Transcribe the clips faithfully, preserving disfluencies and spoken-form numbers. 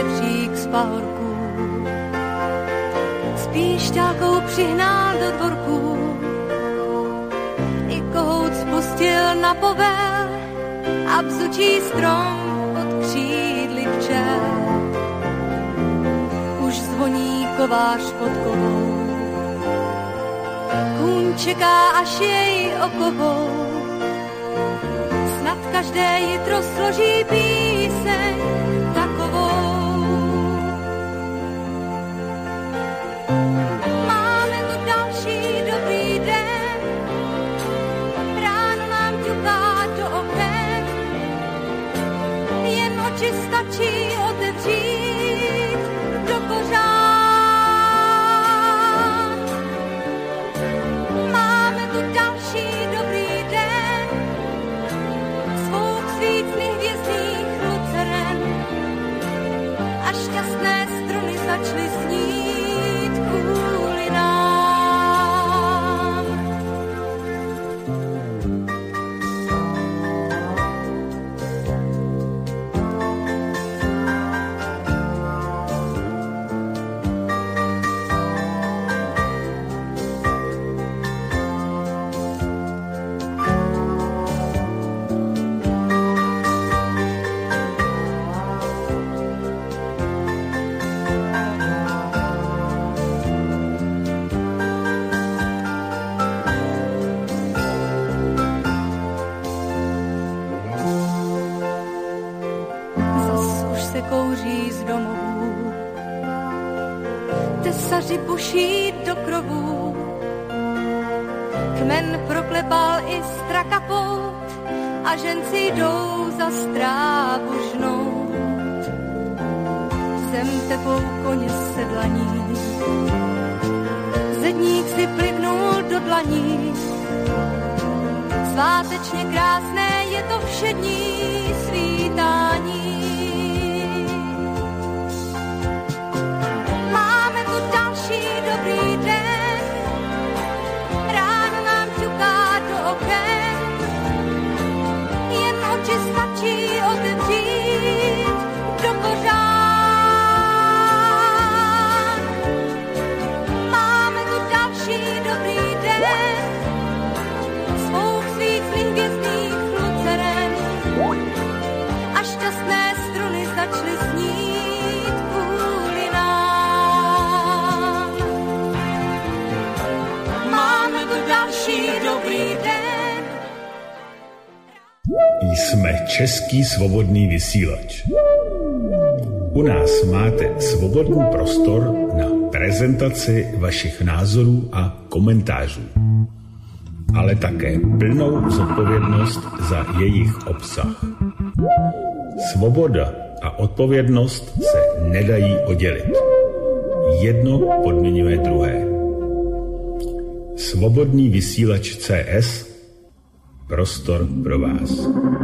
větřík z pahorků. Spíš ťálkou přihnal do dvorku, i kohout spustil na povel a bzučí strom pod křídly včel. Už zvoní kovář pod kovou, kůň čeká, až jej okovou. Snad každé jitro složí píseň takovou. Máme tu další dobrý den, ráno nám ťuká do oken, jen oči stačí otevřít do kořán. Máme tu další dobrý den, svouk svícných hvězdných luceren, a šťastné struny začaly snít kvůli nám. Kouří z domovů, tesaři buší do krovů, kmen proklepal i strakapout a ženci jdou za strávu žnout. Zem tepou koně sedlaní, zedník si plivnul do dlaní. Svátečně krásné je to všední svítání. Dobrý den, ráno nám ťuká do oken, jen oči stačí otevřít do kořán. Máme tu další dobrý den, svouk svícných hvězdných luceren, a šťastné struny začaly snít kvůli nám. Další dobrý den. Jsme Český svobodný vysílač. U nás máte svobodný prostor na prezentaci vašich názorů a komentářů, ale také plnou zodpovědnost za jejich obsah. Svoboda a odpovědnost se nedají oddělit. Jedno podmiňuje druhé. Svobodný vysílač C S, prostor pro vás.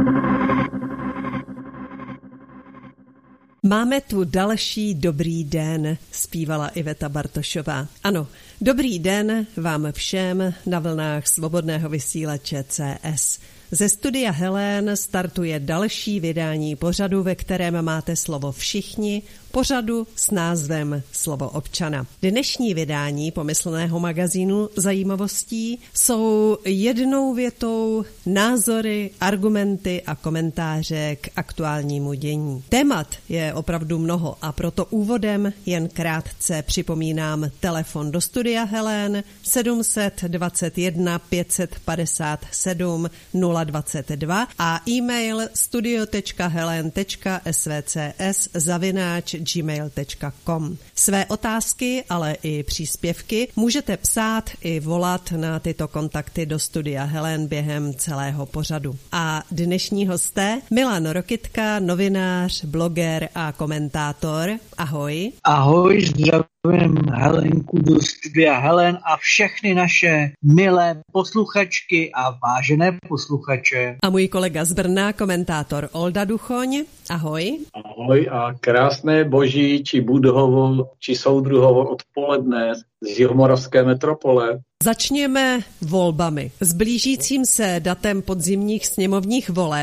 Máme tu další dobrý den, zpívala Iveta Bartošová. Ano, dobrý den vám všem na vlnách svobodného vysílače C S. Ze studia Helén startuje další vydání pořadu, ve kterém máte slovo všichni, pořadu s názvem Slovo občana. Dnešní vydání pomyslného magazínu Zajímavostí jsou jednou větou názory, argumenty a komentáře k aktuálnímu dění. Témat je opravdu mnoho a proto úvodem jen krátce připomínám telefon do studia Helén sedm set dvacet jedna pět set padesát sedm nula dvacet dva a e-mail studio tečka helen tečka svcs zavináč gmail tečka com. Své otázky, ale i příspěvky můžete psát i volat na tyto kontakty do studia Helén během celého pořadu. A dnešní hosté Milan Rokytka, novinář, bloger a komentátor. Ahoj. Ahoj, zdravím Helenku do studia Helén a všechny naše milé posluchačky a vážené posluchače. A můj kolega z Brna, komentátor Olda Duchoň. Ahoj. Ahoj a krásné boží, či Budhovo, či Soudruhovo odpoledne z jihomoravské metropole. Začněme volbami. S blížícím se datem podzimních sněmovních voleb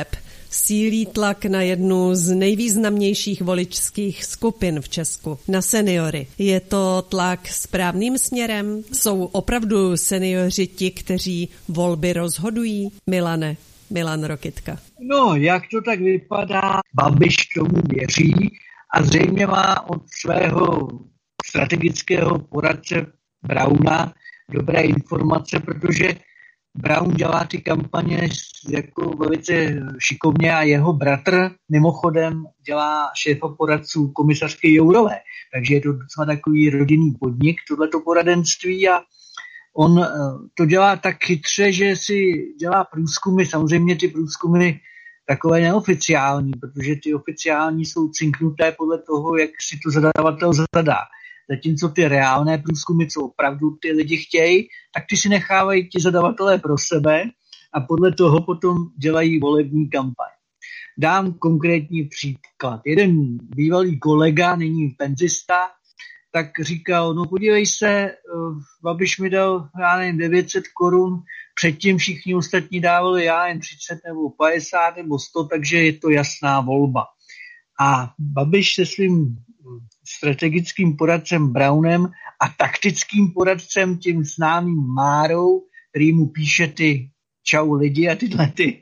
sílí tlak na jednu z nejvýznamnějších voličských skupin v Česku, na seniory. Je to tlak správným směrem? Jsou opravdu seniori ti, kteří volby rozhodují? Milane, Milan Rokytka. No, jak to tak vypadá, Babiš tomu věří a zřejmě má od svého strategického poradce Brauna dobré informace, protože Braun dělá ty kampaně jako velice šikovně a jeho bratr mimochodem dělá šéfa poradců komisařky Jourové. Takže je to docela takový rodinný podnik, tohleto poradenství, a on to dělá tak chytře, že si dělá průzkumy, samozřejmě ty průzkumy takové neoficiální, protože ty oficiální jsou cinknuté podle toho, jak si to zadavatel zadá. Zatímco ty reálné průzkumy, co opravdu ty lidi chtějí, tak ty si nechávají ti zadavatelé pro sebe a podle toho potom dělají volební kampaň. Dám konkrétní příklad. Jeden bývalý kolega, nyní penzista, tak říkal, no podívej se, Babiš mi dal, já nevím, devět set korun, předtím všichni ostatní dávali, já jen třicet nebo padesát nebo sto, takže je to jasná volba. A Babiš se svým strategickým poradcem Braunem a taktickým poradcem tím známým Márou, který mu píše ty čau lidi a tyhle ty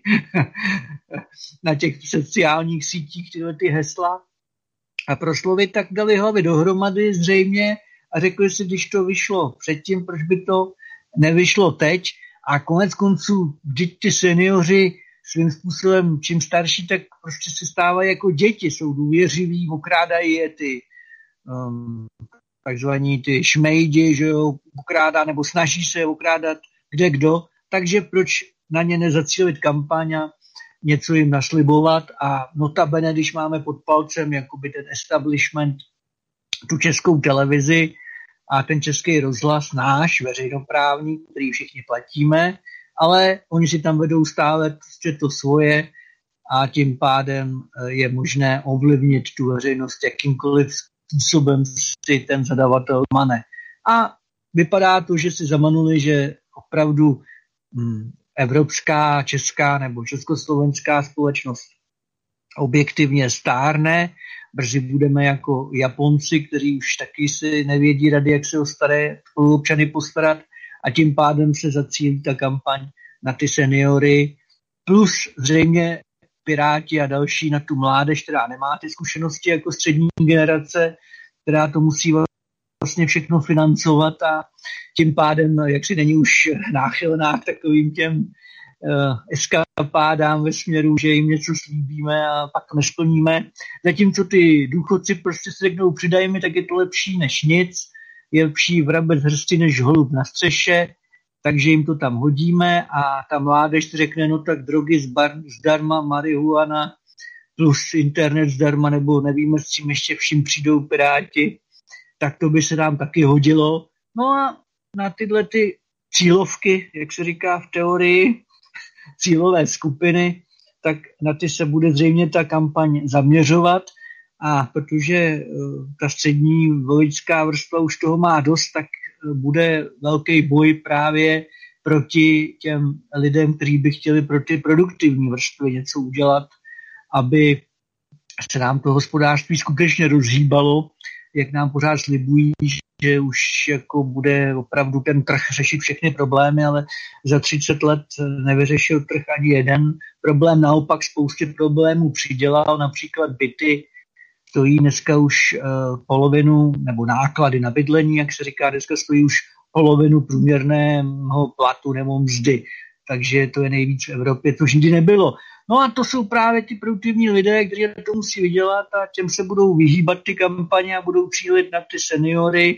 na těch sociálních sítích tyhle ty hesla a proslovy, tak dali hlavy dohromady zřejmě a řekli si, když to vyšlo předtím, proč by to nevyšlo teď, a konec konců, když ty seniori svým způsobem, čím starší, tak prostě se stávají jako děti, jsou důvěřiví, okrádají je ty um, takzvaní ty šmejdi, že jo, okrádá, nebo snaží se okrádat kde kdo, takže proč na ně nezacílit kampaň a něco jim naslibovat, a notabene, když máme pod palcem jakoby ten establishment, tu Českou televizi a ten Český rozhlas náš, veřejnoprávní, který všichni platíme, ale oni si tam vedou stále prostě to svoje a tím pádem je možné ovlivnit tu veřejnost jakýmkoliv způsobem si ten zadavatel mane. A vypadá to, že si zamanuli, že opravdu hm, evropská, česká nebo československá společnost objektivně stárne. Brzy budeme jako Japonci, kteří už taky si nevědí rady, jak se o staré spoluobčany postarat, a tím pádem se zacílí ta kampaň na ty seniory, plus zřejmě Piráti a další na tu mládež, která nemá ty zkušenosti jako střední generace, která to musí vlastně všechno financovat, a tím pádem, jak si není už náchylná k takovým těm uh, eskapádám ve směru, že jim něco slíbíme a pak to nesplníme. Zatímco ty důchodci prostě si řeknou, přidaj mi, tak je to lepší než nic, je lepší vrabec hrsti než holub na střeše, takže jim to tam hodíme, a ta mládež řekne, no tak drogy zdarma, marihuana plus internet zdarma, nebo nevíme, s čím ještě vším přijdou Piráti, tak to by se nám taky hodilo. No a na tyhle ty cílovky, jak se říká v teorii, cílové skupiny, tak na ty se bude zřejmě ta kampaň zaměřovat, a protože ta střední voličská vrstva už toho má dost, tak bude velký boj právě proti těm lidem, kteří by chtěli pro ty produktivní vrstvy něco udělat, aby se nám to hospodářství skutečně rozhýbalo, jak nám pořád slibují, že už jako bude opravdu ten trh řešit všechny problémy, ale za třicet let nevyřešil trh ani jeden problém, naopak spoustě problémů přidělal, například byty stojí dneska už uh, polovinu, nebo náklady na bydlení, jak se říká, dneska stojí už polovinu průměrného platu nebo mzdy, takže to je nejvíc v Evropě, to už nikdy nebylo. No a to jsou právě ti produktivní lidé, kteří to musí vydělat, a těm se budou vyhýbat ty kampaně a budou cílit na ty seniory.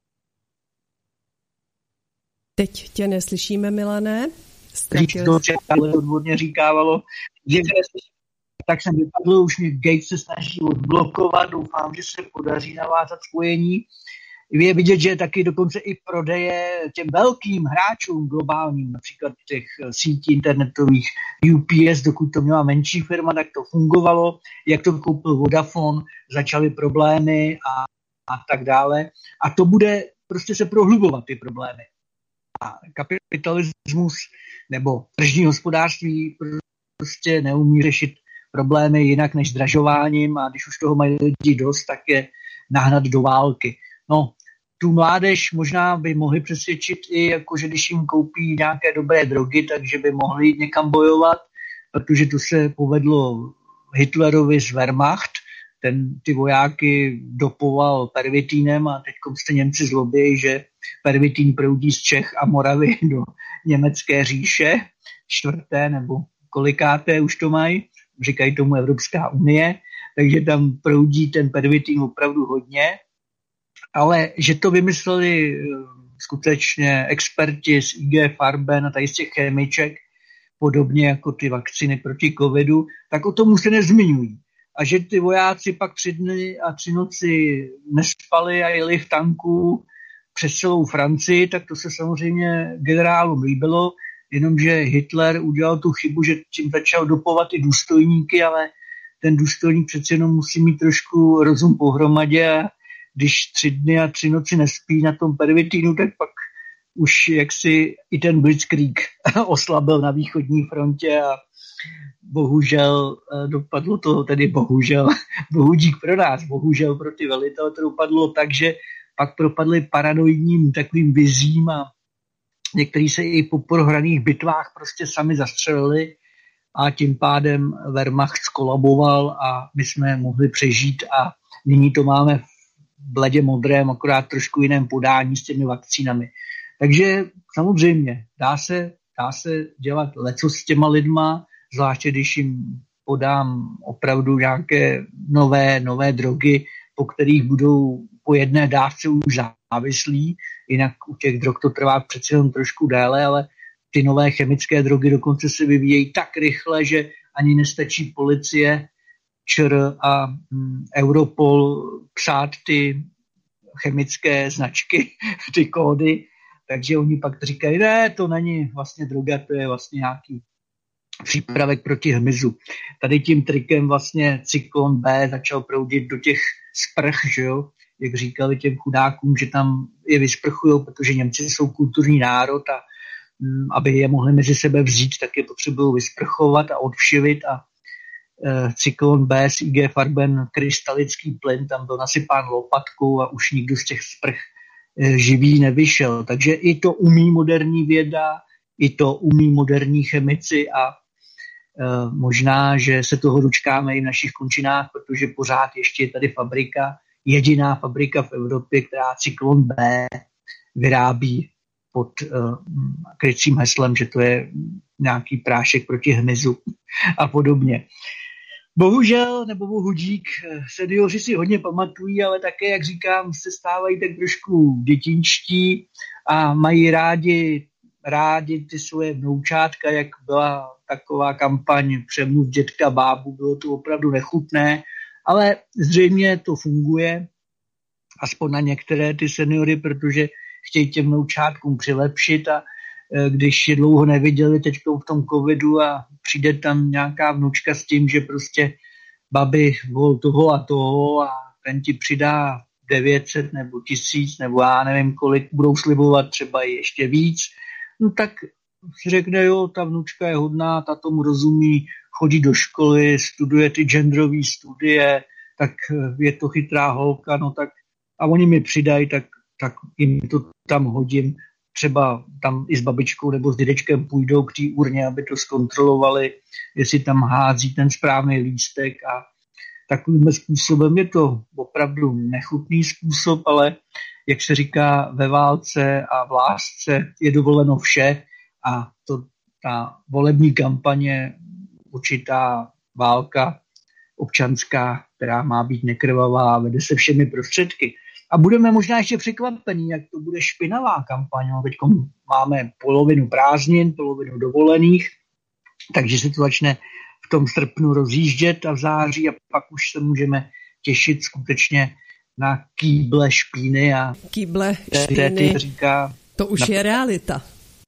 Teď tě neslyšíme, Milané. Ztratil... To odborně říkávalo, že tak jsem vypadl, už mě Gates se snaží odblokovat, doufám, že se podaří navázat spojení. Je vidět, že taky dokonce i prodeje těm velkým hráčům globálním, například těch sítí internetových U P S, dokud to měla menší firma, tak to fungovalo. Jak to koupil Vodafone, začaly problémy a, a tak dále. A to bude prostě se prohlubovat, ty problémy. A kapitalismus nebo tržní hospodářství prostě neumí řešit problémy jinak než zdražováním a když už toho mají lidi dost, tak je nahnat do války. No, tu mládež možná by mohli přesvědčit i, jako, že když jim koupí nějaké dobré drogy, takže by mohli jít někam bojovat, protože to se povedlo Hitlerovi z Wehrmacht, ten ty vojáky dopoval pervitínem a teď se Němci zlobějí, že pervitín proudí z Čech a Moravy do německé říše, čtvrté nebo kolikáté už to mají, říkají tomu Evropská unie, takže tam proudí ten pervitín opravdu hodně, ale že to vymysleli skutečně experti z I G Farben a tady z těch chemiček, podobně jako ty vakcíny proti covidu, tak o tom se nezmiňují. A že ty vojáci pak tři dny a tři noci nespali a jeli v tanku přes celou Francii, tak to se samozřejmě generálům líbilo, jenomže Hitler udělal tu chybu, že tím začal dopovat i důstojníky, ale ten důstojník přece jenom musí mít trošku rozum pohromadě a když tři dny a tři noci nespí na tom pervitínu, tak pak už jaksi i ten Blitzkrieg oslabil na východní frontě a bohužel dopadlo to, tedy bohužel, bohudík pro nás, bohužel pro ty velitele to dopadlo tak, že pak propadli paranoidním takovým vizím a někteří se i po prohraných bitvách prostě sami zastřelili a tím pádem Wehrmacht skolaboval a my jsme mohli přežít a nyní to máme v bledě modrém, akorát trošku jiném podání s těmi vakcínami. Takže samozřejmě dá se, dá se dělat leco s těma lidma, zvláště když jim podám opravdu nějaké nové, nové drogy, po kterých budou po jedné dávce už závislí, jinak u těch drog to trvá přeci jenom trošku déle, ale ty nové chemické drogy dokonce se vyvíjejí tak rychle, že ani nestačí policie, ČR a mm, Europol psát ty chemické značky, ty kódy, takže oni pak říkají, ne, to není vlastně droga, to je vlastně nějaký přípravek proti hmyzu. Tady tím trikem vlastně cyklon B začal proudit do těch sprch, že jo, jak říkali těm chudákům, že tam je vysprchujou, protože Němci jsou kulturní národ a m, aby je mohli mezi sebe vzít, tak je potřebují vysprchovat a odvšivit a e, cyklon B z I G Farben krystalický plyn, tam byl nasypán lopatkou a už nikdo z těch sprch e, živý nevyšel. Takže i to umí moderní věda, i to umí moderní chemici a e, možná, že se toho dočkáme i v našich končinách, protože pořád ještě je tady fabrika, jediná fabrika v Evropě, která cyklon B vyrábí pod uh, krycím heslem, že to je nějaký prášek proti hmyzu a podobně. Bohužel, nebo bohudík, seniori si hodně pamatují, ale také, jak říkám, se stávají tak trošku dětinčtí a mají rádi, rádi ty svoje vnoučátka, jak byla taková kampaň Přemluv dětka bábu, bylo to opravdu nechutné, ale zřejmě to funguje, aspoň na některé ty seniory, protože chtějí těm vnoučátkům přilepšit a e, když je dlouho neviděli teď v tom covidu a přijde tam nějaká vnučka s tím, že prostě babi vol toho a toho a ten ti přidá devět set nebo tisíc nebo já nevím kolik, budou slibovat třeba i ještě víc, no tak si řekne, jo, ta vnučka je hodná, ta tomu rozumí, chodí do školy, studuje ty genderové studie, tak je to chytrá holka, no tak a oni mi přidají, tak, tak jim to tam hodím, třeba tam i s babičkou nebo s dědečkem půjdou k té urně, aby to zkontrolovali, jestli tam hází ten správný lístek a takovým způsobem je to opravdu nechutný způsob, ale jak se říká ve válce a v lásce je dovoleno vše a to, ta volební kampaně, určitá válka občanská, která má být nekrvavá, vede se všemi prostředky. A budeme možná ještě překvapení, jak to bude špinavá kampaň. No, teď máme polovinu prázdnin, polovinu dovolených, takže se to začne v tom srpnu rozjíždět a v září a pak už se můžeme těšit skutečně na kýble špíny. A kýble špíny, říká, to už na... je realita.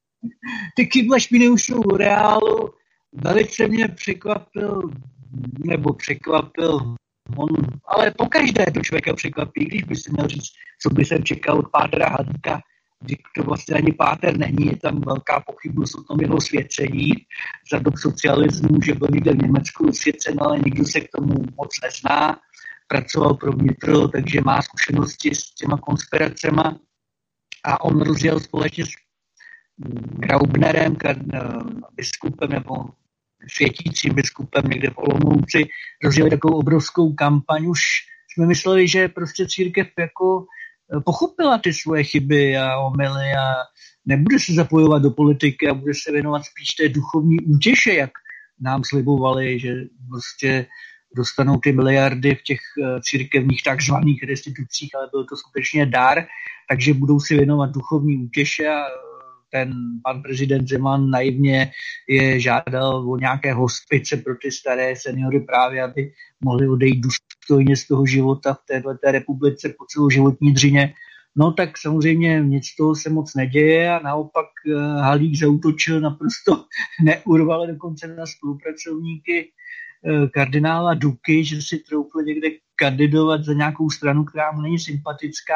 Ty kýble špíny už jsou v reálu. Velice mě překvapil, nebo překvapil on, ale pokaždé to člověka překvapí, když by si měl říct, co by jsem čekal od Pátra Hadíka, kdy to vlastně ani páter není, je tam velká pochybnost o tom jeho svěcení za dob socialismu, že byl někde v Německu osvěcen, ale nikdo se k tomu moc nezná. Pracoval pro vnitro, takže má zkušenosti s těma konspiracema a on rozjel společně s Graubnerem, biskupem nebo světícím biskupem někde v Olomouci, rozjeli takovou obrovskou kampaň. Už jsme mysleli, že prostě církev jako pochopila ty svoje chyby a omyly a nebude se zapojovat do politiky a bude se věnovat spíš té duchovní útěše, jak nám slibovali, že prostě dostanou ty miliardy v těch církevních takzvaných restitucích, ale byl to skutečně dar, takže budou si věnovat duchovní útěše a ten pan prezident Zeman naivně je žádal o nějaké hospice pro ty staré seniory právě, aby mohli odejít důstojně z toho života v této republice po celou životní dřině. No tak samozřejmě nic z toho se moc neděje a naopak Halík zaútočil naprosto neurvale dokonce na spolupracovníky kardinála Duky, že si troufl někde kandidovat za nějakou stranu, která mu není sympatická.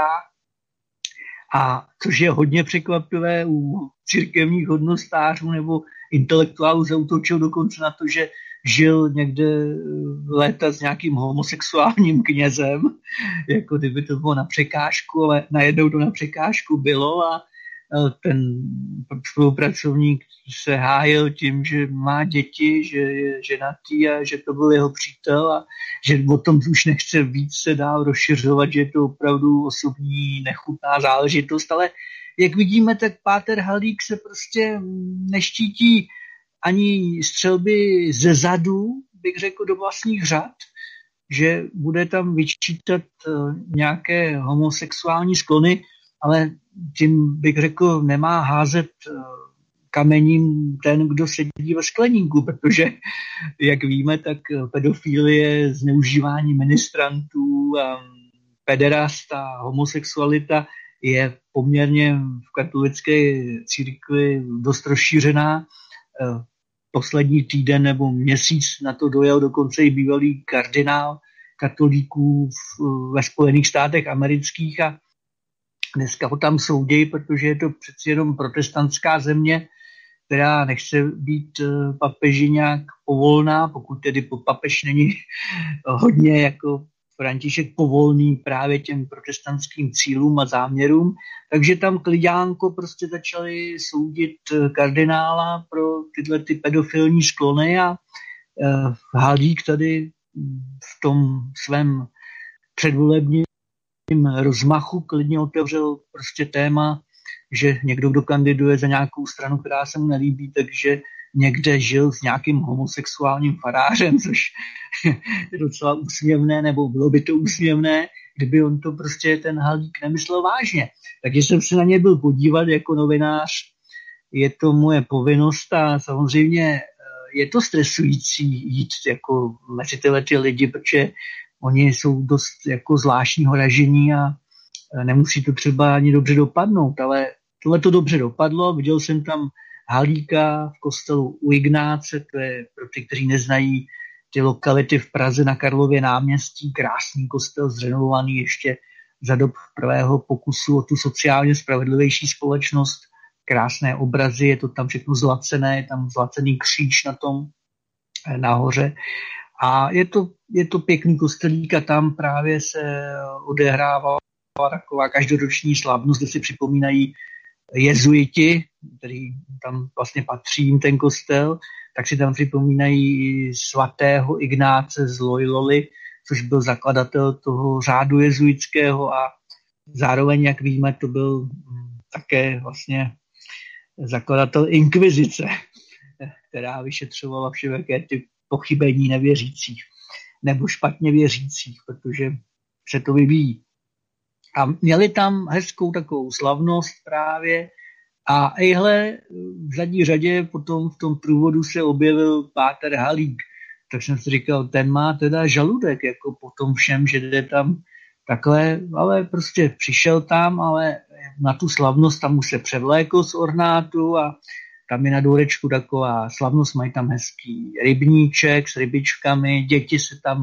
A což je hodně překvapivé u církevních hodnostářů nebo intelektuálů, zaútočil dokonce na to, že žil někde léta s nějakým homosexuálním knězem, jako kdyby to bylo na překážku, ale najednou to na překážku bylo a ten spolupracovník se hájil tím, že má děti, že je ženatý a že to byl jeho přítel a že o tom už nechce víc se dál rozšiřovat, že je to opravdu osobní nechutná záležitost, ale jak vidíme, tak páter Halík se prostě neštítí ani střelby ze zadu, bych řekl, do vlastních řad, že bude tam vyčítat nějaké homosexuální sklony, ale tím bych řekl, nemá házet kamením ten, kdo sedí ve skleníku, protože, jak víme, tak pedofilie, zneužívání ministrantů, pederast a homosexualita je poměrně v katolické církvi dost rozšířená. Poslední týden nebo měsíc na to dojel dokonce i bývalý kardinál katolíků ve Spojených státech amerických a dneska ho tam soudějí, protože je to přeci jenom protestantská země, která nechce být papeži nějak povolná, pokud tedy papež není hodně jako František povolný právě těm protestantským cílům a záměrům. Takže tam klidánko prostě začali soudit kardinála pro tyhle ty pedofilní sklony a Halík tady v tom svém předvolebním rozmachu klidně otevřel prostě téma, že někdo, kdo kandiduje za nějakou stranu, která se mu nelíbí, takže někde žil s nějakým homosexuálním farářem, což je docela úsměvné, nebo bylo by to úsměvné, kdyby on to prostě ten Halík nemyslel vážně. Takže jsem se na ně byl podívat jako novinář, je to moje povinnost a samozřejmě je to stresující jít jako mezi tyhle ty lidi, protože oni jsou dost jako zvláštního ražení a nemusí to třeba ani dobře dopadnout, ale tohle to dobře dopadlo. Viděl jsem tam Halíka v kostelu u Ignáce, to je pro ty, kteří neznají ty lokality v Praze na Karlově náměstí, krásný kostel zrenovovaný ještě za dob prvého pokusu o tu sociálně spravedlivější společnost, krásné obrazy, je to tam všechno zlacené, je tam zlacený kříž na tom nahoře. A je to, je to pěkný kostelík a tam právě se odehrávala taková každoroční slavnost, kde si připomínají jezuiti, který tam vlastně patří jim ten kostel, tak si tam připomínají svatého Ignáce z Loyoli, což byl zakladatel toho řádu jezuitského a zároveň, jak víme, to byl také vlastně zakladatel inkvizice, která vyšetřovala všelijaké ty pochybení nevěřících nebo špatně věřících, protože se to vyvíjí. A měli tam hezkou takovou slavnost právě a ejhle v zadní řadě potom v tom průvodu se objevil páter Halík. Tak jsem si říkal, ten má teda žaludek, jako po tom všem, že jde tam takhle, ale prostě přišel tam, ale na tu slavnost tam už se převlékl z ornátu a tam je na dvorečku taková slavnost, mají tam hezký rybníček s rybičkami, děti se tam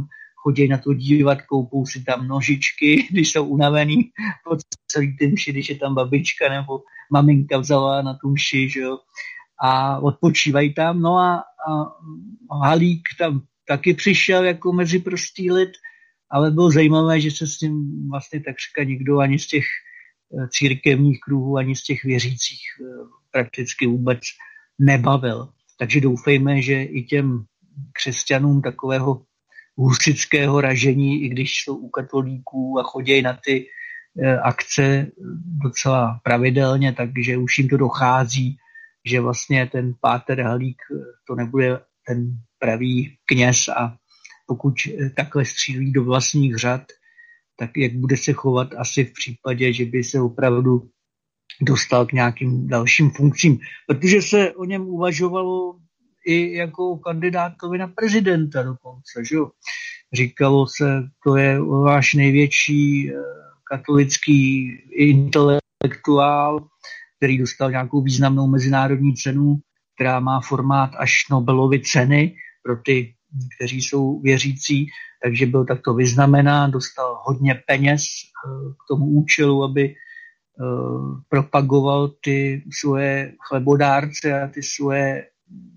chodí na to dívat, koupou si tam nožičky, když jsou unavený po celý ten mši, když je tam babička nebo maminka vzala na tu mši, že jo, a odpočívají tam. No a, a Halík tam taky přišel jako mezi prostý lid, ale bylo zajímavé, že se s ním vlastně takřka nikdo ani z těch církevních kruhů, ani z těch věřících prakticky vůbec nebavil. Takže doufejme, že i těm křesťanům takového husitského ražení, i když jsou u katolíků a chodí na ty akce docela pravidelně, takže už jim to dochází, že vlastně ten páter Halík to nebude ten pravý kněz a pokud takhle střílí do vlastních řad, tak jak bude se chovat asi v případě, že by se opravdu dostal k nějakým dalším funkcím. Protože se o něm uvažovalo i jako kandidátovi na prezidenta dokonce. Že jo? Říkalo se, to je váš největší katolický intelektuál, který dostal nějakou významnou mezinárodní cenu, která má formát až Nobelovy ceny pro ty, kteří jsou věřící, takže byl takto vyznamenán, dostal hodně peněz k tomu účelu, aby propagoval ty svoje chlebodárce a ty svoje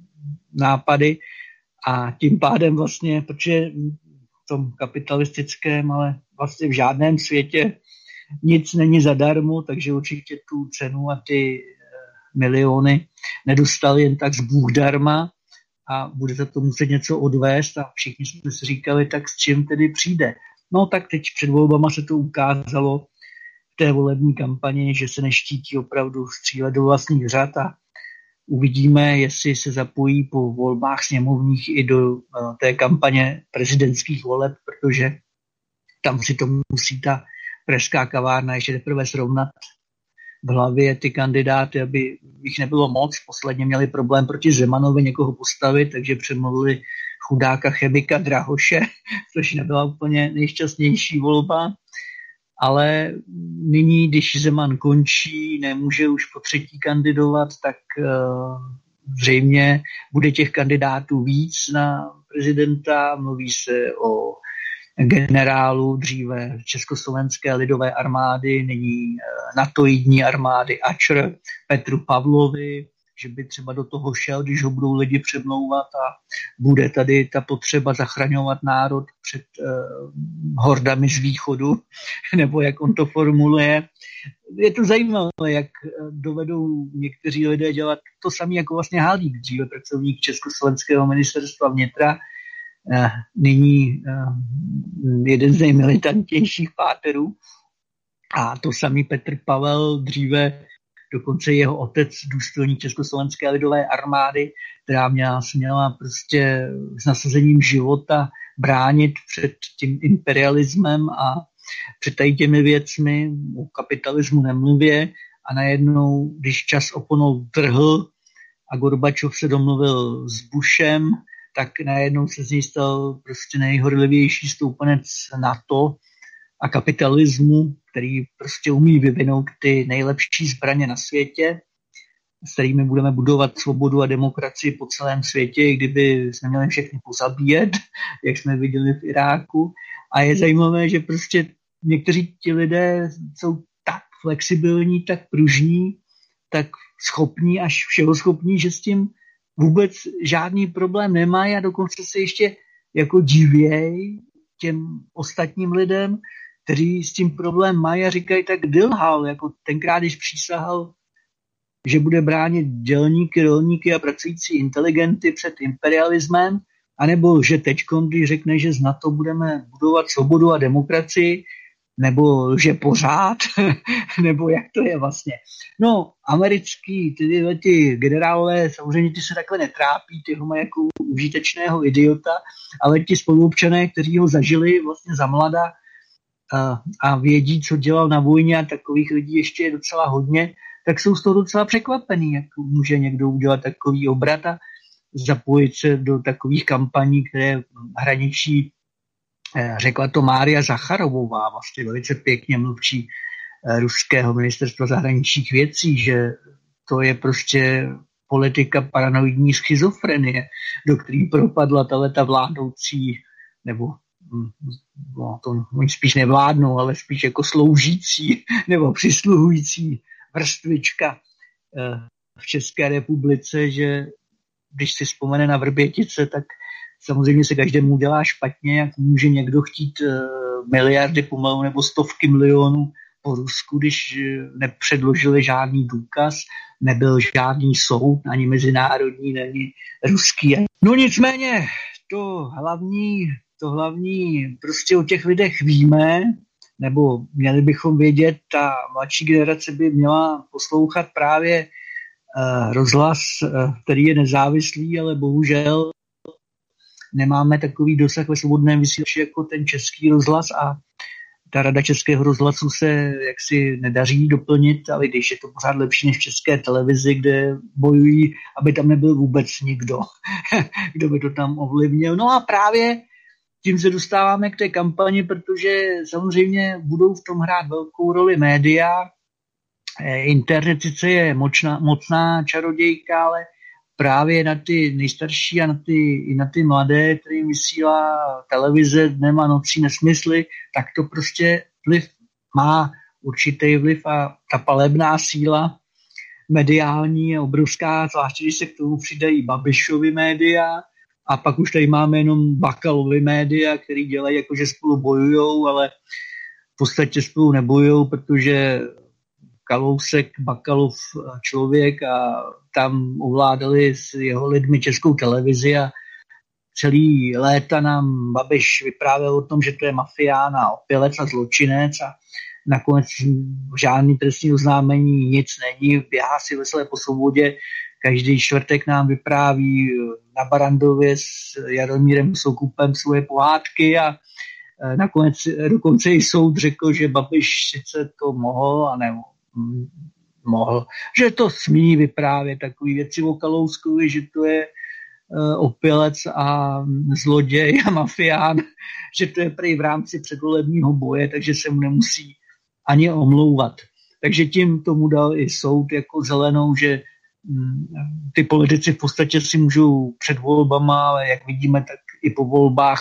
nápady a tím pádem vlastně, protože v tom kapitalistickém, ale vlastně v žádném světě nic není zadarmo, takže určitě tu cenu a ty miliony nedostal jen tak z Bůh darma a bude za to muset něco odvést a všichni jsme si říkali, tak s čím tedy přijde. No tak teď před volbama se to ukázalo v té volební kampani, že se neštítí opravdu střílet do vlastních řad a uvidíme, jestli se zapojí po volbách sněmovních i do uh, té kampaně prezidentských voleb, protože tam si to musí ta pražská kavárna ještě teprve srovnat v hlavě ty kandidáty, aby jich nebylo moc. Posledně měli problém proti Zemanovi někoho postavit, takže přemluvili chudáka chemika Drahoše, což nebyla úplně nejšťastnější volba. Ale nyní, když Zeman končí, nemůže už po třetí kandidovat, tak uh, zřejmě bude těch kandidátů víc na prezidenta. Mluví se o generálu dříve Československé lidové armády, nyní natoidní armády AČR, Petru Pavlovi, že by třeba do toho šel, když ho budou lidi přemlouvat a bude tady ta potřeba zachraňovat národ před uh, hordami z východu, nebo jak on to formuluje. Je to zajímavé, jak dovedou někteří lidé dělat to samé jako vlastně Halík, dříve pracovník Československého ministerstva vnitra, uh, nyní uh, jeden z nejmilitantnějších páterů. A to samý Petr Pavel, dříve dokonce jeho otec, důstojník Československé lidové armády, která měla, měla prostě s nasazením života bránit před tím imperialismem a před tady těmi věcmi, o kapitalismu nemluvě, a najednou, když čas oponou trhl a Gorbačov se domluvil s Bushem, tak najednou se z něj stal prostě nejhorlivější stoupenec NATO a kapitalismu, který prostě umí vyvinout ty nejlepší zbraně na světě, s kterými budeme budovat svobodu a demokracii po celém světě, i kdyby jsme měli všechny pozabíjet, jak jsme viděli v Iráku. A je zajímavé, že prostě někteří ti lidé jsou tak flexibilní, tak pružní, tak schopní, až všeho schopní, že s tím vůbec žádný problém nemají a dokonce se ještě jako divěj těm ostatním lidem, kteří s tím problém mají a říkají, tak dylhal, jako tenkrát, když přísahal, že bude bránit dělníky, rolníky a pracující inteligenty před imperialismem, anebo že teďkon, když řekne, že z NATO budeme budovat svobodu a demokracii, nebo že pořád, nebo jak to je vlastně. No, americký, tyhle ty generálové, samozřejmě ty se takhle netrápí, ty ho mají jako užitečného idiota, ale ti spoluobčané, kteří ho zažili vlastně za mlada a, a vědí, co dělal na vojně, a takových lidí ještě je docela hodně, tak jsou z toho docela překvapený, jak může někdo udělat takový obrat a zapojit se do takových kampaní, které hraničí, řekla to Mária Zacharovová, vlastně velice pěkně mluvčí ruského ministerstva zahraničních věcí, že to je prostě politika paranoidní schizofrenie, do který propadla ta vládnoucí nebo no, to oni spíš nevládnou, ale spíš jako sloužící nebo přisluhující vrstvička v České republice, že když si vzpomene na Vrbětice, tak samozřejmě se každému dělá špatně, jak může někdo chtít miliardy pomalu nebo stovky milionů po Rusku, když nepředložili žádný důkaz, nebyl žádný soud, ani mezinárodní, ani ruský. No nicméně, to hlavní, to hlavní prostě o těch lidech víme, nebo měli bychom vědět, ta mladší generace by měla poslouchat právě uh, rozhlas, uh, který je nezávislý, ale bohužel nemáme takový dosah ve svobodném vysílači jako ten český rozhlas a ta Rada Českého rozhlasu se jaksi nedaří doplnit, ale když je to pořád lepší než v České televizi, kde bojují, aby tam nebyl vůbec nikdo, kdo by to tam ovlivnil. No a právě tím se dostáváme k té kampani, protože samozřejmě budou v tom hrát velkou roli média. Internet sice je mocná, mocná čarodějka, ale právě na ty nejstarší a na ty, i na ty mladé, kterým vysílá televize dnem a nocí nesmysly, tak to prostě vliv má určitý vliv a ta palebná síla mediální je obrovská, zvláště když se k tomu přidají Babišovy média a pak už tady máme jenom Bakalovy média, který dělají jako, že spolu bojujou, ale v podstatě spolu nebojujou, protože Kalousek, Bakalov člověk a tam ovládali s jeho lidmi Českou televizi a celý léta nám Babiš vyprávěl o tom, že to je mafián a opilec a zločinec a nakonec žádný trestní oznámení, nic není, běhá si veselé po svobodě. Každý čtvrtek nám vypráví na Barandově s Jaromírem Soukupem svoje pohádky a nakonec dokonce i soud řekl, že Babiš sice to mohl a nemohl. mohl, že to smí vyprávět takové věci o Kalouskovi, že to je uh, opilec a zloděj a mafián, že to je prý v rámci předvolebního boje, takže se mu nemusí ani omlouvat. Takže tím tomu dal i soud jako zelenou, že um, ty politici v podstatě si můžou před volbama, ale jak vidíme, tak i po volbách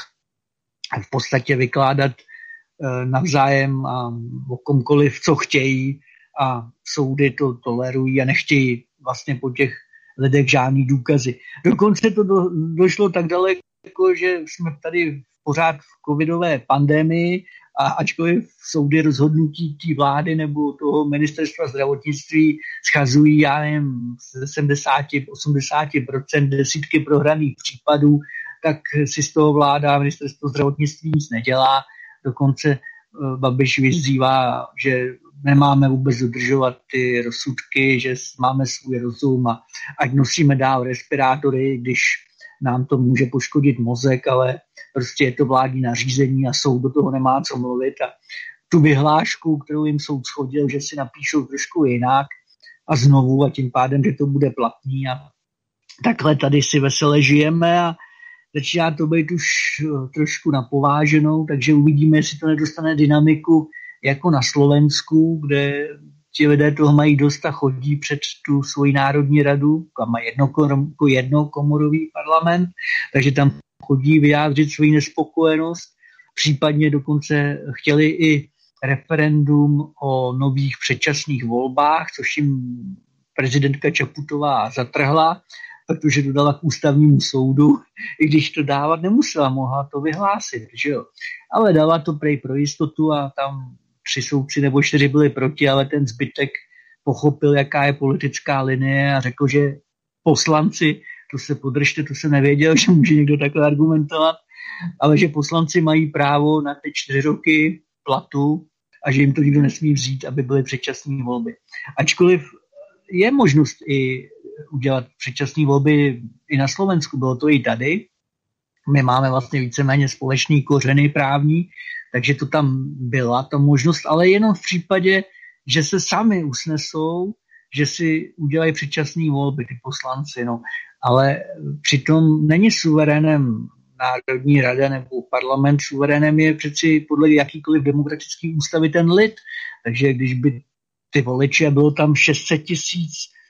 v podstatě vykládat uh, navzájem a o komkoliv, co chtějí, a soudy to tolerují a nechtějí vlastně po těch lidech žádný důkazy. Dokonce to do, došlo tak daleko, že jsme tady pořád v covidové pandemii a ačkoliv soudy rozhodnutí té vlády nebo toho ministerstva zdravotnictví schazují, já nevím, z sedmdesát až osmdesát procent desítky prohraných případů, tak si z toho vláda ministerstvo zdravotnictví nic nedělá. Dokonce Babiš vyzývá, že nemáme vůbec dodržovat ty rozsudky, že máme svůj rozum a ať nosíme dál respirátory, když nám to může poškodit mozek, ale prostě je to vládní nařízení a soud do toho nemá co mluvit. A tu vyhlášku, kterou jim soud shodil, že si napíšou trošku jinak a znovu a tím pádem, že to bude platný a takhle tady si vesele žijeme a začíná to být už trošku napováženou, takže uvidíme, jestli to nedostane dynamiku jako na Slovensku, kde ti lidé toho mají dost a chodí před tu svoji národní radu, kam má jednokomorový parlament, takže tam chodí vyjádřit svoji nespokojenost. Případně dokonce chtěli i referendum o nových předčasných volbách, což jim prezidentka Čaputová zatrhla, protože to dala k ústavnímu soudu, i když to dávat nemusela, mohla to vyhlásit, že jo. Ale dala to prej pro jistotu a tam tři soudci nebo čtyři byli proti, ale ten zbytek pochopil, jaká je politická linie a řekl, že poslanci, to se podržte, to se nevěděl, že může někdo takhle argumentovat, ale že poslanci mají právo na ty čtyři roky platu a že jim to nikdo nesmí vzít, aby byly předčasné volby. Ačkoliv je možnost i udělat předčasné volby i na Slovensku, bylo to i tady. My máme vlastně víceméně společný kořeny právní, takže to tam byla ta možnost, ale jenom v případě, že se sami usnesou, že si udělají předčasné volby, ty poslanci. No. Ale přitom není suverénem Národní rada nebo parlament, suverénem je přeci podle jakýkoliv demokratický ústavy ten lid. Takže když by ty voliči, a bylo tam šest set tisíc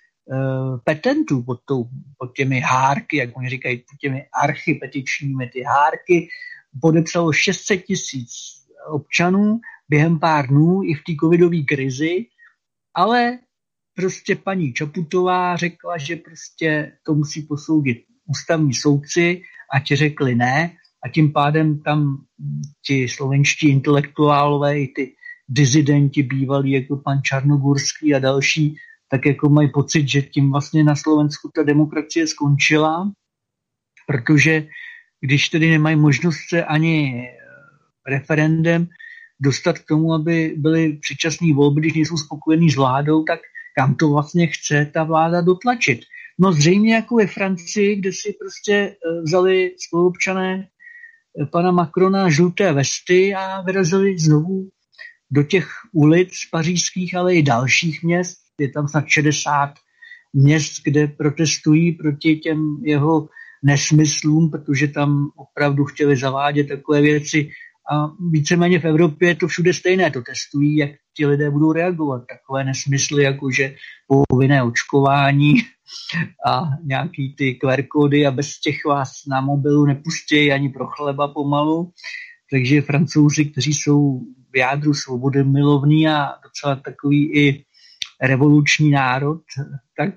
uh, petentů pod, tou, pod těmi hárky, jak oni říkají, pod těmi archypetičními, ty hárky podepsalo šest set tisíc občanů během pár dnů i v té covidové krizi, ale prostě paní Čaputová řekla, že prostě to musí posoudit ústavní soudci a ti řekli ne a tím pádem tam ti slovenští intelektuálové i ty dizidenti bývalí jako pan Čarnogurský a další, tak jako mají pocit, že tím vlastně na Slovensku ta demokracie skončila, protože když tedy nemají možnost se ani referendem dostat k tomu, aby byly předčasné volby, když nejsou spokojení s vládou, tak kam to vlastně chce ta vláda dotlačit. No zřejmě jako ve Francii, kde si prostě vzali spoluobčané pana Macrona žluté vesty a vyrazili znovu do těch ulic pařížských, ale i dalších měst. Je tam snad šedesát měst, kde protestují proti těm jeho nesmyslům, protože tam opravdu chtěli zavádět takové věci. A víceméně v Evropě je to všude stejné. To testují, jak ti lidé budou reagovat. Takové nesmysly, jako že povinné očkování a nějaký ty Q R kódy a bez těch vás na mobilu nepustí ani pro chleba pomalu. Takže Francouzi, kteří jsou v jádru svobody milovní a docela takový i revoluční národ, tak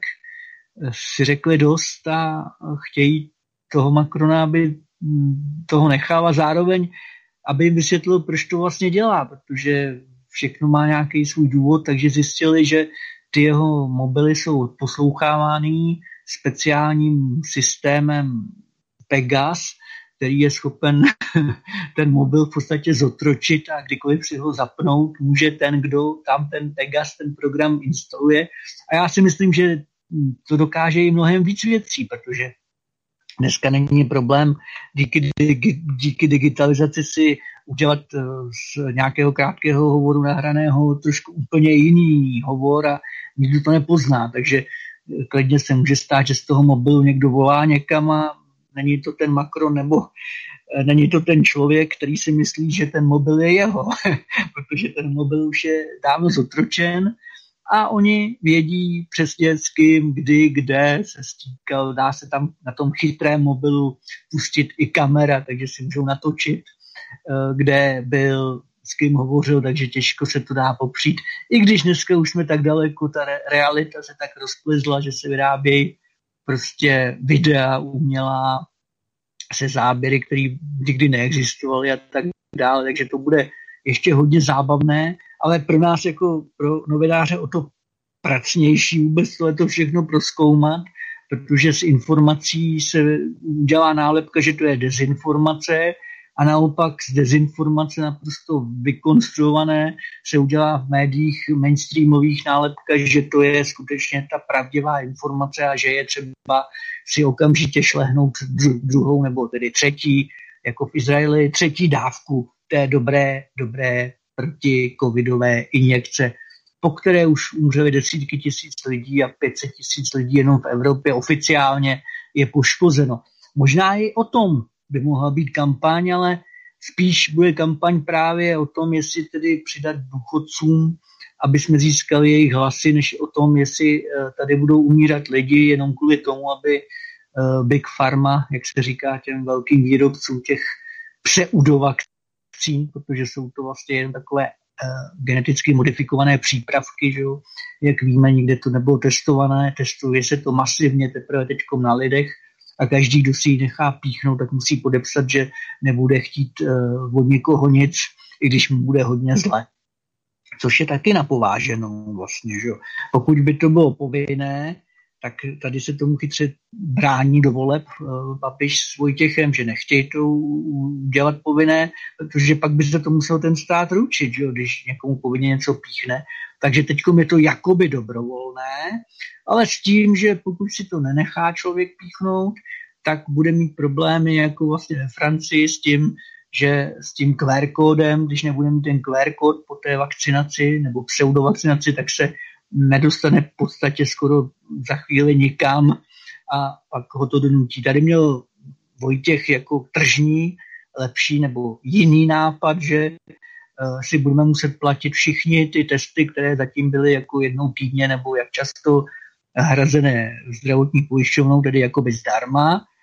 si řekli dost a chtějí toho Macrona, aby toho nechal a zároveň, aby jim vysvětlil, proč to vlastně dělá, protože všechno má nějaký svůj důvod, takže zjistili, že ty jeho mobily jsou poslouchávány speciálním systémem Pegas, který je schopen ten mobil v podstatě zotročit a kdykoliv si ho zapnout, může ten, kdo tam ten Pegas, ten program instaluje. A já si myslím, že to dokáže i mnohem víc věcí, protože dneska není problém díky, díky digitalizaci si udělat z nějakého krátkého hovoru nahraného trošku úplně jiný hovor a nikdo to nepozná. Takže klidně se může stát, že z toho mobilu někdo volá někam a není to ten Macron nebo není to ten člověk, který si myslí, že ten mobil je jeho, protože ten mobil už je dávno zotročen a oni vědí přesně s kým, kdy, kde se stýkal. Dá se tam na tom chytrém mobilu pustit i kamera, takže si můžou natočit, kde byl, s kým hovořil, takže těžko se to dá popřít. I když dneska už jsme tak daleko, ta realita se tak rozplizla, že se vyrábějí prostě videa umělá se záběry, které nikdy neexistovaly a tak dále, takže to bude ještě hodně zábavné, ale pro nás jako pro novináře o to pracnější vůbec tohleto všechno prozkoumat, protože z informací se dělá nálepka, že to je dezinformace a naopak z dezinformace naprosto vykonstruované se udělá v médiích mainstreamových nálepka, že to je skutečně ta pravdivá informace a že je třeba si okamžitě šlehnout druhou nebo tedy třetí, jako v Izraeli, třetí dávku té dobré, dobré protikovidové injekce, po které už umřeli desítky tisíc lidí a pět set tisíc lidí jenom v Evropě oficiálně je poškozeno. Možná i o tom by mohla být kampaň, ale spíš bude kampaň právě o tom, jestli tedy přidat důchodcům, aby jsme získali jejich hlasy, než o tom, jestli tady budou umírat lidi jenom kvůli tomu, aby Big Pharma, jak se říká těm velkým výrobcům těch pseudovakcín, protože jsou to vlastně jen takové uh, geneticky modifikované přípravky, že jo? Jak víme, nikde to nebylo testované, testuje se to masivně teprve teďkom na lidech a každý, kdo si ji nechá píchnout, tak musí podepsat, že nebude chtít uh, od někoho nic, i když mu bude hodně zle. Což je taky napováženou vlastně, že jo? Pokud by to bylo povinné, tak tady se tomu chytře brání do voleb Babiš s Vojtěchem, že nechtějí to dělat povinné, protože pak by se to musel ten stát ručit, že jo, když někomu povinně něco píchne. Takže teď je to jakoby dobrovolné, ale s tím, že pokud si to nenechá člověk píchnout, tak bude mít problémy jako vlastně ve Francii s tím, že s tím Q R kódem, když nebude mít ten Q R kód po té vakcinaci nebo pseudovakcinaci, tak se nedostane v podstatě skoro za chvíli nikam a pak ho to donutí. Tady měl Vojtěch jako tržní, lepší nebo jiný nápad, že uh, si budeme muset platit všichni ty testy, které zatím byly jako jednou týdně nebo jak často hrazené zdravotní pojišťovnou, tedy jakoby zdarma,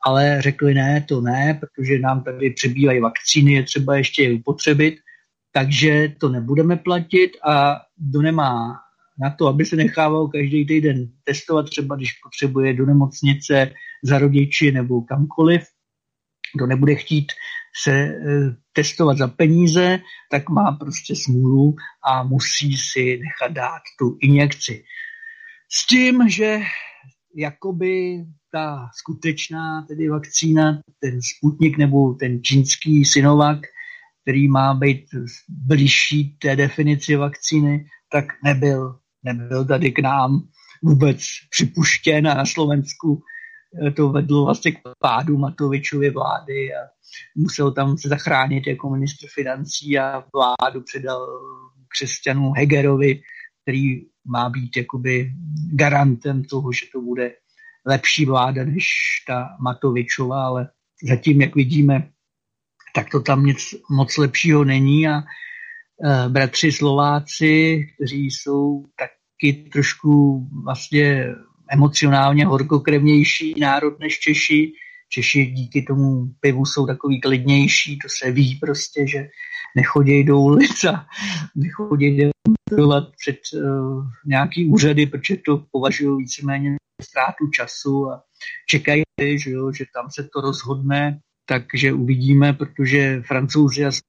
ale řekli ne, to ne, protože nám tady přibývají vakcíny, je třeba ještě je upotřebit, takže to nebudeme platit a kdo nemá na to, aby se nechával každý týden testovat, třeba když potřebuje do nemocnice, za rodiči nebo kamkoliv, kdo nebude chtít se testovat za peníze, tak má prostě smůlu a musí si nechat dát tu injekci. S tím, že jakoby ta skutečná tedy vakcína, ten Sputnik nebo ten čínský Sinovac, který má být blížší té definici vakcíny, tak nebyl, nebyl tady k nám vůbec připuštěn a na Slovensku to vedlo vlastně k pádu Matovičovy vlády a musel tam se zachránit jako ministr financí a vládu předal křesťanů Hegerovi, který má být jakoby garantem toho, že to bude lepší vláda než ta Matovičova, ale zatím, jak vidíme, tak to tam nic moc lepšího není a e, bratři Slováci, kteří jsou taky trošku vlastně emocionálně horkokrevnější národ než Češi. Češi díky tomu pivu jsou takový klidnější, to se ví prostě, že nechodí do ulic a nechodí demonstrovat před uh, nějaký úřady, protože to považují víceméně ztrátu času a čekají, že, jo, že tam se to rozhodne, takže uvidíme, protože Francouzi a...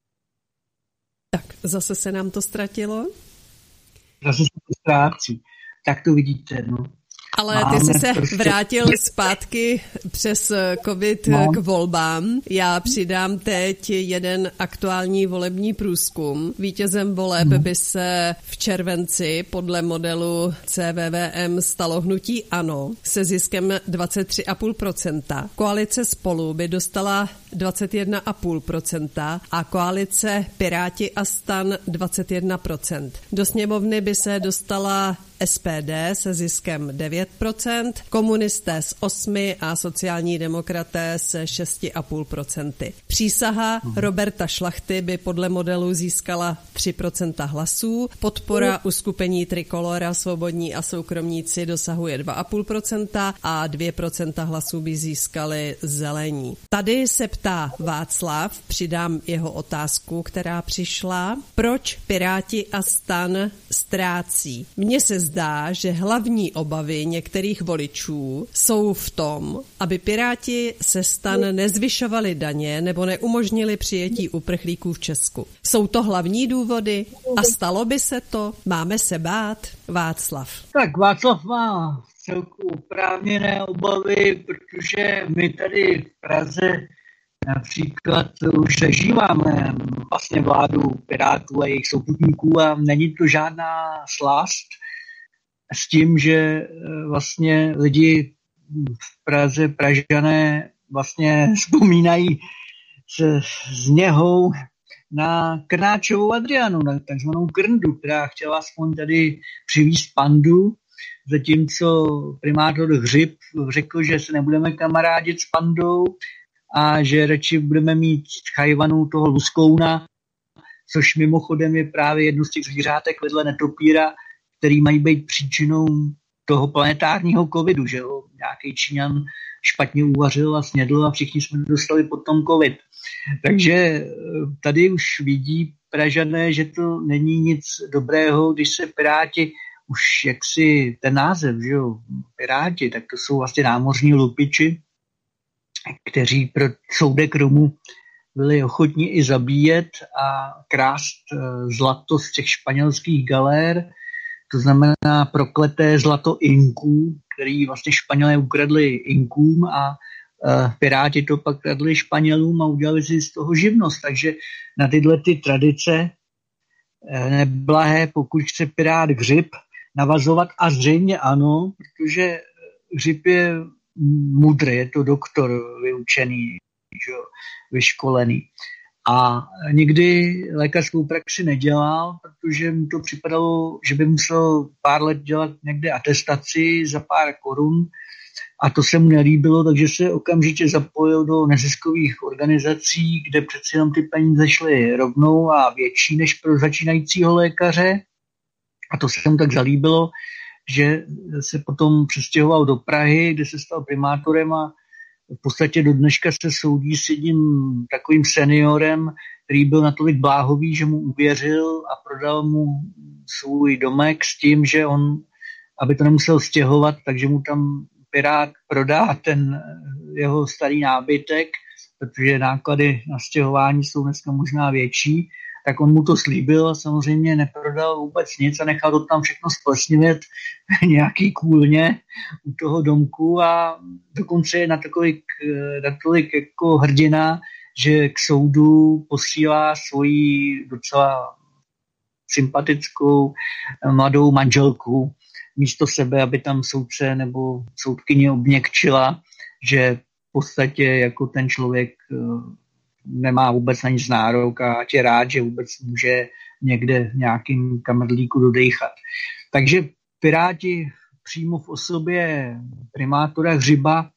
Tak, zase se nám to ztratilo? Zase se to ztrácí. Tak to vidíte, no. Ale ty jsi se prostě vrátil zpátky přes covid no. k volbám. Já přidám teď jeden aktuální volební průzkum. Vítězem voleb no. by se v červenci podle modelu C V V M stalo hnutí ANO se ziskem dvacet tři celá pět procenta. Koalice Spolu by dostala dvacet jedna celá pět procenta a koalice Piráti a STAN dvacet jedna procent. Do sněmovny by se dostala S P D se ziskem devět procent, komunisté s osmi a sociální demokraté se šest celá pět procenta. Přísaha Roberta Šlachty by podle modelu získala tři procenta hlasů, podpora uskupení Trikolora, Svobodní a soukromníci dosahuje dva celá pět procenta a dvě procenta hlasů by získali zelení. Tady se ptá Václav, přidám jeho otázku, která přišla. Proč Piráti a STAN ztrácí? Mně se zdá, že hlavní obavy některých voličů jsou v tom, aby Piráti se STAN nezvyšovali daně nebo neumožnili přijetí uprchlíků v Česku. Jsou to hlavní důvody a stalo by se to? Máme se bát? Václav. Tak Václav má celku oprávněné obavy, protože my tady v Praze například už zažíváme vlastně vládu Pirátů a jejich souputníků a není to žádná slást s tím, že vlastně lidi v Praze, Pražané vlastně vzpomínají s, s něhou na Krnáčovou Adrianu, na takzvanou Krndu, která chtěla aspoň tady přivízt pandu, zatímco primátor Hřib řekl, že se nebudeme kamarádit s pandou a že radši budeme mít chajvanu toho luskouna, což mimochodem je právě jedno z těch zvířátek vedle netopíra, který mají být příčinou toho planetárního covidu, že jo? Nějaký Číňan špatně uvařil a snědl a všichni jsme dostali potom covid. Takže tady už vidí Pražané, že to není nic dobrého, když se Piráti, už jaksi ten název, že jo, Piráti, tak to jsou vlastně námořní lupiči, kteří pro soudek Romu byli ochotní i zabíjet a krást zlato z těch španělských galér, to znamená prokleté zlato Inků, který vlastně Španělé ukradli Inkům a uh, Piráti to pak kradli Španělům a udělali si z toho živnost. Takže na tyhle ty tradice uh, neblahé, pokud chce Pirát Hřib navazovat, a zřejmě ano, protože Hřib je mudrý, je to doktor vyučený, že, vyškolený. A nikdy lékařskou praxi nedělal, protože mu to připadalo, že by musel pár let dělat někde atestaci za pár korun a to se mu nelíbilo, takže se okamžitě zapojil do neziskových organizací, kde přeci jenom ty peníze šly rovnou a větší než pro začínajícího lékaře. A to se mu tak zalíbilo, že se potom přestěhoval do Prahy, kde se stal primátorem a v podstatě do dneška se soudí s jedním takovým seniorem, který byl natolik bláhový, že mu uvěřil a prodal mu svůj domek s tím, že on, aby to nemusel stěhovat, takže mu tam pirát prodá ten jeho starý nábytek, protože náklady na stěhování jsou dneska možná větší, tak on mu to slíbil a samozřejmě neprodal vůbec nic a nechal to tam všechno splesnivět nějaký kůlně u toho domku a dokonce je natolik, natolik jako hrdina, že k soudu posílá svoji docela sympatickou mladou manželku místo sebe, aby tam soudce nebo soudkyně obměkčila, že v podstatě jako ten člověk nemá vůbec na nic nárok a ať je rád, že vůbec může někde v nějakým kamrdlíku dodejchat. Takže Piráti přímo v osobě primátora Hřiba,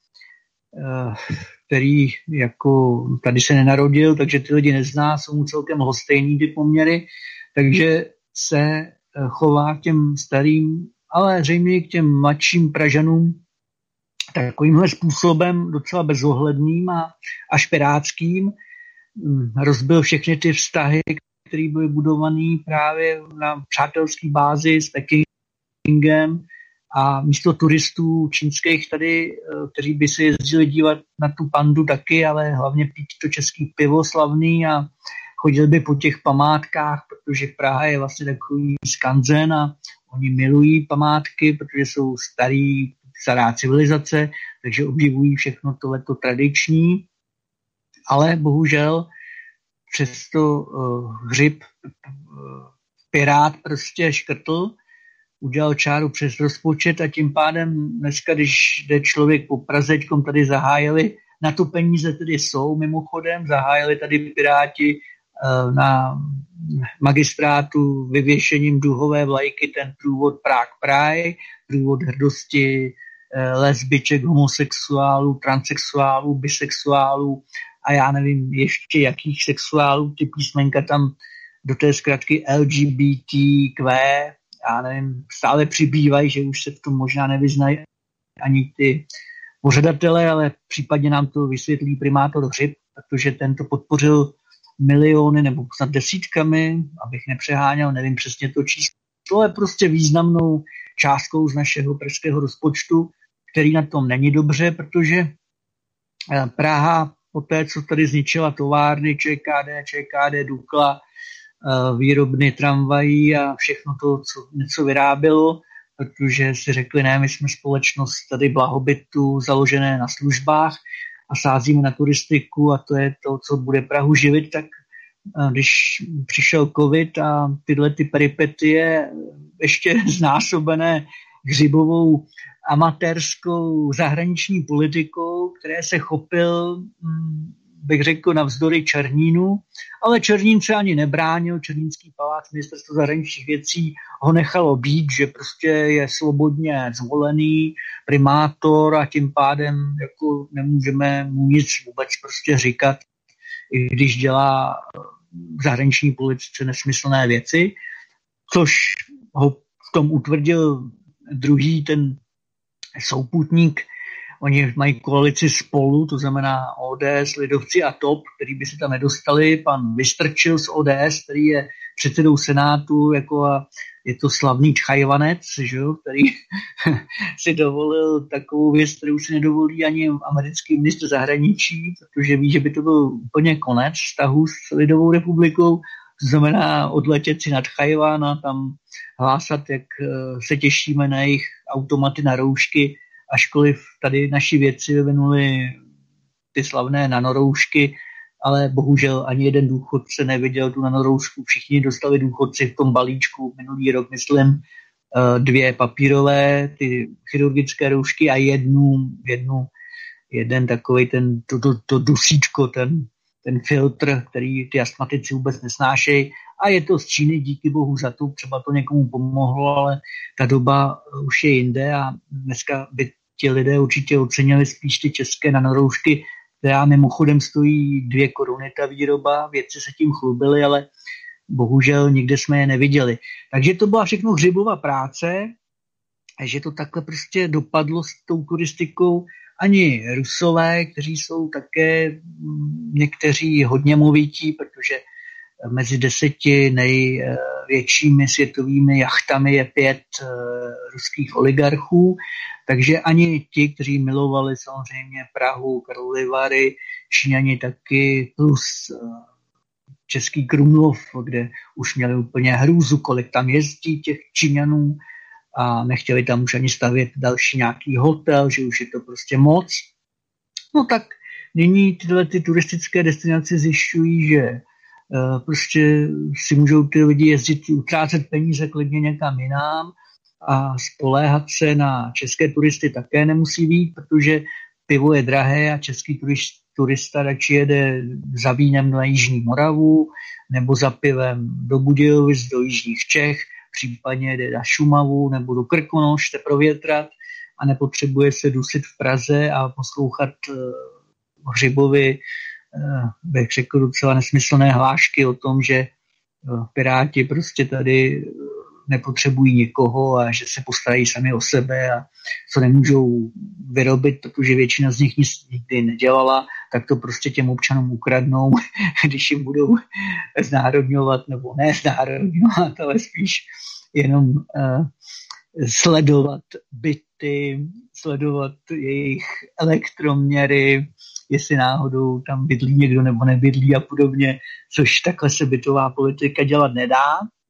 který jako tady se nenarodil, takže ty lidi nezná, jsou mu celkem lhostejný ty poměry, takže se chová k těm starým, ale zřejmě k těm mladším Pražanům takovýmhle způsobem docela bezohledným a až pirátským. Rozbil všechny ty vztahy, které byly budované právě na přátelské bázi s Pekingem a místo turistů čínských tady, kteří by se jezdili dívat na tu pandu taky, ale hlavně pít to český pivo slavný a chodili by po těch památkách, protože Praha je vlastně takový skanzen a oni milují památky, protože jsou starý, stará civilizace, takže obdivují všechno tohleto tradiční. Ale bohužel přesto uh, Hřib uh, Pirát prostě škrtl, udělal čáru přes rozpočet a tím pádem dneska, když jde člověk po Praze, tady zahájili, na to peníze tedy jsou mimochodem, zahájili tady Piráti uh, na magistrátu vyvěšením duhové vlajky ten průvod Prague Pride, průvod hrdosti uh, lesbiček, homosexuálů, transexuálů, bisexuálů a já nevím ještě jakých sexuálů, ty písmenka tam do té zkratky L G B T Q, já nevím, stále přibývají, že už se v tom možná nevyznají ani ty pořadatelé, ale případně nám to vysvětlí primátor Hřib, protože ten to podpořil miliony nebo snad desítkami, abych nepřeháněl, nevím přesně to číslo, ale prostě významnou částkou z našeho pražského rozpočtu, který na tom není dobře, protože Praha po té, co tady zničila továrny ČKD, ČKD Dukla, výrobny tramvají a všechno to, co něco vyrábělo, protože si řekli, ne, my jsme společnost tady blahobytu založené na službách a sázíme na turistiku a to je to, co bude Prahu živit, tak když přišel covid a tyhle ty peripetie ještě znásobené Hřibovou amatérskou zahraniční politikou, které se chopil, bych řekl, navzdory Černínu, ale Černín se ani nebránil, Černínský palác, ministerstvo zahraničních věcí ho nechalo být, že prostě je svobodně zvolený primátor a tím pádem jako nemůžeme mu nic vůbec prostě říkat, i když dělá v zahraniční politice nesmyslné věci, což ho v tom utvrdil druhý ten souputník. Oni mají koalici Spolu, to znamená O D S, lidovci a T O P, který by se tam nedostali. Pan Vystrčil z O D S, který je předsedou Senátu, jako a je to slavný Čchajvanec, že jo, který si dovolil takovou věc, kterou si nedovolí ani americký ministr zahraničí, protože ví, že by to byl úplně konec vztahu s Lidovou republikou. To znamená odletět si nad Tchajwan a tam hlásat, jak se těšíme na jejich automaty na roušky, ačkoliv tady naši vědci vyvinuli ty slavné nanoroušky, ale bohužel ani jeden důchodce neviděl tu nanoroušku. Všichni dostali důchodci v tom balíčku minulý rok, myslím, dvě papírové, ty chirurgické roušky a jednu, jednu jeden takovej ten, to, to, to dusíčko, ten, ten filtr, který ty astmatici vůbec nesnášejí. A je to z Číny, díky bohu za to, třeba to někomu pomohlo, ale ta doba už je jinde a dneska by ti lidé určitě ocenili spíš ty české nanoroušky, která mimochodem stojí dvě koruny ta výroba, vědci se tím chlubili, ale bohužel nikde jsme je neviděli. Takže to byla všechno Hřibova práce že to takhle prostě dopadlo s tou turistikou. Ani Rusové, kteří jsou také někteří hodně movití, protože mezi deseti největšími světovými jachtami je pět ruských oligarchů, takže ani ti, kteří milovali samozřejmě Prahu, Karlovy Vary, Číňani taky, plus Český Krumlov, kde už měli úplně hrůzu, kolik tam jezdí těch Číňanů a nechtěli tam už ani stavět další nějaký hotel, že už je to prostě moc. No tak nyní tyhle ty turistické destinace zjišťují, že uh, prostě si můžou ty lidi jezdit, utrácet peníze klidně někam jinam a spoléhat se na české turisty také nemusí být, protože pivo je drahé a český turist, turista radši jede za vínem na Jižní Moravu nebo za pivem do Budějovic, do Jižních Čech, případně jde na Šumavu nebo do Krkonoš se provětrat a nepotřebuje se dusit v Praze a poslouchat uh, Hřibovi, uh, bych řekl, docela nesmyslné hlášky o tom, že uh, Piráti prostě tady uh, nepotřebují nikoho a že se postarají sami o sebe a co nemůžou vyrobit, protože většina z nich nic nikdy nedělala, tak to prostě těm občanům ukradnou, když jim budou znárodňovat, nebo ne znárodňovat, ale spíš jenom uh, sledovat byty, sledovat jejich elektroměry, jestli náhodou tam bydlí někdo nebo nebydlí a podobně, což takhle se bytová politika dělat nedá.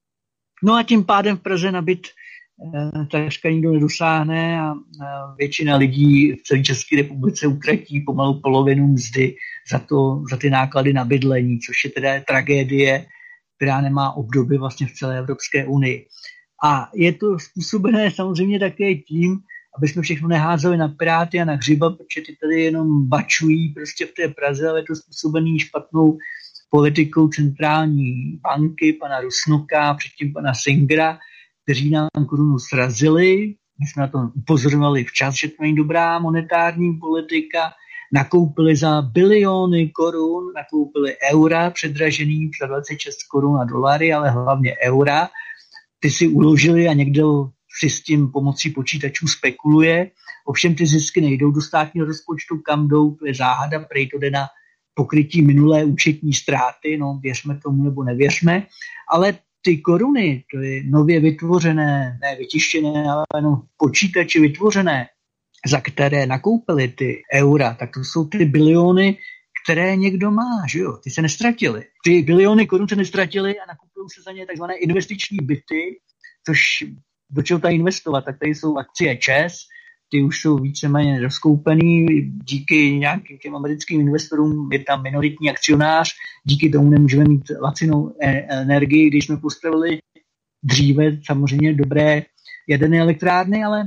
No a tím pádem v Praze na byt eh, takřka nikdo nedosáhne a eh, většina lidí v celé České republice utratí pomalu polovinu mzdy za, to, za ty náklady na bydlení, což je teda tragédie, která nemá obdoby vlastně v celé Evropské unii. A je to způsobené samozřejmě také tím, aby jsme všechno neházeli na Piráty a na Hřiba, protože ty tady jenom bačují prostě v té Praze, ale je to způsobený špatnou politikou centrální banky, pana Rusnoka, předtím pana Singera, kteří nám korunu srazili. My jsme na to upozorňovali včas, že to není dobrá monetární politika. Nakoupili za biliony korun, nakoupili eura předražený za dvacet šest korun a dolary, ale hlavně eura. Ty si uložili a někdo si s tím pomocí počítačů spekuluje. Ovšem ty zisky nejdou do státního rozpočtu, kam jdou, to je záhada, prej to jde na pokrytí minulé účetní ztráty, no věřme tomu nebo nevěřme, ale ty koruny, to je nově vytvořené, ne vytištěné, ale jenom v počítači vytvořené, za které nakoupili ty eura, tak to jsou ty biliony, které někdo má, že jo, ty se nestratily. Ty biliony korun se nestratily a nakupují se za ně takzvané investiční byty, což do čeho tady investovat, tak tady jsou akcie ČEZ, ty už jsou víceméně rozkoupený, díky nějakým těm americkým investorům je tam minoritní akcionář, díky tomu nemůžeme mít lacinou energii, když jsme postavili dříve samozřejmě dobré jaderné elektrárny, ale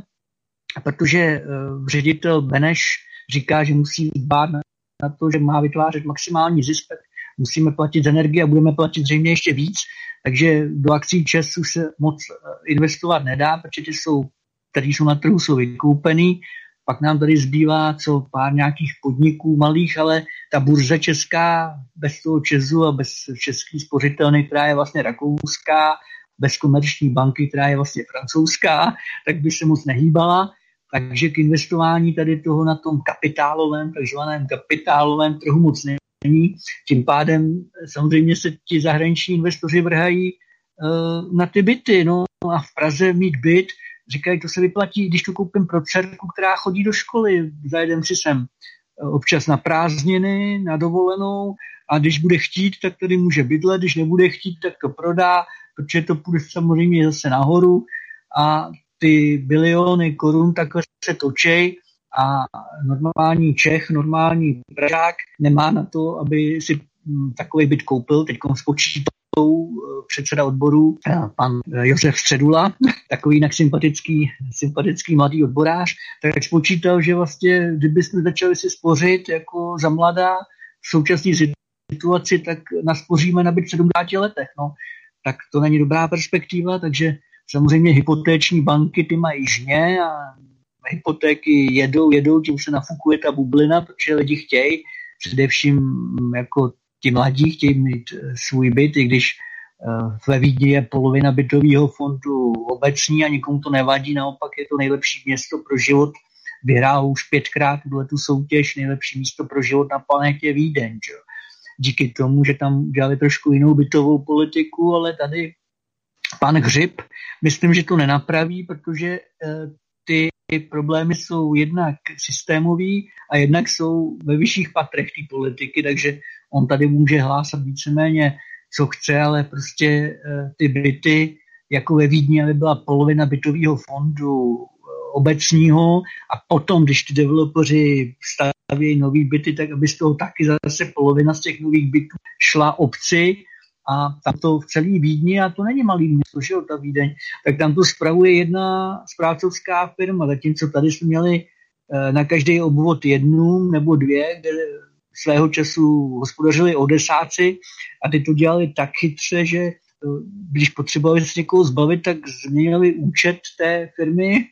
protože uh, ředitel Beneš říká, že musí dbát na, na to, že má vytvářet maximální zisk, tak musíme platit z energie a budeme platit zřejmě ještě víc, takže do akcí ČEZ už se moc investovat nedá, protože ty jsou který jsou na trhu, jsou vykoupený. Pak nám tady zbývá co pár nějakých podniků malých, ale ta burza česká bez toho ČEZu a bez český spořitelny, která je vlastně rakouská, bez komerční banky, která je vlastně francouzská, tak by se moc nehýbala. Takže k investování tady toho na tom kapitálovém, takzvaném kapitálovém trhu moc není. Tím pádem samozřejmě se ti zahraniční investoři vrhají uh, na ty byty. No a v Praze mít byt, říkají, to se vyplatí, když to koupím pro dcerku, která chodí do školy. Zajedem si sem občas na prázdniny, na dovolenou a když bude chtít, tak tady může bydlet, když nebude chtít, tak to prodá, protože to půjde samozřejmě zase nahoru a ty biliony korun takhle se točej a normální Čech, normální Pražák nemá na to, aby si takový byt koupil. Teď spočítal předseda odboru, pan Josef Středula, takový jinak sympatický, sympatický mladý odborář, tak spočítal, že vlastně, kdybychom začali si spořit jako za mladá v současné situaci, tak naspoříme na byt v sedmdesáti letech. No. Tak to není dobrá perspektiva, takže samozřejmě hypotéční banky ty mají žně a hypotéky jedou, jedou, tím se nafukuje ta bublina, protože lidi chtějí, především jako ti mladí chtějí mít svůj byt, i když Ve Vídni je polovina bytového fondu obecní a nikomu to nevadí, naopak je to nejlepší město pro život. Vyhrál už pětkrát tu soutěž, nejlepší místo pro život na planetě Vídeň. Že? Díky tomu, že tam dělali trošku jinou bytovou politiku, ale tady pan Hřib, myslím, že to nenapraví, protože ty problémy jsou jednak systémový a jednak jsou ve vyšších patrech té politiky, takže on tady může hlásat víceméně, co chce, ale prostě ty byty, jako ve Vídni, aby byla polovina bytového fondu obecního a potom, když ty developeři stavějí nový byty, tak aby z toho taky zase polovina z těch nových bytů šla obci a tam to v celý Vídni, a to není malý město, že jo, ta Vídeň, tak tam to spravuje jedna správcovská firma, zatímco tady jsme měli na každý obvod jednu nebo dvě, kde svého času hospodařili odesáci a ty to dělali tak chytře, že když potřebovali se někoho zbavit, tak změnili účet té firmy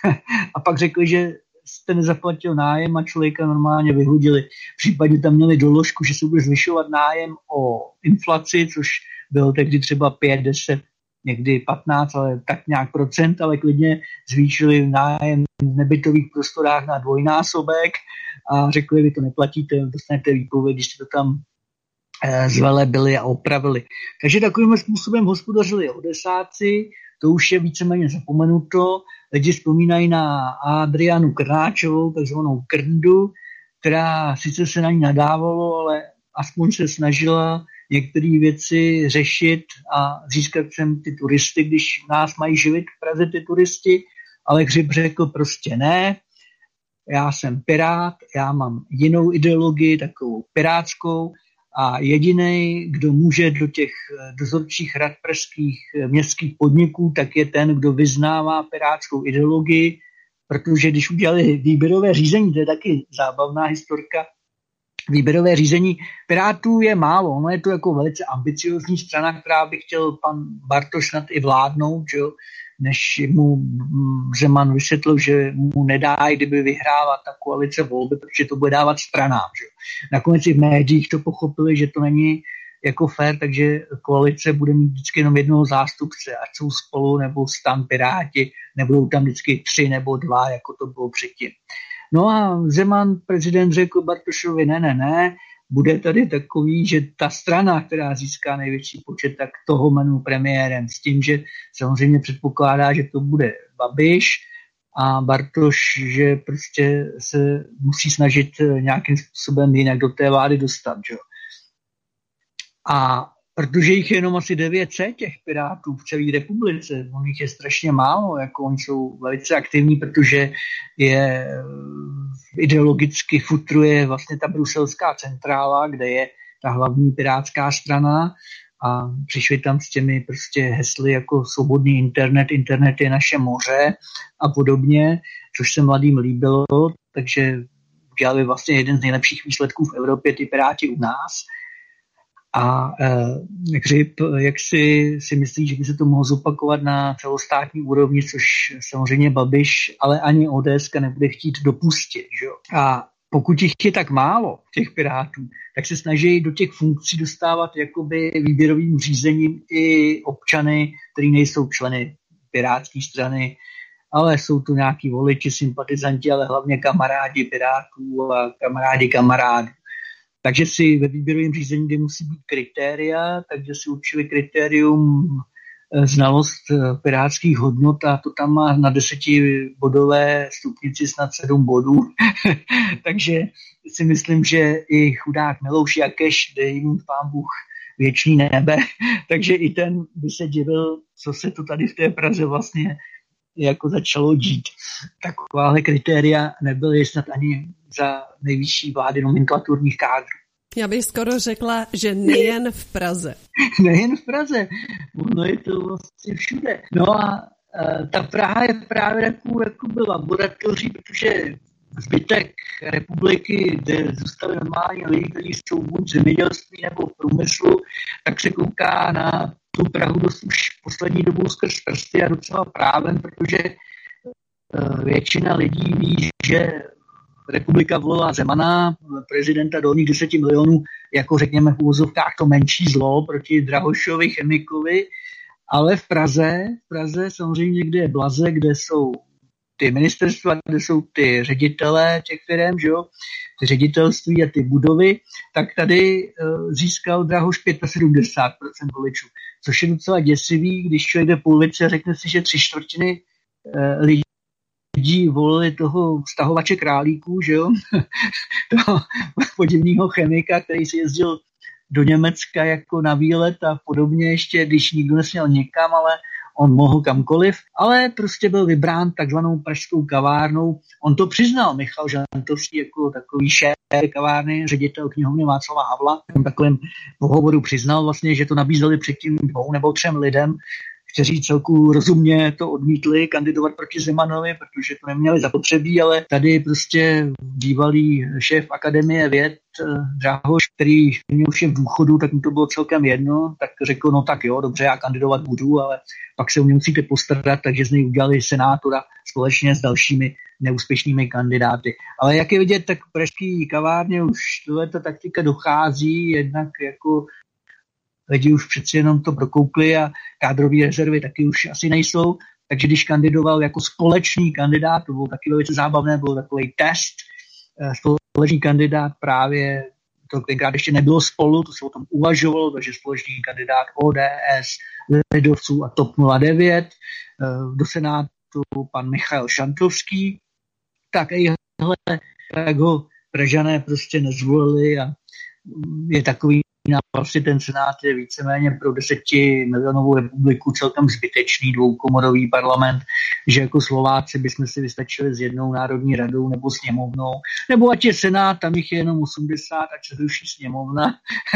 a pak řekli, že jste nezaplatil nájem a člověka normálně vyhodili. Případně tam měli doložku, že se bude zvyšovat nájem o inflaci, což bylo tehdy třeba pět, deset, někdy patnáct, ale tak nějak procent, ale klidně zvýšili nájem v nebytových prostorách na dvojnásobek a řekli, vy to neplatíte, dostanete výpověď, když jste to tam eh, zvelebili a opravili. Takže takovým způsobem hospodařili odesáci, to už je víceméně zapomenuto. Lidi vzpomínají na Adrianu Krnáčovou, takzvanou Krndu, která sice se na ní nadávalo, ale aspoň se snažila některé věci řešit a získat sem ty turisty, když nás mají živit v Praze ty turisti, ale Hřib řekl prostě ne, já jsem pirát, já mám jinou ideologii, takovou pirátskou, a jediný, kdo může do těch dozorčích rad pražských městských podniků, tak je ten, kdo vyznává pirátskou ideologii, protože když udělali výběrové řízení, to je taky zábavná historka, výběrové řízení Pirátů je málo, ono je to jako velice ambiciozní strana, která by chtěl pan Bartoš snad i vládnout, že jo? Než mu Zeman vysvětlil, že mu nedá, kdyby vyhrála ta koalice volby, protože to bude dávat stranám. Že? Nakonec i v médiích to pochopili, že to není jako fér, takže koalice bude mít vždycky jenom jednoho zástupce, ať jsou Spolu nebo Stan Piráti, nebudou tam vždycky tři nebo dva, jako to bylo předtím. No a Zeman, prezident, řekl Bartošovi, ne, ne, ne, bude tady takový, že ta strana, která získá největší počet, tak toho jmenuje premiérem, s tím, že samozřejmě předpokládá, že to bude Babiš a Bartoš, že prostě se musí snažit nějakým způsobem jinak do té vlády dostat. Že? A protože jich je jenom asi devět set těch Pirátů v celé republice, on jich je strašně málo, jako oni jsou velice aktivní, protože je ideologicky futruje vlastně ta bruselská centrála, kde je ta hlavní pirátská strana a přišli tam s těmi prostě hesly jako svobodný internet, internet je naše moře a podobně, což se mladým líbilo, takže udělali vlastně jeden z nejlepších výsledků v Evropě ty Piráti u nás. A eh, Hřib, jak si, si myslí, že by se to mohlo zopakovat na celostátní úrovni, což samozřejmě Babiš, ale ani O D S nebude chtít dopustit. Že? A pokud jich je tak málo, těch Pirátů, tak se snaží do těch funkcí dostávat jakoby výběrovým řízením i občany, kteří nejsou členy pirátské strany, ale jsou tu nějaký voliči, sympatizanti, ale hlavně kamarádi Pirátů a kamarádi kamarádů. Takže si ve výběrovém řízení, kde musí být kritéria, takže si určili kritérium znalost pirátských hodnot a to tam má na desetibodové stupnici snad sedm bodů. Takže si myslím, že i chudák Milouš Jakeš, dej mu pán Bůh věčný nebe, takže i ten by se divil, co se to tady v té Praze vlastně jako začalo dít. Takováhle kritéria nebyly snad ani za nejvyšší vlády nomenklaturních kádrů. Já bych skoro řekla, že nejen v Praze. Nejen v Praze, no je to vlastně všude. No a e, ta Praha je právě takovou jakoby laboratoří, protože zbytek republiky, kde zůstali normálně lidi, kteří jsou buď v zemědělství nebo v průmyslu, tak se kouká na tu Prahu dost už poslední dobou skrz prsty a docela právem, protože e, většina lidí ví, že republika volila Zemana, prezidenta dolních deseti milionů, jako řekněme v úvozovkách to menší zlo proti Drahošovi, chemikovi, ale v Praze, v Praze samozřejmě, kde je Blaze, kde jsou ty ministerstva, kde jsou ty ředitelé těch firem, že jo, ty ředitelství a ty budovy, tak tady uh, získal Drahoš sedmdesát pět procent voličů, což je docela děsivý, když člověk jde po ulici a řekne si, že tři čtvrtiny uh, lidí lidí volili toho stahovače králíků, že jo, toho podivného chemika, který si jezdil do Německa jako na výlet a podobně, ještě když nikdo nesměl nikam, ale on mohl kamkoliv, ale prostě byl vybrán takzvanou pražskou kavárnou. On to přiznal, Michal Žantovský, jako takový šéf kavárny, ředitel knihovny Václava Havla, v takovém pohovoru přiznal vlastně, že to nabízeli předtím dvou nebo třem lidem, kteří celku rozumně to odmítli kandidovat proti Zemanovi, protože to neměli zapotřebí, ale tady prostě bývalý šéf Akademie věd Drahoš, který měl už v důchodu, tak mu to bylo celkem jedno, tak řekl, no tak jo, dobře, já kandidovat budu, ale pak se u něj musíte postarat, takže z něj udělali senátora společně s dalšími neúspěšnými kandidáty. Ale jak je vidět, tak v pražský kavárně už tohleto taktika dochází, jednak jako lidi už přeci jenom to prokoukli a kádrové rezervy taky už asi nejsou, takže když kandidoval jako společný kandidát, to bylo taky velice zábavné, byl takový test, společný kandidát právě, to tenkrát ještě nebylo Spolu, to se o tom uvažovalo, takže společný kandidát O D S, lidovců a T O P nula devět, do Senátu pan Michal Šantovský, tak i hele, tak ho Pražané prostě nezvolili a je takový, vlastně ten senát je víceméně pro desetimilionovou republiku celkem zbytečný dvoukomorový parlament, že jako Slováci bychom si vystačili s jednou národní radou nebo sněmovnou, nebo ať je senát, tam jich je jenom osmdesát, ať se zruší sněmovna,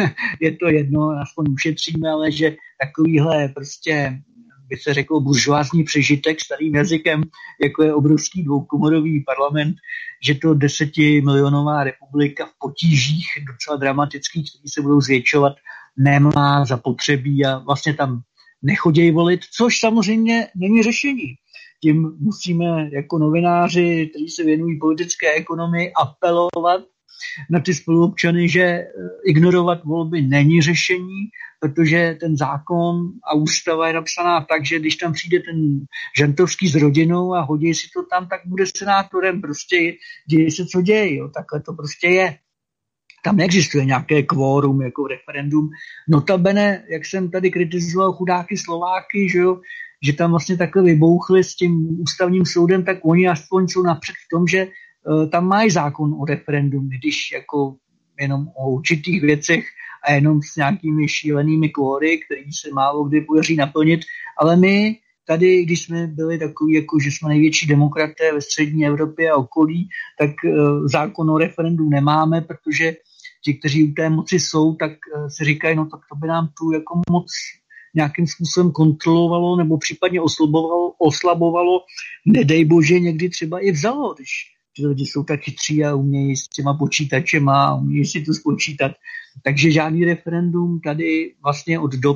je to jedno, aspoň ušetříme, ale že takovýhle prostě by se řeklo buržoázní přežitek starým jazykem, jako je obrovský dvoukomorový parlament, že to desetimilionová republika v potížích docela dramatických, které se budou zvětšovat, nemá zapotřebí a vlastně tam nechodějí volit, což samozřejmě není řešení. Tím musíme jako novináři, kteří se věnují politické ekonomii, apelovat na ty spoluobčany, že ignorovat volby není řešení, protože ten zákon a ústava je napsaná tak, že když tam přijde ten Žantovský s rodinou a hodí si to tam, tak bude senátorem. Prostě děje se, co děje. Jo. Takhle to prostě je. Tam neexistuje nějaké kvórum jako referendum. Notabene, jak jsem tady kritizoval chudáky Slováky, že, jo, že tam vlastně takhle vybouchli s tím ústavním soudem, tak oni aspoň jsou napřed v tom, že uh, tam mají zákon o referendum, když jako jenom o určitých věcech a jenom s nějakými šílenými kvóry, který se málo kdy podaří naplnit. Ale my tady, když jsme byli takový, jako že jsme největší demokraté ve střední Evropě a okolí, tak uh, zákon o referendu nemáme, protože ti, kteří u té moci jsou, tak uh, si říkají, no tak to by nám tu jako moc nějakým způsobem kontrolovalo nebo případně oslabovalo, oslabovalo, nedej bože, někdy třeba i vzalo, když ty lidi jsou tak chytří a umějí s těma počítačema a umějí si to spočítat. Takže žádný referendum tady vlastně od dob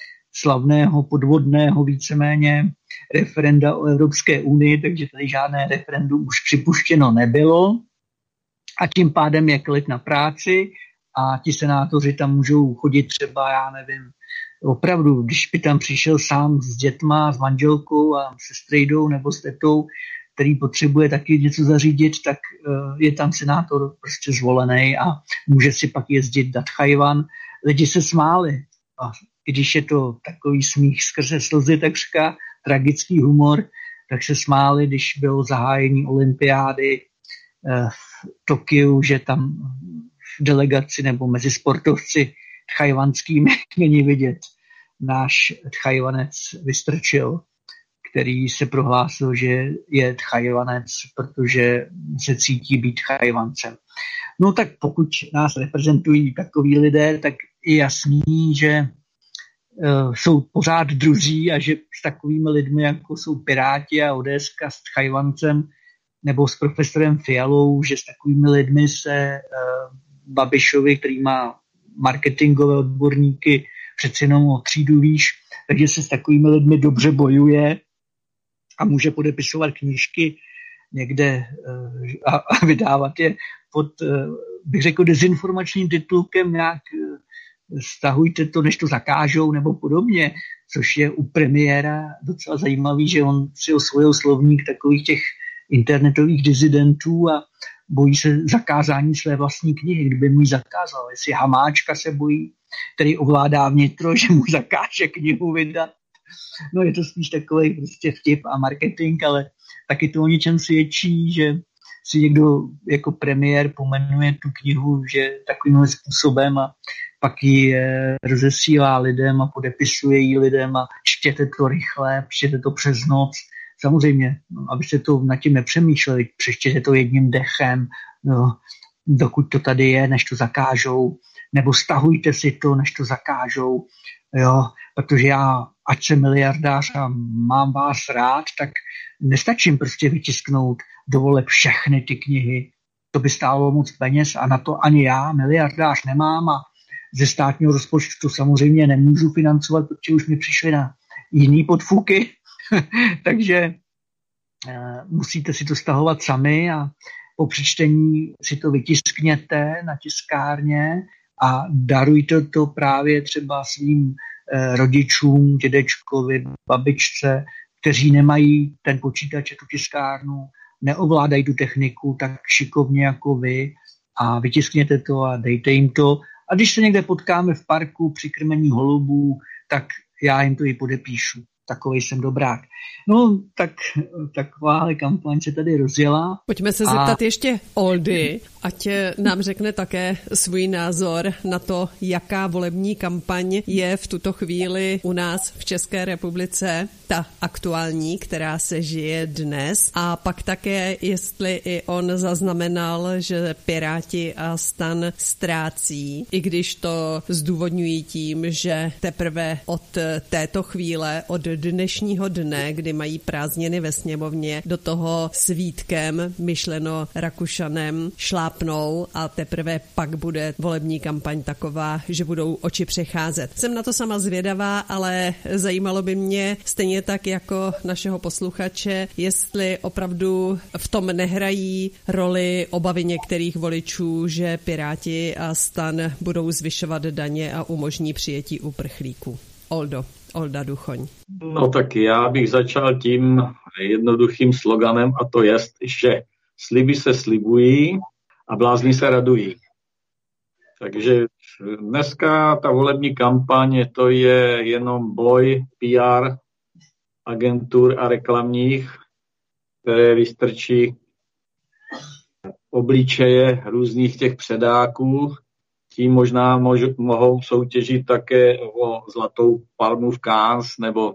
slavného podvodného víceméně referenda o Evropské unii, takže tady žádné referendum už připuštěno nebylo a tím pádem je klid na práci a ti senátoři tam můžou chodit třeba, já nevím, opravdu, když by tam přišel sám s dětma, s manželkou a se strejdou nebo s tetou, který potřebuje taky něco zařídit, tak uh, je tam senátor prostě zvolený a může si pak jezdit do Tchaj-wan. Lidi se smáli. A když je to takový smích skrze slzy, takřka tragický humor, tak se smáli, když bylo zahájení olympiády uh, v Tokiu, že tam v delegaci nebo mezi sportovci tchajvanskými není vidět náš Tchajvanec Vystrčil, který se prohlásil, že je Tchajvanec, protože se cítí být Tchajvancem. No tak pokud nás reprezentují takoví lidé, tak je jasný, že uh, jsou pořád druzí a že s takovými lidmi, jako jsou Piráti a ODSka s Tchajvancem nebo s profesorem Fialou, že s takovými lidmi se uh, Babišovi, který má marketingové odborníky přeci jenom o třídu výš, takže se s takovými lidmi dobře bojuje a může podepisovat knížky někde uh, a, a vydávat je pod uh, bych řekl, dezinformačním titulkem nějak stahujte to, než to zakážou nebo podobně, což je u premiéra docela zajímavý, že on si osvojil slovník takových těch internetových disidentů a bojí se zakázání své vlastní knihy, kdyby mu ji zakázal. Jestli Hamáčka se bojí, který ovládá vnitro, že mu zakáže knihu vydat. No je to spíš takový prostě vtip a marketing, ale taky to o něčem svědčí, že si někdo jako premiér pomenuje tu knihu, že takovým způsobem a pak ji rozesílá lidem a podepisuje ji lidem a čtěte to rychle, čtěte to přes noc. Samozřejmě, no, abyste to nad tím nepřemýšleli, přečtěte to jedním dechem, no, dokud to tady je, než to zakážou, nebo stahujte si to, než to zakážou, jo, protože já, ať jsem miliardář a mám vás rád, tak nestačím prostě vytisknout do voleb všechny ty knihy. To by stálo moc peněz a na to ani já, miliardář, nemám a ze státního rozpočtu to samozřejmě nemůžu financovat, protože už mi přišly na jiný podfuky. Takže uh, musíte si to stahovat sami a po přečtení si to vytiskněte na tiskárně a darujte to právě třeba svým uh, rodičům, dědečkovi, babičce, kteří nemají ten počítač, tu tiskárnu, neovládají tu techniku tak šikovně jako vy a vytiskněte to a dejte jim to. A když se někde potkáme v parku při krmení holubů, tak já jim to i podepíšu. Takovej jsem dobrák. No, tak taková kampaň se tady rozjela. Pojďme se a... zeptat ještě Oldy, ať nám řekne také svůj názor na to, jaká volební kampaň je v tuto chvíli u nás v České republice, ta aktuální, která se žije dnes. A pak také, jestli i on zaznamenal, že Piráti a STAN ztrácí, i když to zdůvodňují tím, že teprve od této chvíle, od dnešního dne, kdy mají prázdniny ve sněmovně, do toho svítkem, myšleno Rakušanem, šlápnou a teprve pak bude volební kampaň taková, že budou oči přecházet. Jsem na to sama zvědavá, ale zajímalo by mě stejně tak jako našeho posluchače, jestli opravdu v tom nehrají roli obavy některých voličů, že Piráti a STAN budou zvyšovat daně a umožní přijetí uprchlíků. Oldo. Olda Duchoň. No tak já bych začal tím jednoduchým sloganem a to je, že sliby se slibují a blázni se radují. Takže dneska ta volební kampaň to je jenom boj P R agentur a reklamních, které vystrčí obličeje různých těch předáků. Tím možná mož, mohou soutěžit také o Zlatou palmu v Cannes nebo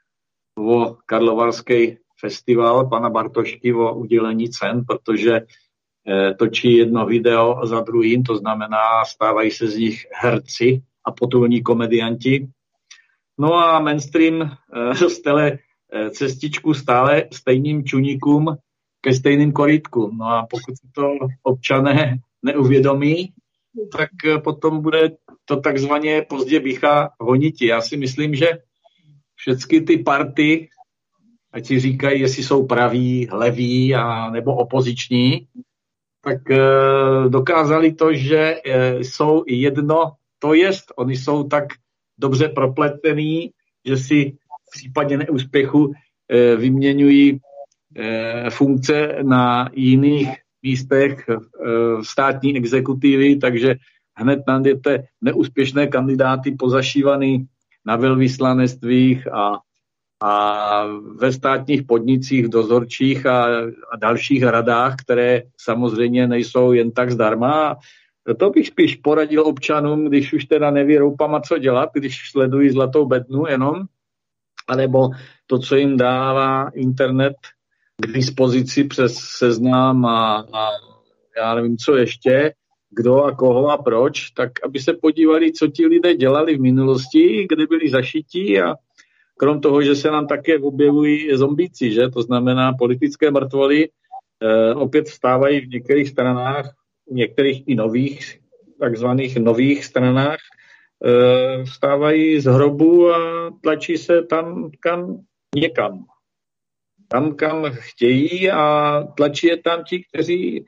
o Karlovarský festival pana Bartošky o udělení cen, protože eh, točí jedno video za druhým, to znamená, stávají se z nich herci a potulní komedianti. No a mainstream eh, stele eh, cestičku stále stejným čuníkům ke stejným korýtkům. No a pokud si to občané neuvědomí, tak potom bude to takzvaně pozdě bycha honiti. Já si myslím, že všechny ty party, ať si říkají, jestli jsou praví, leví a nebo opoziční, tak e, dokázali to, že e, jsou jedno, to jest, oni jsou tak dobře propletení, že si v případě neúspěchu e, vyměňují e, funkce na jiných místech e, státní exekutivy, takže hned najdete neúspěšné kandidáty pozašívaný na velvyslanectvích a, a ve státních podnicích, dozorčích a, a dalších radách, které samozřejmě nejsou jen tak zdarma. To bych spíš poradil občanům, když už teda neví roupama, co dělat, když sledují Zlatou bednu jenom, anebo to, co jim dává internet k dispozici přes Seznam a, a já nevím, co ještě, kdo a koho a proč, tak aby se podívali, co ti lidé dělali v minulosti, kde byli zašití a krom toho, že se nám také objevují zombíci, že? To znamená politické mrtvoly eh, opět vstávají v některých stranách, v některých i nových, takzvaných nových stranách, eh, vstávají z hrobu a tlačí se tam kam někam. Tam, kam chtějí a tlačí je tam ti, kteří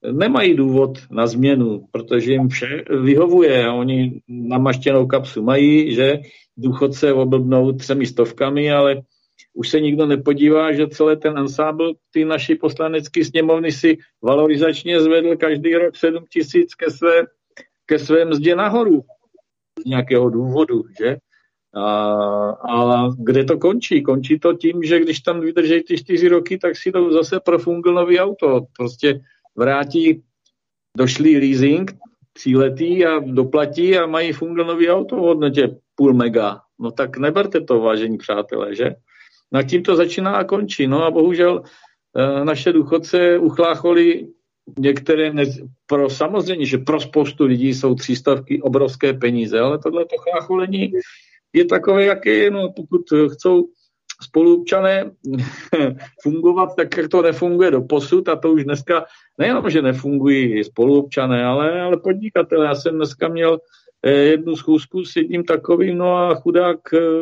nemají důvod na změnu, protože jim vše vyhovuje. Oni namaštěnou kapsu mají, že důchodce oblbnou třemi stovkami, ale už se nikdo nepodívá, že celý ten ansábl ty naší poslanecké sněmovny si valorizačně zvedl každý rok sedm tisíc ke své, ke své mzdě nahoru. Z nějakého důvodu, že? A, a kde to končí? Končí to tím, že když tam vydrží ty čtyři roky, tak si jdou zase pro fungl nový auto. Prostě vrátí došlý leasing tříletý a doplatí a mají fungl nový auto v hodnotě půl mega. No tak neberte to, vážení přátelé, že? No tím to začíná a končí. No a bohužel e, naše důchodce uchlácholi některé, ne, pro samozřejmě, že pro spoustu lidí jsou třístovky obrovské peníze, ale tohleto chlácholení je takové, jaké je, no pokud chcou spoluobčané fungovat tak, jak to nefunguje doposud, a to už dneska nejenom, že nefungují spoluobčané, ale, ale podnikatelé. Já jsem dneska měl jednu schůzku s jedním takovým, no a chudák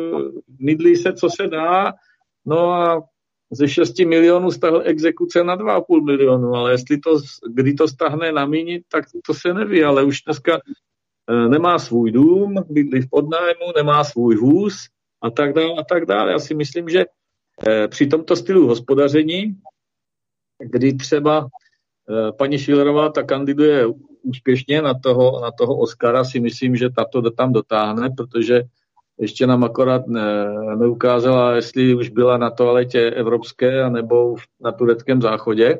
mydlí se, co se dá, no a ze šesti milionů stáhl exekuce na dva a půl milionu, ale jestli to, kdy to stáhne na míň, tak to se neví, ale už dneska nemá svůj dům, bydlí v podnájmu, nemá svůj vůz a tak dále a tak dále. Já si myslím, že při tomto stylu hospodaření, kdy třeba paní Schillerová ta kandiduje úspěšně na toho, na toho Oscara, si myslím, že tato tam dotáhne, protože ještě nám akorát ne, neukázala, jestli už byla na toaletě evropské anebo na tureckém záchodě,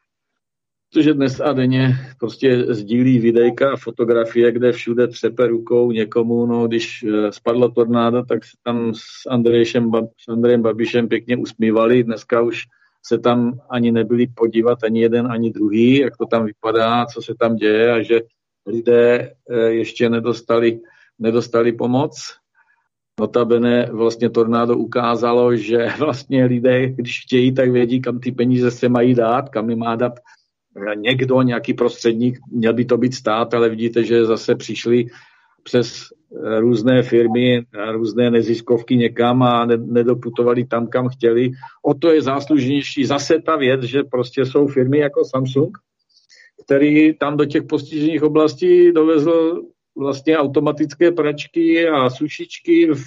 protože dnes a denně prostě sdílí videjka a fotografie, kde všude třepe rukou někomu, no když spadlo tornádo, tak se tam s, Andrejšem, s Andrejem Babišem pěkně usmívali, dneska už se tam ani nebyli podívat ani jeden, ani druhý, jak to tam vypadá, co se tam děje a že lidé ještě nedostali, nedostali pomoc. Notabene vlastně tornádo ukázalo, že vlastně lidé, když chtějí, tak vědí, kam ty peníze se mají dát, kam je má dát někdo, nějaký prostředník, měl by to být stát, ale vidíte, že zase přišli přes různé firmy, různé neziskovky někam a nedoputovali tam, kam chtěli. O to je záslužnější zase ta věc, že prostě jsou firmy jako Samsung, který tam do těch postižených oblastí dovezl vlastně automatické pračky a sušičky v,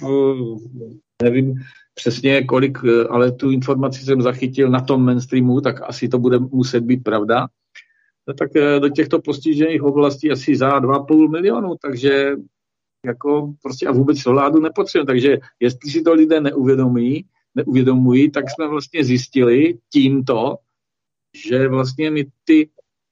nevím přesně kolik, ale tu informaci jsem zachytil na tom mainstreamu, tak asi to bude muset být pravda. No, tak do těchto postižených oblastí asi za dva a půl milionu, takže jako prostě a vůbec vládu nepotřebujeme. Takže jestli si to lidé neuvědomují, neuvědomují, tak jsme vlastně zjistili tímto, že vlastně my ty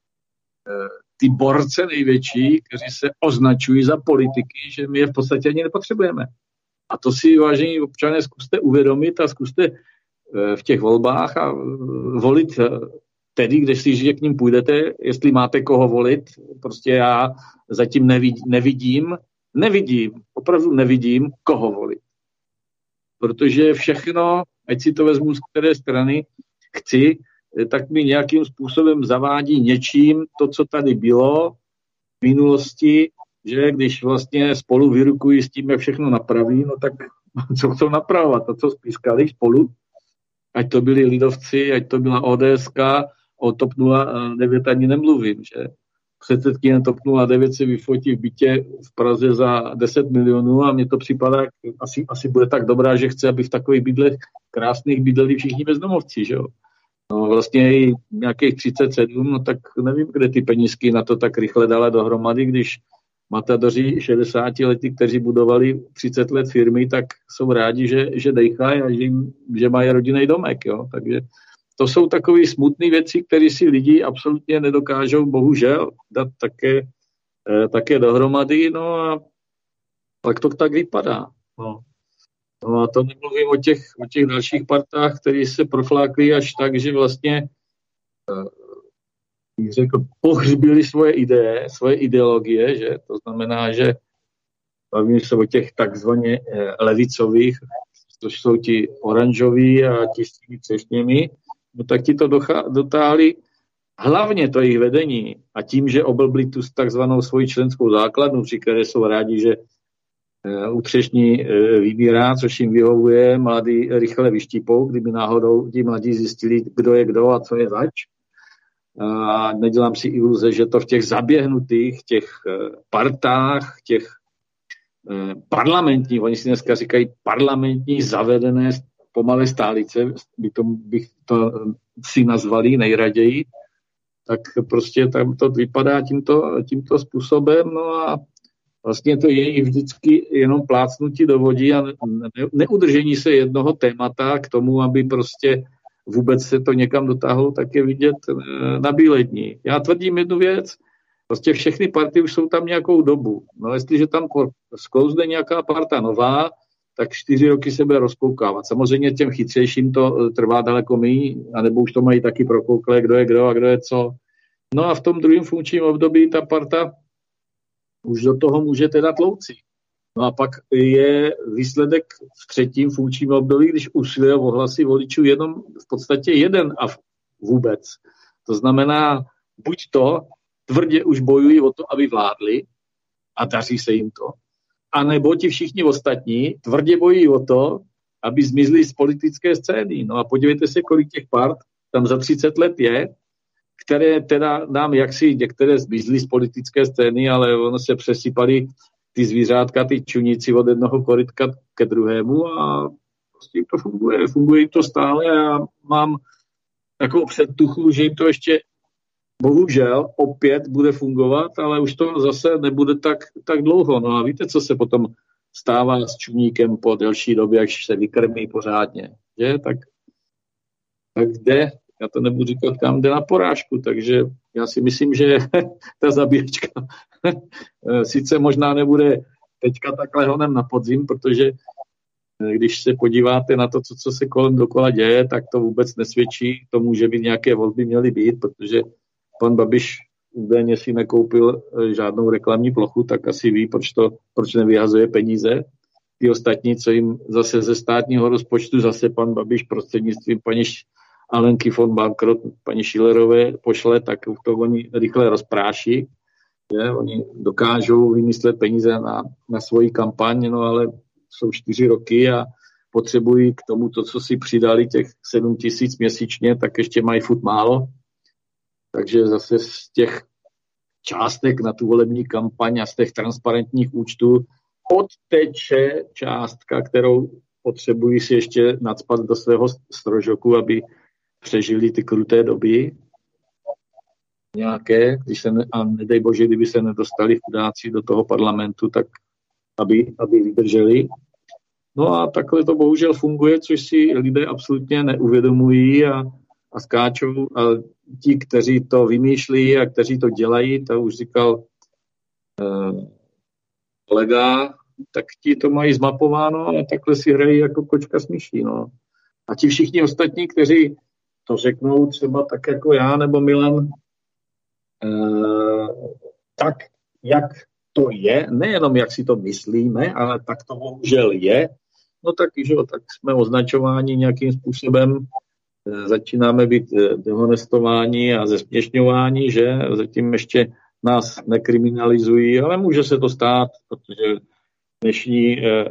ty borce největší, kteří se označují za politiky, že my je v podstatě ani nepotřebujeme. A to si, vážení občané, zkuste uvědomit a zkuste v těch volbách a volit tedy, když si k ním půjdete, jestli máte koho volit. Prostě já zatím nevidím, nevidím, opravdu nevidím, koho volit. Protože všechno, ať si to vezmu z které strany chci, tak mi nějakým způsobem zavádí něčím to, co tady bylo v minulosti, že když vlastně spolu vyrukují s tím, jak všechno napraví, no tak co chcou napravovat? To, co spískali spolu, ať to byli lidovci, ať to byla ODSka, o TOP nula devět ani nemluvím, že předsedkyně TOP nula devět se vyfotí v bytě v Praze za deset milionů a mně to připadá, asi, asi bude tak dobrá, že chce, aby v takových bydlech krásných bydleli všichni bezdomovci, že jo. No vlastně i nějakých třicet sedm, no tak nevím, kde ty penízky na to tak rychle dala dohromady, když matadoři šedesátiletí, kteří budovali třicet let firmy, tak jsou rádi, že, že dejchají a že, že mají rodinný domek, jo. Takže to jsou takové smutné věci, které si lidi absolutně nedokážou, bohužel, dát také, eh, také dohromady, no a pak to tak vypadá, no. No a to nemluvím o těch, o těch dalších partách, které se proflákly až tak, že vlastně bych řekl, pohřbili svoje ideje, svoje ideologie, že to znamená, že bavíme se o těch takzvaně levicových, což jsou ti oranžoví a ti s těmi třešněmi, no tak ti to dochá, dotáhli hlavně to jejich vedení a tím, že oblbli tu takzvanou svoji členskou základnu, při které jsou rádi, že u třešní vybírá, což jim vyhovuje, mladí rychle vyštípou, kdyby náhodou ti mladí zjistili, kdo je kdo a co je zač. A nedělám si iluze, že to v těch zaběhnutých, těch partách, těch parlamentních, oni si dneska říkají parlamentní zavedené pomalé stálice, by to, bych to si nazvali nejraději, tak prostě tam to vypadá tímto, tímto způsobem, no a vlastně to je i vždycky jenom plácnutí do vody a ne, neudržení se jednoho témata k tomu, aby prostě vůbec se to někam dotáhlo, tak je vidět na bílední. Já tvrdím jednu věc, prostě všechny party už jsou tam nějakou dobu. No jestliže tam sklouzne nějaká parta nová, tak čtyři roky se bude rozkoukávat. Samozřejmě těm chytřejším to trvá daleko méně, anebo už to mají taky prokouklé, kdo je kdo a kdo je co. No a v tom druhém funkčním období ta parta už do toho může teda tlouci. No a pak je výsledek v třetím funkčním období, když usiluje o hlasy voličů jenom v podstatě jeden a vůbec. To znamená, buď to tvrdě už bojují o to, aby vládli a daří se jim to, anebo ti všichni ostatní tvrdě bojují o to, aby zmizli z politické scény. No a podívejte se, kolik těch part tam za třicet let je, které teda nám jaksi některé zmizly z politické scény, ale ono se přesypali ty zvířátka, ty čuníci od jednoho korytka ke druhému a prostě to funguje. Funguje jim to stále a já mám takovou předtuchu, že jim to ještě bohužel opět bude fungovat, ale už to zase nebude tak, tak dlouho. No a víte, co se potom stává s čuníkem po delší době, až se vykrmí pořádně. Že? Tak, tak jde, já to nebudu říkat, kam jde na porážku, takže já si myslím, že ta zabíječka sice možná nebude teďka takhle honem na podzim, protože když se podíváte na to, co, co se kolem dokola děje, tak to vůbec nesvědčí tomu, že by nějaké volby měly být, protože pan Babiš údajně si nekoupil žádnou reklamní plochu, tak asi ví, proč, to, proč nevyhazuje peníze. Ty ostatní, co jim zase ze státního rozpočtu zase pan Babiš prostřednictvím paní Alenky von Bankrot, paní Schillerové pošle, tak to oni rychle rozpráší. Je? Oni dokážou vymyslet peníze na, na svoji kampaň, no ale jsou čtyři roky a potřebují k tomu to, co si přidali, těch sedm tisíc měsíčně, tak ještě mají furt málo. Takže zase z těch částek na tu volební kampaň a z těch transparentních účtů odteče částka, kterou potřebují si ještě nacpat do svého strožoku, aby přežili ty kruté doby nějaké, když se ne, a nedej bože, kdyby se nedostali chudáci do toho parlamentu, tak aby, aby vydrželi. No a takhle to bohužel funguje, což si lidé absolutně neuvědomují a, a skáčou. A ti, kteří to vymýšlí a kteří to dělají, to už říkal eh, kolega, tak ti to mají zmapováno a takhle si hrají jako kočka s myší. No. A ti všichni ostatní, kteří to řeknou třeba tak jako já nebo Milan, eh, tak jak to je, nejenom jak si to myslíme, ale tak to bohužel je, no tak, že, tak jsme označováni nějakým způsobem, e, začínáme být e, dehonestováni a zesměšňováni, že zatím ještě nás nekriminalizují, ale může se to stát, protože dnešní e,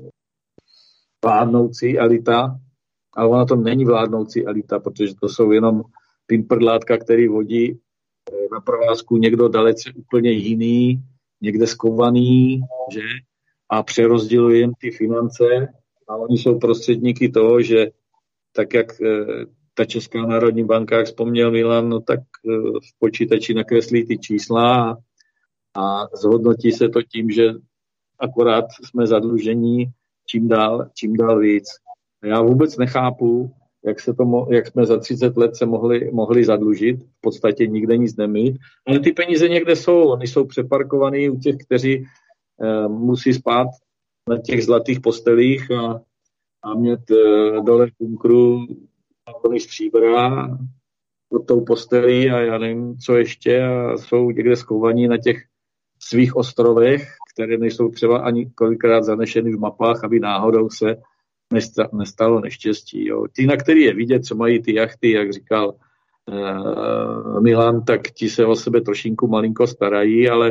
vládnoucí elita, ale ona to není vládnoucí elita, protože to jsou jenom pimprdlátka, který vodí e, na provázku někdo dalece úplně jiný, někde skovaný, že? A přerozděluje jim ty finance a oni jsou prostředníky toho, že tak, jak e, ta Česká národní banka, jak vzpomněl Milan, no tak e, v počítači nakreslí ty čísla a, a zhodnotí se to tím, že akorát jsme zadlužení čím dál, čím dál víc. Já vůbec nechápu, jak, se to mo- jak jsme za třicet let se mohli, mohli zadlužit, v podstatě nikde nic nemít, ale ty peníze někde jsou, oni jsou přeparkovaný u těch, kteří e, musí spát na těch zlatých postelích a, a mít e, dole v bunkru vagony stříbra pod tou postelí a já nevím, co ještě a jsou někde schovaní na těch svých ostrovech, které nejsou třeba ani kolikrát zanešeny v mapách, aby náhodou se nestalo neštěstí. Jo. Ty, na který je vidět, co mají ty jachty, jak říkal uh, Milan, tak ti se o sebe trošinku malinko starají, ale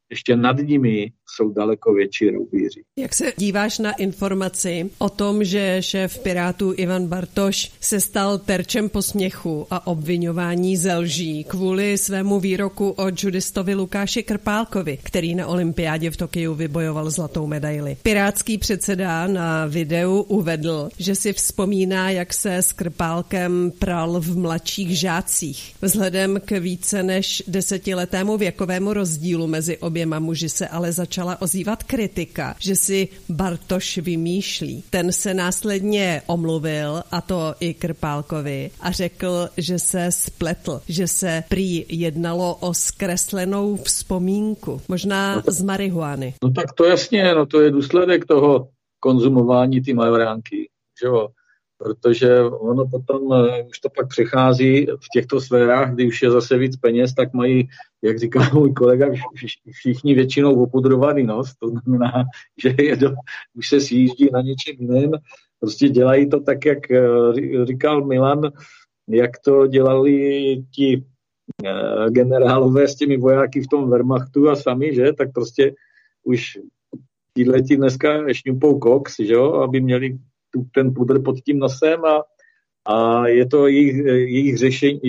ještě nad nimi jsou daleko větší roubíři. Jak se díváš na informaci o tom, že šéf Pirátů Ivan Bartoš se stal terčem posměchu a obviňování ze lží kvůli svému výroku o judistovi Lukáši Krpálkovi, který na olympiádě v Tokiu vybojoval zlatou medaili? Pirátský předseda na videu uvedl, že si vzpomíná, jak se s Krpálkem pral v mladších žácích. Vzhledem k více než desetiletému věkovému rozdílu mezi oběma muži se ale začala ozývat kritika, že si Bartoš vymýšlí. Ten se následně omluvil, a to i Krpálkovi, a řekl, že se spletl, že se prý jednalo o zkreslenou vzpomínku, možná z marihuany. No tak to jasně, no to je důsledek toho konzumování ty majoránky, že jo? Protože ono potom už to pak přechází v těchto sférách, kdy už je zase víc peněz, tak mají, jak říká můj kolega, všichni většinou opudrovaný nos, to znamená, že je do, už se sjíždí na něčem jiném, prostě dělají to tak, jak říkal Milan, jak to dělali ti generálové s těmi vojáky v tom Wehrmachtu a sami, že, tak prostě už tíhleti dneska šňupou koks, že jo, aby měli tu, ten pudr pod tím nosem a, a je to jejich, jejich řešení,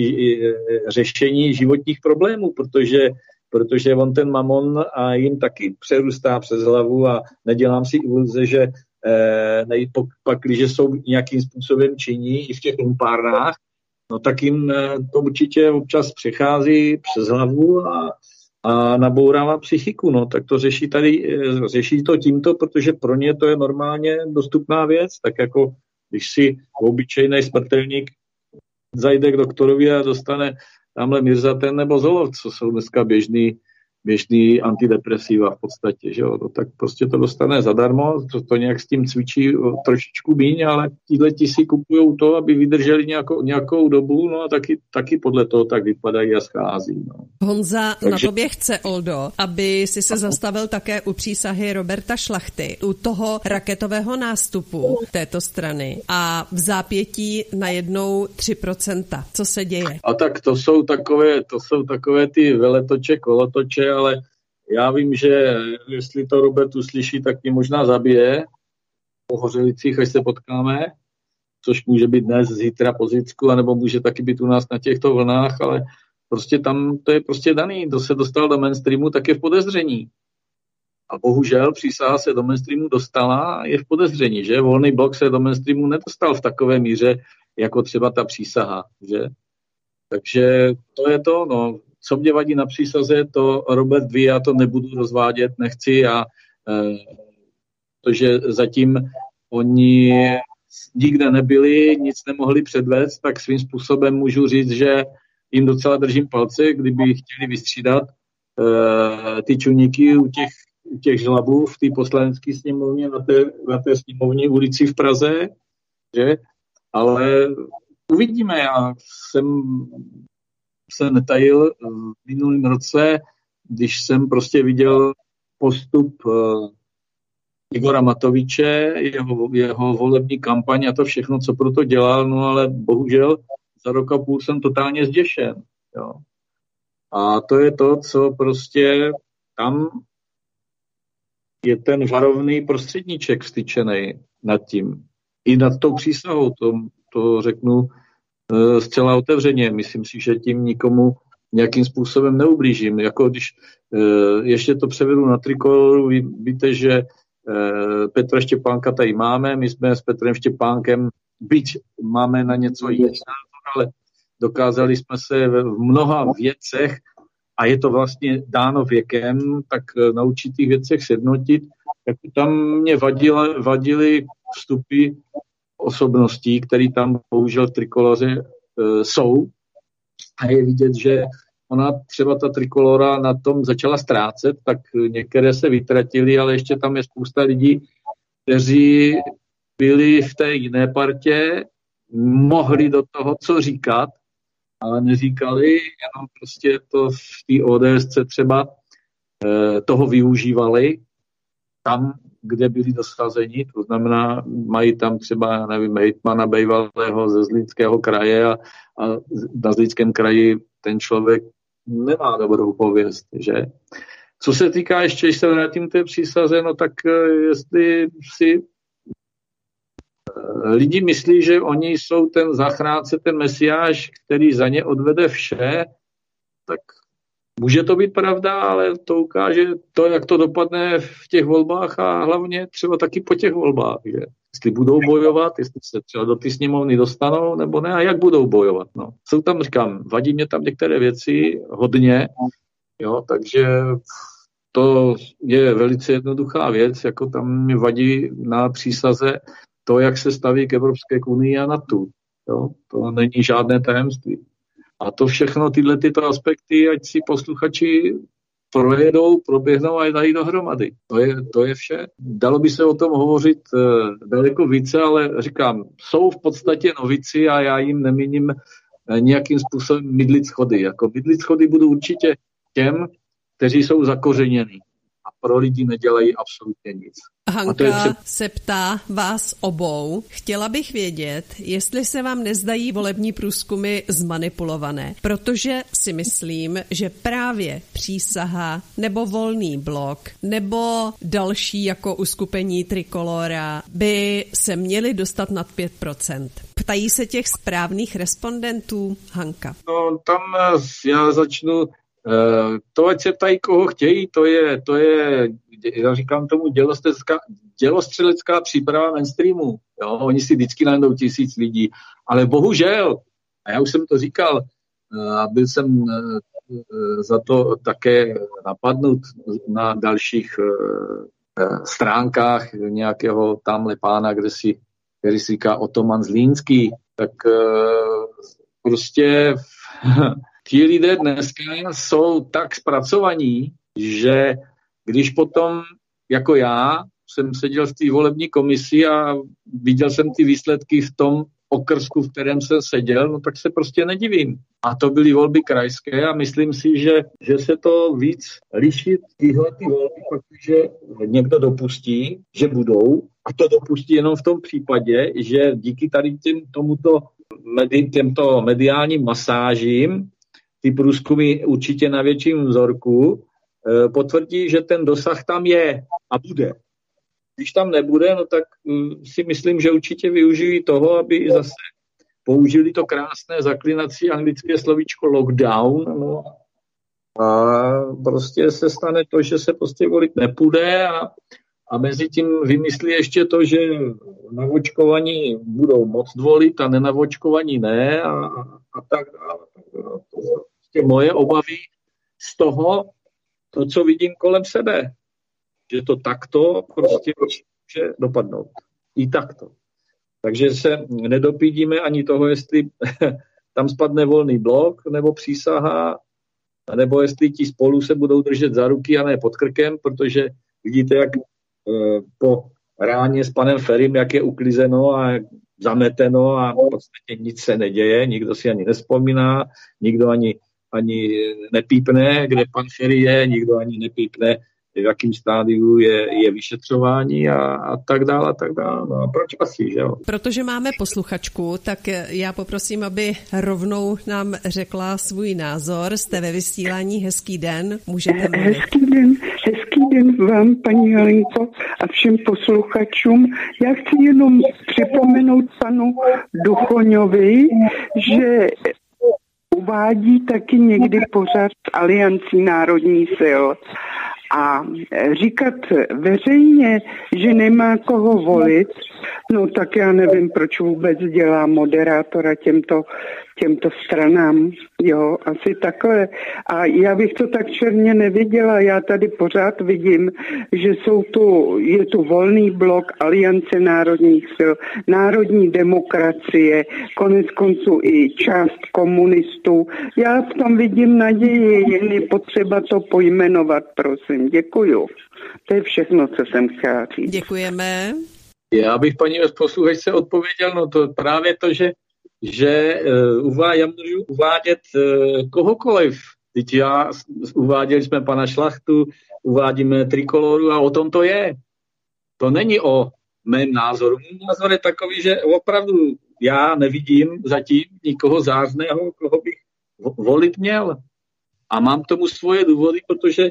řešení životních problémů, protože, protože on ten mamon a jim taky přerůstá přes hlavu a nedělám si iluze, že eh, nejpak, pak, když jsou nějakým způsobem činí i v těch lumpárnách, no tak jim to určitě občas přechází přes hlavu a a nabourává psychiku, no, tak to řeší tady, řeší to tímto, protože pro ně to je normálně dostupná věc, tak jako když si obyčejný smrtelník zajde k doktorovi a dostane tamhle Mirzaten nebo Zolov, co jsou dneska běžný, běžný antidepresiva v podstatě, že jo, no, tak prostě to dostane zadarmo, to, to nějak s tím cvičí trošičku míň, ale tíhleti si kupujou to, aby vydrželi nějakou, nějakou dobu, no a taky, taky podle toho tak vypadají a schází. No. Honza, Takže... na tobě chce, Oldo, aby si se zastavil také u přísahy Roberta Šlachty, u toho raketového nástupu této strany a v zápětí najednou tři procenta. Co se děje? A tak to jsou takové, to jsou takové ty veletoče, kolotoče, ale já vím, že jestli to Robert uslyší, tak mě možná zabije po Hořelicích, až se potkáme, což může být dnes, zítra po Zicku, anebo může taky být u nás na těchto vlnách, ale prostě tam to je prostě daný. Kdo se dostal do mainstreamu, tak je v podezření. A bohužel přísaha se do mainstreamu dostala a je v podezření, že? Volný blok se do mainstreamu nedostal v takové míře, jako třeba ta přísaha, že? Takže to je to, no. Co mě vadí na přísaze, to Robert ví, já to nebudu rozvádět, nechci, a e, protože zatím oni nikde nebyli, nic nemohli předvést, tak svým způsobem můžu říct, že jim docela držím palce, kdyby chtěli vystřídat e, ty čuníky u těch, u těch žlabů v té poslanecké sněmovně na té, na té sněmovní ulici v Praze, že? Ale uvidíme, já jsem se netajil v minulém roce, když jsem prostě viděl postup uh, Igora Matoviče, jeho, jeho volební kampaň a to všechno, co pro to dělal, no ale bohužel za rok a půl jsem totálně zděšen. Jo. A to je to, co prostě tam je ten varovný prostředníček vstyčený nad tím. I nad tou přísahou, to, to řeknu zcela otevřeně. Myslím si, že tím nikomu nějakým způsobem neublížím. Jako když ještě to převedu na Trikoloru, ví, víte, že Petra Štěpánka tady máme, my jsme s Petrem Štěpánkem, byť máme na něco jiného, ale dokázali jsme se v mnoha věcech, a je to vlastně dáno věkem, tak na určitých věcech sjednotit. Tak tam mě vadily, vadily vstupy osobností, které tam bohužel v Trikoloře e, jsou. A je vidět, že ona třeba ta Trikolora na tom začala ztrácet, tak některé se vytratily, ale ještě tam je spousta lidí, kteří byli v té jiné partě, mohli do toho co říkat, ale neříkali, jenom prostě to v té ODSce třeba e, toho využívali tam, kde byli dosazeni, to znamená, mají tam třeba, nevím, hejtmana bývalého ze Zlínského kraje a, a na Zlínském kraji ten člověk nemá dobrou pověst, že? Co se týká ještě, když se vrátím té přísaze, no tak jestli si lidi myslí, že oni jsou ten zachránce, ten mesiáš, který za ně odvede vše, tak může to být pravda, ale to ukáže to, jak to dopadne v těch volbách a hlavně třeba taky po těch volbách. Že? Jestli budou bojovat, jestli se třeba do ty sněmovny dostanou, nebo ne, a jak budou bojovat. No. Jsou tam, říkám, vadí mě tam některé věci hodně, jo, takže to je velice jednoduchá věc, jako tam mě vadí na přísaze to, jak se staví k Evropské unii a NATO. Jo? To není žádné tajemství. A to všechno, tyhle tyto aspekty, ať si posluchači projedou, proběhnou a je dají dohromady. To je, to je vše. Dalo by se o tom hovořit e, daleko více, ale říkám, jsou v podstatě novici a já jim nemíním e, nějakým způsobem mydlit schody. Jako mydlit schody budu určitě těm, kteří jsou zakořeněni a pro lidi nedělají absolutně nic. Hanka před... se ptá vás obou. Chtěla bych vědět, jestli se vám nezdají volební průzkumy zmanipulované, protože si myslím, že právě Přísaha nebo Volný blok nebo další jako uskupení Trikolora by se měly dostat nad pět procent. Ptají se těch správných respondentů, Hanka. No tam já začnu. To, ať se ptají, koho chtějí, to je, to je, já říkám tomu, dělostřelecká, dělostřelecká příprava mainstreamu. Jo? Oni si vždycky najdou tisíc lidí, ale bohužel, a já už jsem to říkal, a byl jsem za to také napadnut na dalších stránkách nějakého tamhle pána, kde si, který si říká Otoman Zlínský, tak prostě ti lidé dneska jsou tak zpracovaní, že když potom, jako já, jsem seděl v té volební komisi a viděl jsem ty výsledky v tom okrsku, v kterém jsem seděl, no tak se prostě nedivím. A to byly volby krajské a myslím si, že, že se to víc liší tyhle ty volby, protože někdo dopustí, že budou, a to dopustí jenom v tom případě, že díky tady těm, tomuto medi, těmto mediálním masážím ty průzkumy určitě na větším vzorku e, potvrdí, že ten dosah tam je a bude. Když tam nebude, no tak m, si myslím, že určitě využijí toho, aby zase použili to krásné zaklinací anglické slovíčko lockdown, no, a prostě se stane to, že se prostě volit nepůjde a, a mezi tím vymyslí ještě to, že navočkovaní budou moct volit a nenavočkovaní ne a, a tak dále. Prostě moje obavy z toho, to, co vidím kolem sebe, že to takto prostě může dopadnout. I takto. Takže se nedopídíme ani toho, jestli tam spadne Volný blok, nebo Přísaha, nebo jestli ti spolu se budou držet za ruky a ne pod krkem, protože vidíte, jak e, po ráně s panem Ferim, jak je uklizeno a zameteno a v podstatě nic se neděje, nikdo si ani nespomíná, nikdo ani, ani nepípne, kde pan Ferry je, nikdo ani nepípne, v jakém stádiu je, je vyšetřování a, a tak dále, a tak dále. No a proč asi, že jo? Protože máme posluchačku, tak já poprosím, aby rovnou nám řekla svůj názor. Jste ve vysílání, hezký den, můžete mluvit. Hezký den, hezký den vám, paní Helenko, a všem posluchačům. Já chci jenom připomenout panu Duchoňovi, že uvádí taky někdy pořad Aliancí národních sil. A říkat veřejně, že nemá koho volit, no tak já nevím, proč vůbec dělá moderátora těmto, těmto stranám. Jo, asi takhle. A já bych to tak černě neviděla. Já tady pořád vidím, že jsou tu, je tu Volný blok, Aliance národních sil, národní demokracie, konec konců i část komunistů. Já v tom vidím naději, jen je potřeba to pojmenovat, prosím. Děkuju. To je všechno, co jsem chtěla říct. Děkujeme. Já bych paní posluchačce odpověděl, no to právě to, že že uh, uvá, já můžu uvádět uh, kohokoliv. Teď já uváděli jsme pana Šlachtu, uvádíme Trikoloru a o tom to je. To není o mém názoru. Můj názor je takový, že opravdu já nevidím zatím nikoho zářného, koho bych volit měl. A mám tomu svoje důvody, protože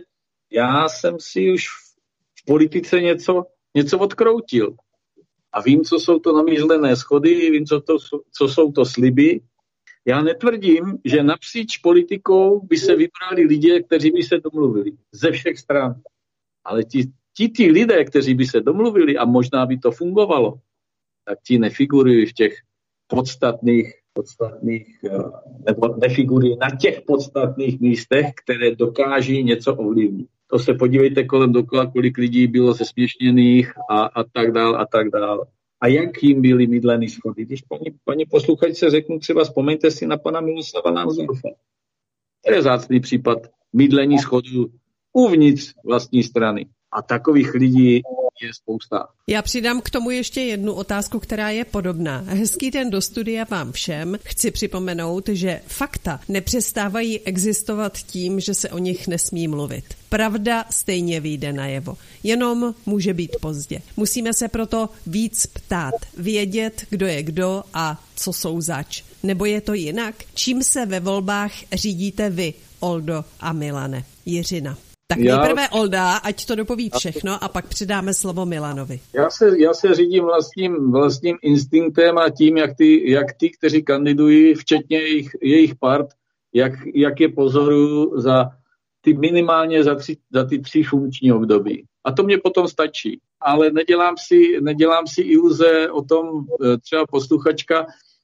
Já jsem si už v politice něco, něco odkroutil. A vím, co jsou to namířlené schody, vím, co, to, co jsou to sliby. Já netvrdím, že napříč politikou by se vybrali lidé, kteří by se domluvili ze všech stran. Ale ti, ti, ti lidé, kteří by se domluvili a možná by to fungovalo, tak ti nefigurují v těch podstatných, podstatných nebo nefigurují na těch podstatných místech, které dokáží něco ovlivnit. To se podívejte kolem dokola, kolik lidí bylo zesměšněných a, a tak dál a tak dál. A jak jim byly mydlený schody? Když paní, paní posluchačce řeknu, třeba vzpomeňte si na pana Miloslava Námsdorfa. To je vzácný případ mydlení schodů uvnitř vlastní strany. A takových lidí je spousta. Já přidám k tomu ještě jednu otázku, která je podobná. Hezký den do studia vám všem. Chci připomenout, že fakta nepřestávají existovat tím, že se o nich nesmí mluvit. Pravda stejně vyjde najevo. Jenom může být pozdě. Musíme se proto víc ptát, vědět, kdo je kdo a co jsou zač. Nebo je to jinak? Čím se ve volbách řídíte vy, Oldo a Milane? Jiřina. Tak nejprve Olda, ať to dopoví všechno a pak přidáme slovo Milanovi. Já se, já se řídím vlastním, vlastním instinktem a tím, jak ty, jak ty, kteří kandidují, včetně jejich, jejich part, jak, jak je pozoruju za ty minimálně za, tři, za ty tři funkční období. A to mě potom stačí. Ale nedělám si, nedělám si iluze o tom, třeba posluchačka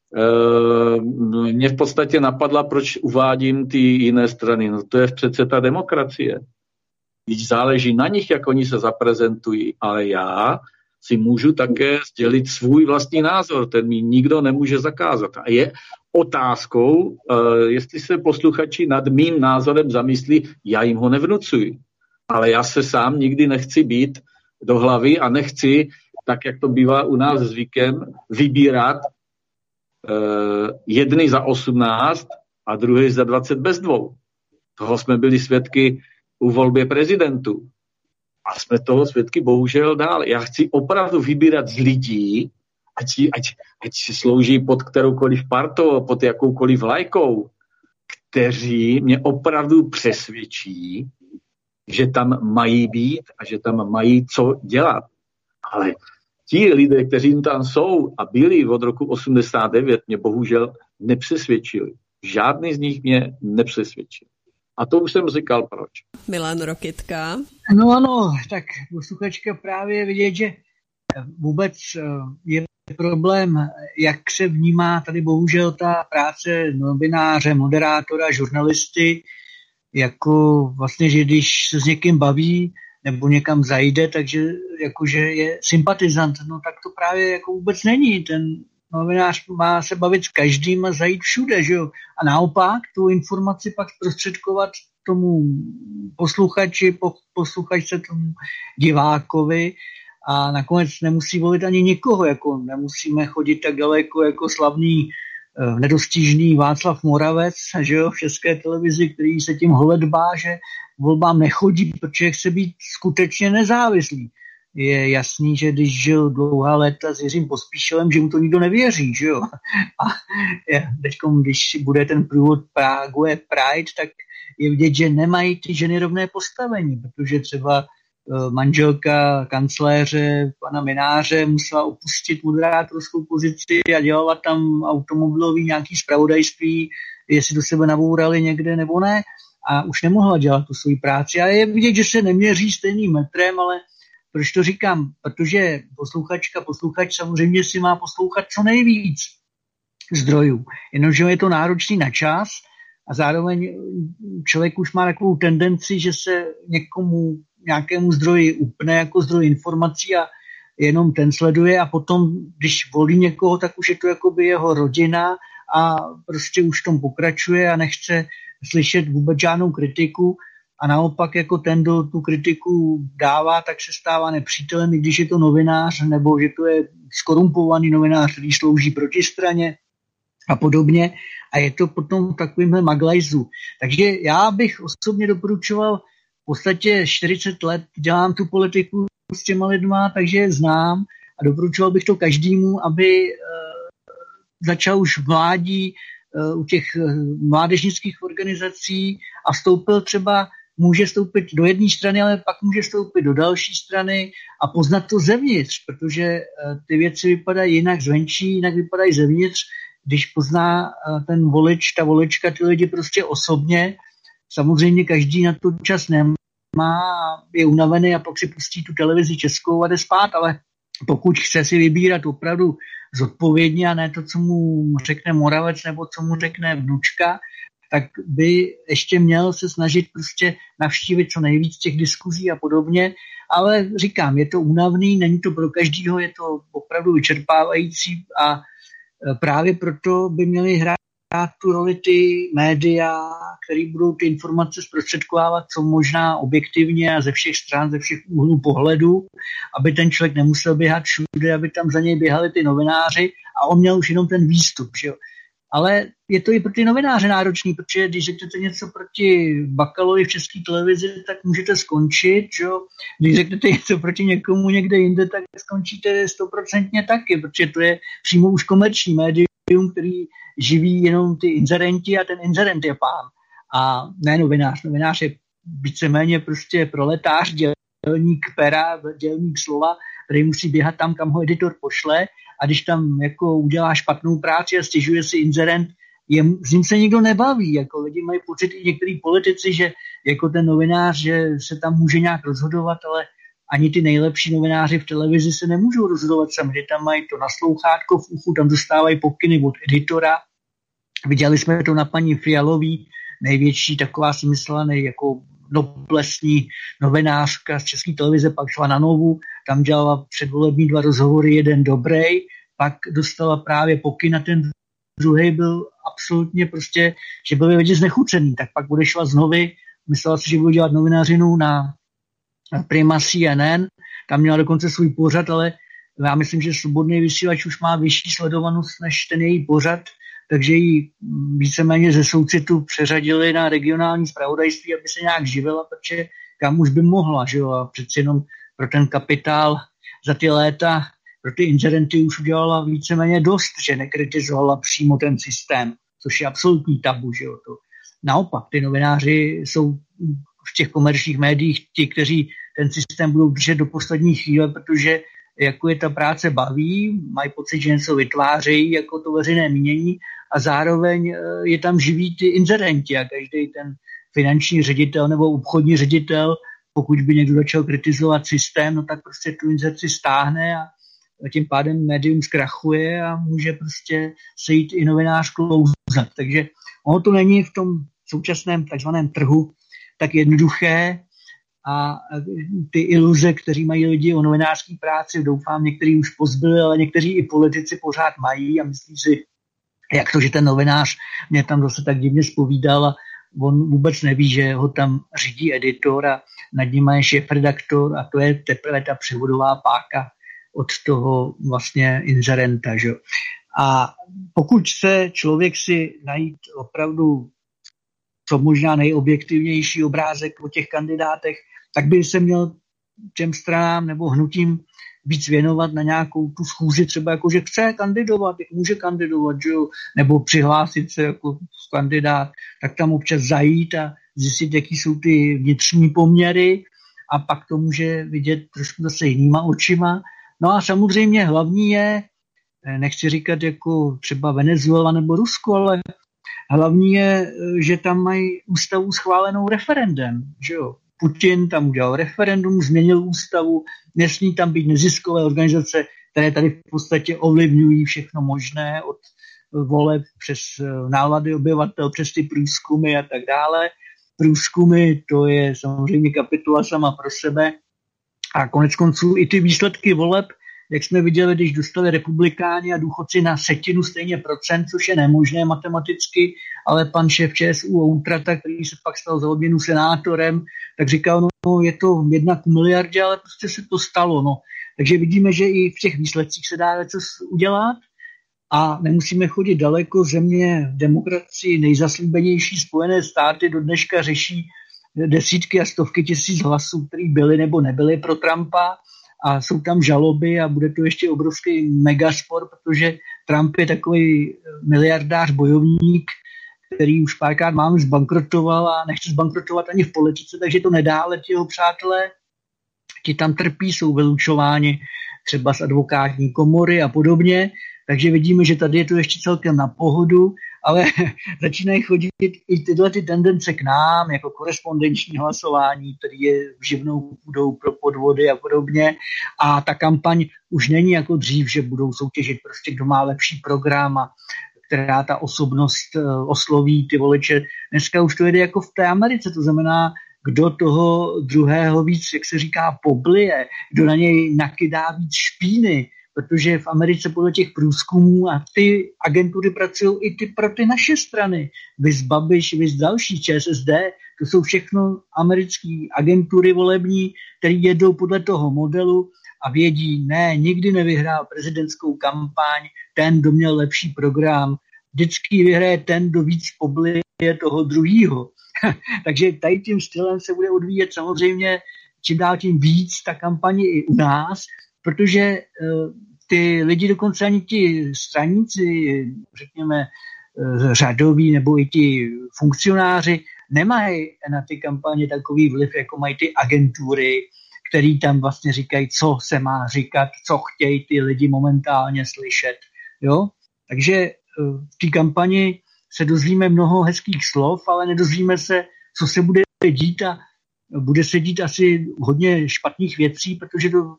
mě v podstatě napadla, proč uvádím ty jiné strany. No to je přece ta demokracie. Když záleží na nich, jak oni se zaprezentují, ale já si můžu také sdělit svůj vlastní názor, ten mi nikdo nemůže zakázat. A je otázkou, jestli se posluchači nad mým názorem zamyslí, já jim ho nevnucuji. Ale já se sám nikdy nechci být do hlavy a nechci, tak jak to bývá u nás zvykem, vybírat jedny za osmnáct a druhý za dvacet bez dvou. Toho jsme byli svědky u volbě prezidentů. A jsme toho svědky bohužel dál. Já chci opravdu vybírat z lidí, ať, ať, ať slouží pod kteroukoliv partou, pod jakoukoliv vlajkou, kteří mě opravdu přesvědčí, že tam mají být a že tam mají co dělat. Ale ti lidé, kteří tam jsou a byli od roku osmdesát devět, mě bohužel nepřesvědčili. Žádný z nich mě nepřesvědčil. A to už jsem říkal, proč. Milan Rokytka. No ano, tak posluchačka právě vidět, že vůbec je problém, jak se vnímá tady bohužel ta práce novináře, moderátora, žurnalisty, jako vlastně, že když se s někým baví nebo někam zajde, takže jakože je sympatizant, no tak to právě jako vůbec není. Ten novinář má se bavit s každým a zajít všude, že jo. A naopak tu informaci pak zprostředkovat tomu posluchači, posluchačce, tomu divákovi a nakonec nemusí volit ani nikoho, jako nemusíme chodit tak daleko jako slavný eh, nedostižný Václav Moravec, že jo, v České televizi, který se tím holedbá, že volbám nechodí, protože chce být skutečně nezávislý. Je jasný, že když žil dlouhá léta s Jiřím Pospíšilem, že mu to nikdo nevěří, že jo. A teďkom, když bude ten průvod Prague Pride, tak je vidět, že nemají ty ženy rovné postavení, protože třeba manželka kancléře pana Mináře musela opustit moderátorskou pozici a dělala tam automobilový nějaký zpravodajství, jestli do sebe nabourali někde nebo ne, a už nemohla dělat tu svoji práci. A je vidět, že se neměří stejným metrem, ale proč to říkám? Protože posluchačka, posluchač samozřejmě si má poslouchat co nejvíc zdrojů. Jenomže je to náročný na čas a zároveň člověk už má takovou tendenci, že se někomu, nějakému zdroji upne jako zdroj informací a jenom ten sleduje a potom, když volí někoho, tak už je to jakoby jeho rodina a prostě už v tom pokračuje a nechce slyšet vůbec žádnou kritiku. A naopak jako ten, kdo tu kritiku dává, tak se stává nepřítelem, i když je to novinář, nebo že to je skorumpovaný novinář, který slouží protistraně a podobně. A je to potom v takovémhle maglajzu. Takže já bych osobně doporučoval, v podstatě čtyřicet let dělám tu politiku s těma lidma, takže je znám a doporučoval bych to každému, aby e, začal už v mládí e, u těch mládežnických organizací a vstoupil třeba může vstoupit do jedné strany, ale pak může vstoupit do další strany a poznat to zevnitř, protože ty věci vypadají jinak zvenčí, jinak vypadají zevnitř. Když pozná ten volič, ta volička, ty lidi prostě osobně, samozřejmě každý na to čas nemá, je unavený a pak si pustí tu televizi českou a jde spát, ale pokud chce si vybírat opravdu zodpovědně a ne to, co mu řekne Moravec nebo co mu řekne vnučka, tak by ještě měl se snažit prostě navštívit co nejvíc těch diskuzí a podobně. Ale říkám, je to únavný, není to pro každýho, je to opravdu vyčerpávající a právě proto by měli hrát tu roli ty média, které budou ty informace zprostředkovávat co možná objektivně a ze všech stran, ze všech úhlů pohledu, aby ten člověk nemusel běhat všude, aby tam za něj běhali ty novináři a on měl už jenom ten výstup. Že jo. Ale je to i pro ty novináře náročný, protože když řeknete něco proti Bakalovi v České televizi, tak můžete skončit. Že jo. Když řeknete něco proti někomu někde jinde, tak skončíte stoprocentně taky, protože to je přímo už komerční médium, který živí jenom ty inzerenti a ten inzerent je pán. A ne novinář. Novinář je víceméně prostě proletář, dělník pera, dělník slova, který musí běhat tam, kam ho editor pošle a když tam jako udělá špatnou práci a stěžuje si inzerent, je, s ním se nikdo nebaví. Jako lidi mají pocit i některý politici, že jako ten novinář, že se tam může nějak rozhodovat, ale ani ty nejlepší novináři v televizi se nemůžou rozhodovat sami, že tam mají to naslouchátko v uchu, tam dostávají pokyny od editora. Viděli jsme to na paní Fialový, největší taková si myslela, nej, jako noblesní novinářka z České televize, pak šla na Novu, tam dělala předvolební dva rozhovory, jeden dobrý, pak dostala právě pokyn a ten druhý byl absolutně prostě, že byl lidi znechucený, tak pak odešla znovu, myslela si, že bude dělat novinářinu na Prima C N N, tam měla dokonce svůj pořad, ale já myslím, že Svobodný vysílač už má vyšší sledovanost než ten její pořad, takže ji víceméně ze soucitu přeřadili na regionální zpravodajství, aby se nějak živila, protože kam už by mohla, že jo, a přeci jenom pro ten kapitál za ty léta, pro ty inzerenty už udělala víceméně dost, že nekritizovala přímo ten systém, což je absolutní tabu, že jo, to. Naopak, ty novináři jsou v těch komerčních médiích ti, kteří ten systém budou držet do poslední chvíle, protože jako je ta práce baví, mají pocit, že něco vytvářejí jako to veřejné mínění a zároveň je tam živí ty inzerenti a každý ten finanční ředitel nebo obchodní ředitel, pokud by někdo začal kritizovat systém, no tak prostě tu inzerci stáhne a tím pádem médium zkrachuje a může prostě sejít i novinář klouzat. Takže ono to není v tom současném takzvaném trhu tak jednoduché a ty iluze, které mají lidi o novinářské práci, doufám, někteří už pozbyli, ale někteří i politici pořád mají a myslí si, jak to, že ten novinář mě tam zase tak divně zpovídal a on vůbec neví, že ho tam řídí editor a nad ním je šéfredaktor a to je teprve ta převodová páka od toho vlastně inzerenta. Že? A pokud chce člověk si najít opravdu co možná nejobjektivnější obrázek o těch kandidátech, tak by se měl těm stranám nebo hnutím víc věnovat na nějakou tu schůzi, třeba jako, že chce kandidovat, může kandidovat, že jo? Nebo přihlásit se jako kandidát, tak tam občas zajít a zjistit, jaký jsou ty vnitřní poměry a pak to může vidět trošku zase jinýma očima. No a samozřejmě hlavní je, nechci říkat jako třeba Venezuela nebo Rusko, ale hlavní je, že tam mají ústavu schválenou referendem, že jo. Putin tam udělal referendum, změnil ústavu, nesmí tam být neziskové organizace, které tady v podstatě ovlivňují všechno možné, od voleb přes nálady obyvatel, přes ty průzkumy a tak dále. Průzkumy, to je samozřejmě kapitola sama pro sebe. A konec konců i ty výsledky voleb, jak jsme viděli, když dostali republikáni a důchodci na setinu stejně procent, což je nemožné matematicky, ale pan šéf ČSÚ Outrata, který se pak stal za odměnu senátorem, tak říkal, no je to jedna k miliardě, ale prostě se to stalo. No. Takže vidíme, že i v těch výsledcích se dá něco udělat a nemusíme chodit daleko. Země v demokracii nejzaslíbenější Spojené státy do dneška řeší desítky a stovky tisíc hlasů, které byly nebo nebyly pro Trumpa a jsou tam žaloby a bude to ještě obrovský megaspor, protože Trump je takový miliardář bojovník, který už párkrát máme zbankrotoval a nechce zbankrotovat ani v politice, takže to nedá, ale ti jeho přátelé, ti tam trpí, jsou vylučováni třeba z advokátní komory a podobně, takže vidíme, že tady je to ještě celkem na pohodu, ale začínají chodit i tyhle ty tendence k nám, jako korespondenční hlasování, který je živnou půdou pro podvody a podobně. A ta kampaň už není jako dřív, že budou soutěžit prostě, kdo má lepší program a která ta osobnost osloví ty voliče. Dneska už to jede jako v té Americe, to znamená, kdo toho druhého víc, jak se říká, poblije, kdo na něj nakydá víc špíny, protože v Americe podle těch průzkumů a ty agentury pracují i ty pro ty naše strany. Vys Babiš, vys další ČSSD, to jsou všechno americké agentury volební, které jedou podle toho modelu a vědí, ne, nikdy nevyhrál prezidentskou kampaň ten, kdo měl lepší program. Vždycky vyhraje ten, kdo víc poblije toho druhýho. Takže tady tím stylem se bude odvíjet samozřejmě čím dál tím víc ta kampaně i u nás, protože uh, ty lidi, dokonce ani ti straníci, řekněme, uh, řadoví nebo i ti funkcionáři nemají na ty kampaně takový vliv, jako mají ty agentury, který tam vlastně říkají, co se má říkat, co chtějí ty lidi momentálně slyšet. Jo? Takže uh, v té kampani se dozvíme mnoho hezkých slov, ale nedozvíme se, co se bude dít a bude se dít asi hodně špatných věcí, protože to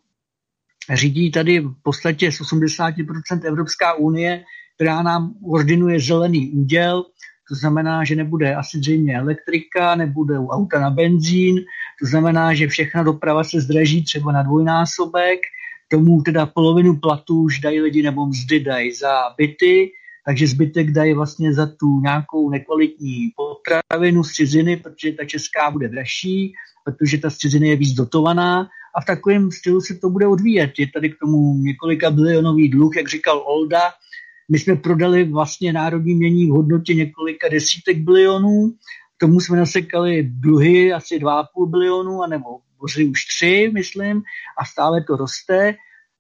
řídí tady v podstatě z osmdesát procent Evropská unie, která nám ordinuje zelený úděl, to znamená, že nebude asi zřejmě elektrika, nebude auta na benzín, to znamená, že všechna doprava se zdraží třeba na dvojnásobek, tomu teda polovinu platů už dají lidi nebo mzdy dají za byty, takže zbytek dají vlastně za tu nějakou nekvalitní potravinu z ciziny, protože ta česká bude dražší, protože ta z ciziny je víc dotovaná a v takovém stylu se to bude odvíjet. Je tady k tomu několika bilionový dluh, jak říkal Olda. My jsme prodali vlastně národní mění v hodnotě několika desítek bilionů, k tomu jsme nasekali dluhy asi dva a půl bilionu, anebo už tři, myslím, a stále to roste.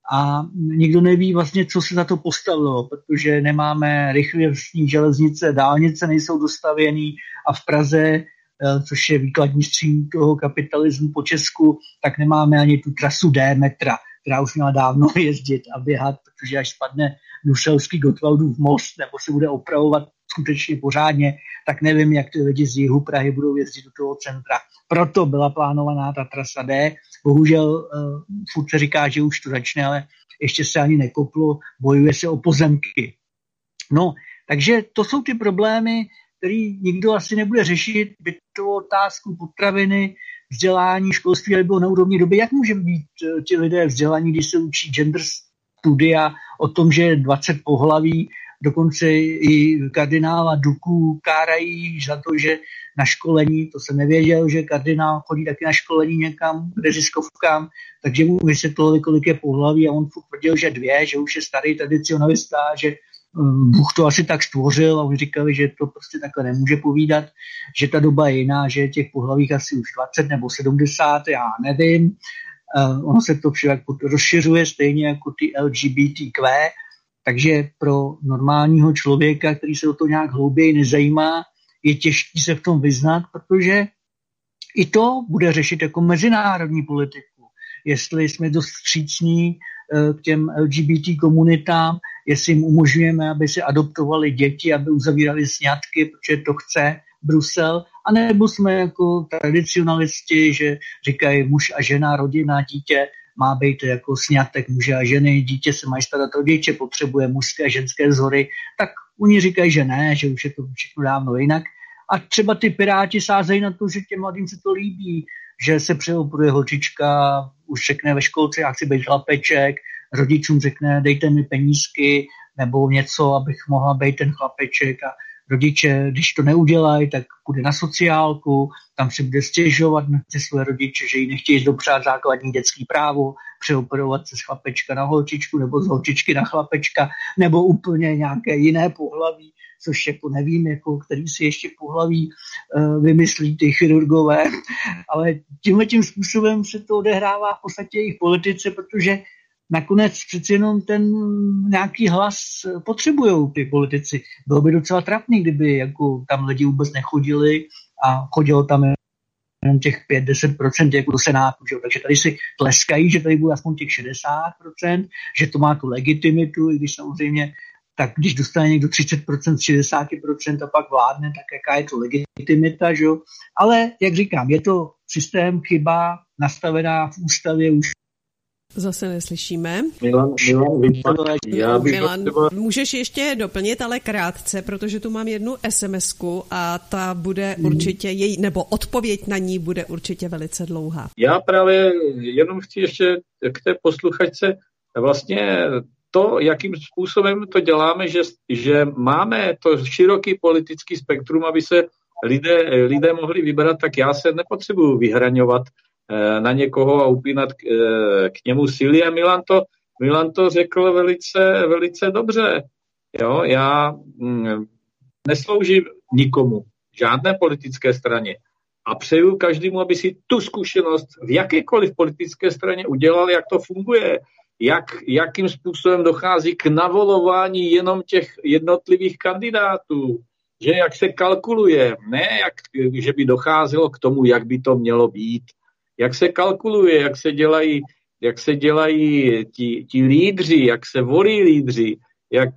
A nikdo neví vlastně, co se za to postavilo, protože nemáme rychlostní železnice, dálnice nejsou dostavěný a v Praze, což je výkladní střím toho kapitalismu po Česku, tak nemáme ani tu trasu D metra, která už měla dávno jezdit a běhat, protože až spadne Nuselský Gottwaldův most nebo se bude opravovat skutečně pořádně, tak nevím, jak ty lidi z jihu Prahy budou jezdit do toho centra. Proto byla plánovaná ta trasa D. Bohužel uh, furt se říká, že už to začne, ale ještě se ani nekoplo, bojuje se o pozemky. No, takže to jsou ty problémy, které nikdo asi nebude řešit, bytovou otázku, potraviny, vzdělání, školství, ale bylo na úrovni doby. Jak může být uh, ti lidé vzdělaní, když se učí gender studia o tom, že je dvacet pohlaví, dokonce i kardinála Duku kárají za to, že na školení, to jsem nevěděl, že kardinál chodí taky na školení někam k neziskovkám, takže mu vysvětlovali, kolik je pohlaví a on tvrdil, že dvě, že už je starý tradicionalista, že Bůh to asi tak stvořil a oni říkali, že to prostě takhle nemůže povídat, že ta doba je jiná, že je těch pohlavích asi už dvacet nebo sedmdesát, já nevím. Uh, ono se to však rozšiřuje stejně jako ty L G B T Q, takže pro normálního člověka, který se o to nějak hlouběji nezajímá, je těžké se v tom vyznat, protože i to bude řešit jako mezinárodní politiku. Jestli jsme dost vstřícní k těm L G B T komunitám, jestli jim umožňujeme, aby se adoptovali děti, aby uzavírali sňatky, protože to chce Brusel, anebo jsme jako tradicionalisti, že říkají muž a žena, rodina, dítě, má být jako sňatek muže a ženy, dítě se mají starat o děti, potřebuje mužské a ženské vzory, tak oni říkají, že ne, že už je to všechno dávno jinak. A třeba ty Piráti sázejí na to, že těm mladým se to líbí, že se přeoperuje holčička, už řekne ve školce, já chci být chlapeček, rodičům řekne, dejte mi penízky nebo něco, abych mohla být ten chlapeček a rodiče, když to neudělají, tak půjde na sociálku, tam si bude stěžovat na ty své rodiče, že jí nechtějí dopřát základní dětský právo, přeoperovat se z chlapečka na holčičku nebo z holčičky na chlapečka, nebo úplně nějaké jiné pohlaví, což jako nevím, jako který si ještě pohlaví uh, vymyslí ty chirurgové, ale tímhle tím způsobem se to odehrává v podstatě i v politice, protože nakonec přeci jenom ten nějaký hlas potřebujou ty politici. Bylo by docela trapný, kdyby jako tam lidi vůbec nechodili a chodilo tam jenom těch pět až deset procent jako do Senátu. Že? Takže tady si tleskají, že tady bude aspoň těch šedesát procent, že to má tu legitimitu, i když samozřejmě tak když dostane někdo třicet procent z šedesát procent a pak vládne, tak jaká je to legitimita, že jo? Ale, jak říkám, je to systém, chyba nastavená v ústavě už. Zase neslyšíme. Milan, Milan, vypadá, já bych Milan, třeba... můžeš ještě doplnit, ale krátce, protože tu mám jednu SMSku a ta bude určitě, její, nebo odpověď na ní bude určitě velice dlouhá. Já právě jenom chci ještě k té posluchačce vlastně to, jakým způsobem to děláme, že, že máme to široký politický spektrum, aby se lidé, lidé mohli vybrat, tak já se nepotřebuji vyhraňovat eh, na někoho a upínat k, eh, k němu síly. A Milan to, Milan to řekl velice, velice dobře. Jo, já hm, nesloužím nikomu, žádné politické straně. A přeju každému, aby si tu zkušenost v jakékoliv politické straně udělal, jak to funguje. Jak, jakým způsobem dochází k navolování jenom těch jednotlivých kandidátů, že jak se kalkuluje, ne jak, že by docházelo k tomu, jak by to mělo být, jak se kalkuluje, jak se dělají, jak se dělají ti, ti lídři, jak se volí lídři, jak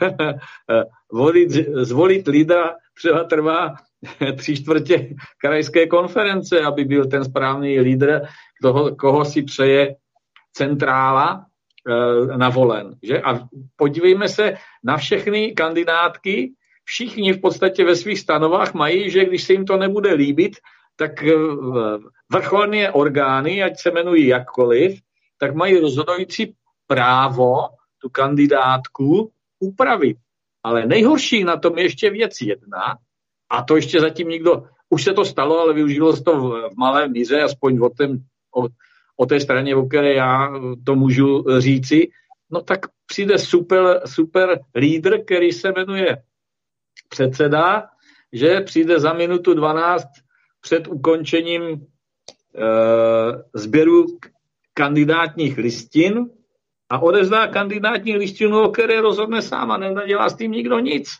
volit, zvolit lídra třeba trvá tři čtvrtě krajské konference, aby byl ten správný lídr, toho, koho si přeje centrála e, navolen. Že? A podívejme se na všechny kandidátky. Všichni v podstatě ve svých stanovách mají, že když se jim to nebude líbit, tak e, vrcholné orgány, ať se jmenují jakkoliv, tak mají rozhodující právo tu kandidátku upravit. Ale nejhorší na tom je ještě věc jedna, a to ještě zatím nikdo, už se to stalo, ale využilo se to v, v malé míře, aspoň o tom, o, o té straně, o které já to můžu říci, no tak přijde super, super lídr, který se jmenuje předseda, že přijde za minutu dvanáct před ukončením e, sběru kandidátních listin a odezdá kandidátní listinu, o které rozhodne sám a nedělá s tím nikdo nic.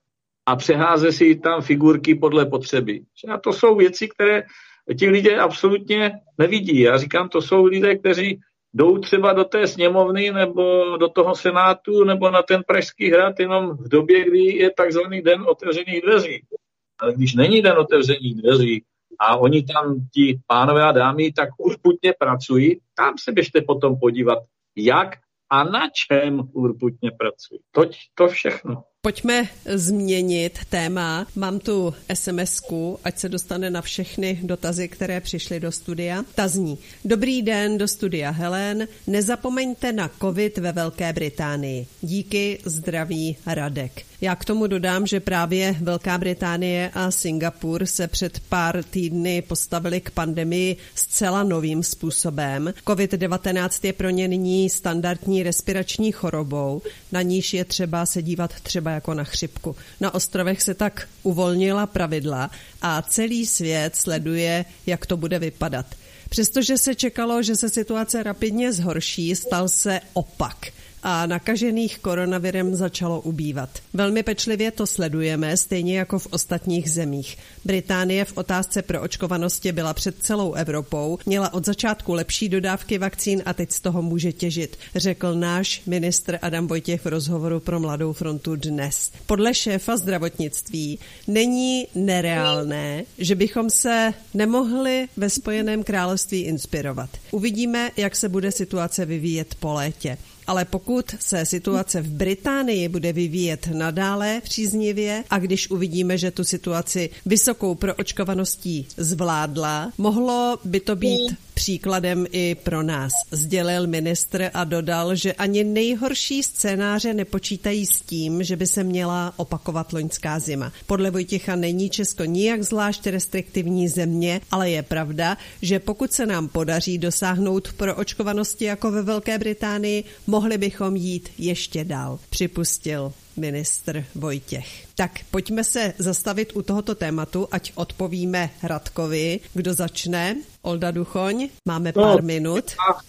A přeháze si tam figurky podle potřeby. A to jsou věci, které ti lidé absolutně nevidí. Já říkám, to jsou lidé, kteří jdou třeba do té sněmovny nebo do toho senátu nebo na ten Pražský hrad jenom v době, kdy je takzvaný den otevřených dveří. Ale když není den otevřených dveří a oni tam, ti pánové a dámy, tak urputně pracují, tam se běžte potom podívat, jak a na čem urputně pracují. Toť to všechno. Pojďme změnit téma. Mám tu SMSku, ať se dostane na všechny dotazy, které přišly do studia. Ta zní: Dobrý den, do studia Helen. Nezapomeňte na covid ve Velké Británii. Díky, zdraví, Radek. Já k tomu dodám, že právě Velká Británie a Singapur se před pár týdny postavili k pandemii zcela novým způsobem. covid devatenáct je pro ně nyní standardní respirační chorobou, na níž je třeba se dívat třeba jako na chřipku. Na ostrovech se tak uvolnila pravidla a celý svět sleduje, jak to bude vypadat. Přestože se čekalo, že se situace rapidně zhorší, stal se opak a nakažených koronavirem začalo ubývat. Velmi pečlivě to sledujeme, stejně jako v ostatních zemích. Británie v otázce proočkovanosti byla před celou Evropou, měla od začátku lepší dodávky vakcín a teď z toho může těžit, řekl náš ministr Adam Vojtěch v rozhovoru pro Mladou frontu dnes. Podle šéfa zdravotnictví není nereálné, že bychom se nemohli ve Spojeném království inspirovat. Uvidíme, jak se bude situace vyvíjet po létě. Ale pokud se situace v Británii bude vyvíjet nadále příznivě a když uvidíme, že tu situaci vysokou proočkovaností zvládla, mohlo by to být příkladem i pro nás, sdělil ministr a dodal, že ani nejhorší scénáře nepočítají s tím, že by se měla opakovat loňská zima. Podle Vojtěcha není Česko nijak zvlášť restriktivní země, ale je pravda, že pokud se nám podaří dosáhnout proočkovanosti jako ve Velké Británii, mohli bychom jít ještě dál, připustil ministr Vojtěch. Tak pojďme se zastavit u tohoto tématu, ať odpovíme Radkovi. Kdo začne? Olda Duchoň, máme pár no, minut. Já,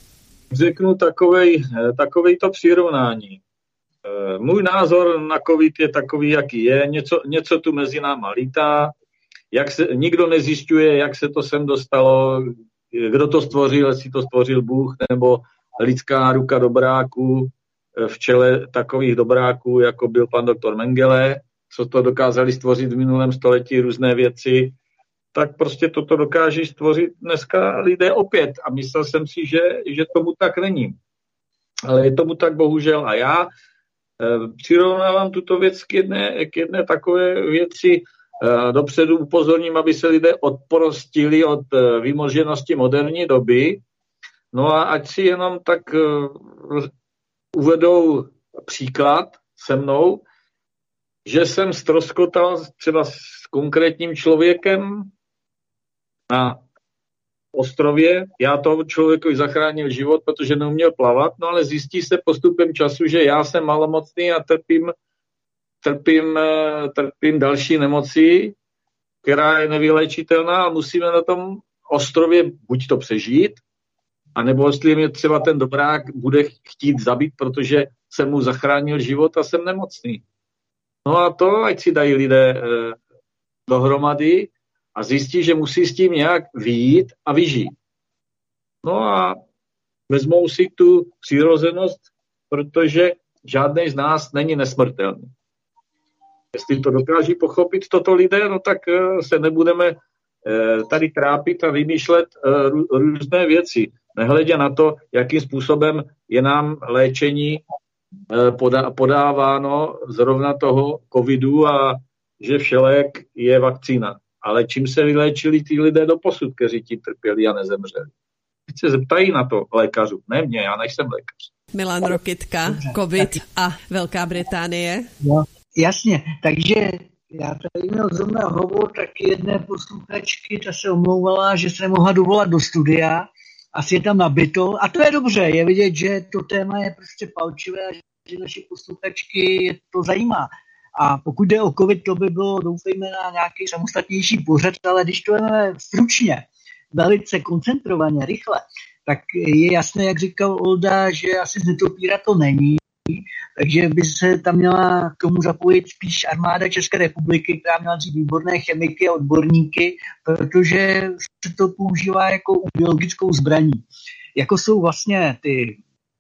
Řeknu takovej, takovej to přirovnání. Můj názor na covid je takový, jaký je. Něco, něco tu mezi náma lítá. Jak se, nikdo nezjišťuje, jak se to sem dostalo, kdo to stvořil, jestli to stvořil Bůh, nebo lidská ruka dobráků v čele takových dobráků, jako byl pan doktor Mengele, co to dokázali stvořit v minulém století různé věci, tak prostě toto dokáží stvořit dneska lidé opět. A myslel jsem si, že, že tomu tak není. Ale je tomu tak bohužel. A já e, přirovnávám tuto věc k jedné, k jedné takové věci. E, dopředu upozorním, aby se lidé odprostili od e, vymoženosti moderní doby. No a ať si jenom tak e, uvedou příklad se mnou, že jsem ztroskotal třeba s konkrétním člověkem na ostrově. Já toho člověku zachránil život, protože neuměl plavat, no ale zjistí se postupem času, že já jsem malomocný a trpím, trpím, trpím další nemocí, která je nevyléčitelná a musíme na tom ostrově buď to přežít, anebo jestli mě třeba ten dobrák bude chtít zabít, protože jsem mu zachránil život a jsem nemocný. No a to, ať si dají lidé e, dohromady a zjistí, že musí s tím nějak vyjít a vyžít. No a vezmou si tu přirozenost, protože žádný z nás není nesmrtelný. Jestli to dokáží pochopit toto lidé, no tak e, se nebudeme e, tady trápit a vymýšlet e, různé věci. Nehledě na to, jakým způsobem je nám léčení podáváno zrovna toho covidu a že všelék je vakcína. Ale čím se vyléčili ty lidé doposud, kteří ti trpěli a nezemřeli? Teď se zeptají na to lékařů. Ne mě, já nejsem lékař. Milan Rokytka, covid a Velká Británie. No, jasně, takže já tady měl zrovna hovor taky jedné posluchačky, ta se omlouvala, že se nemohla dovolat do studia. Asi je tam nabito. A to je dobře, je vidět, že to téma je prostě palčivé a že naše posluchačky to zajímá. A pokud jde o covid, to by bylo, doufejme, na nějaký samostatnější pořad, ale když to je stručně, velice koncentrovaně, rychle, tak je jasné, jak říkal Olda, že asi z netopíra to není. Takže by se tam měla k tomu zapojit spíš armáda České republiky, která měla vzít výborné chemiky a odborníky, protože se to používá jako biologickou zbraní. Jako jsou vlastně ty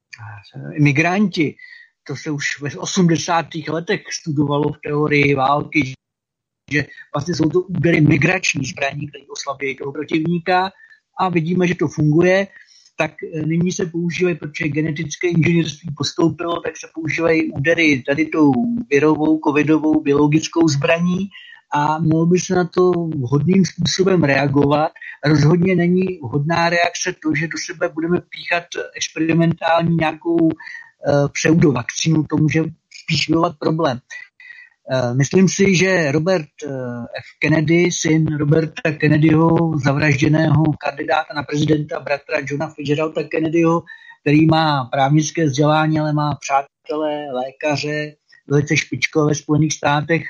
imigranti, to se už v osmdesátých letech studovalo v teorii války, že vlastně jsou to údery migrační zbraní, které oslabí toho protivníka a vidíme, že to funguje. Tak nyní se používají, protože genetické inženýrství postoupilo, tak se používají údery tady tou virovou, covidovou, biologickou zbraní a mělo by se na to vhodným způsobem reagovat. Rozhodně není vhodná reakce to, že do sebe budeme píchat experimentální nějakou uh, pseudovakcínu, to může spíš vyvolat problém. Uh, myslím si, že Robert uh, F. Kennedy, syn Roberta Kennedyho, zavražděného kandidáta na prezidenta, bratra Johna Fitzgeralda Kennedyho, který má právnické vzdělání, ale má přátelé, lékaře, velice špičkové ve Spojených státech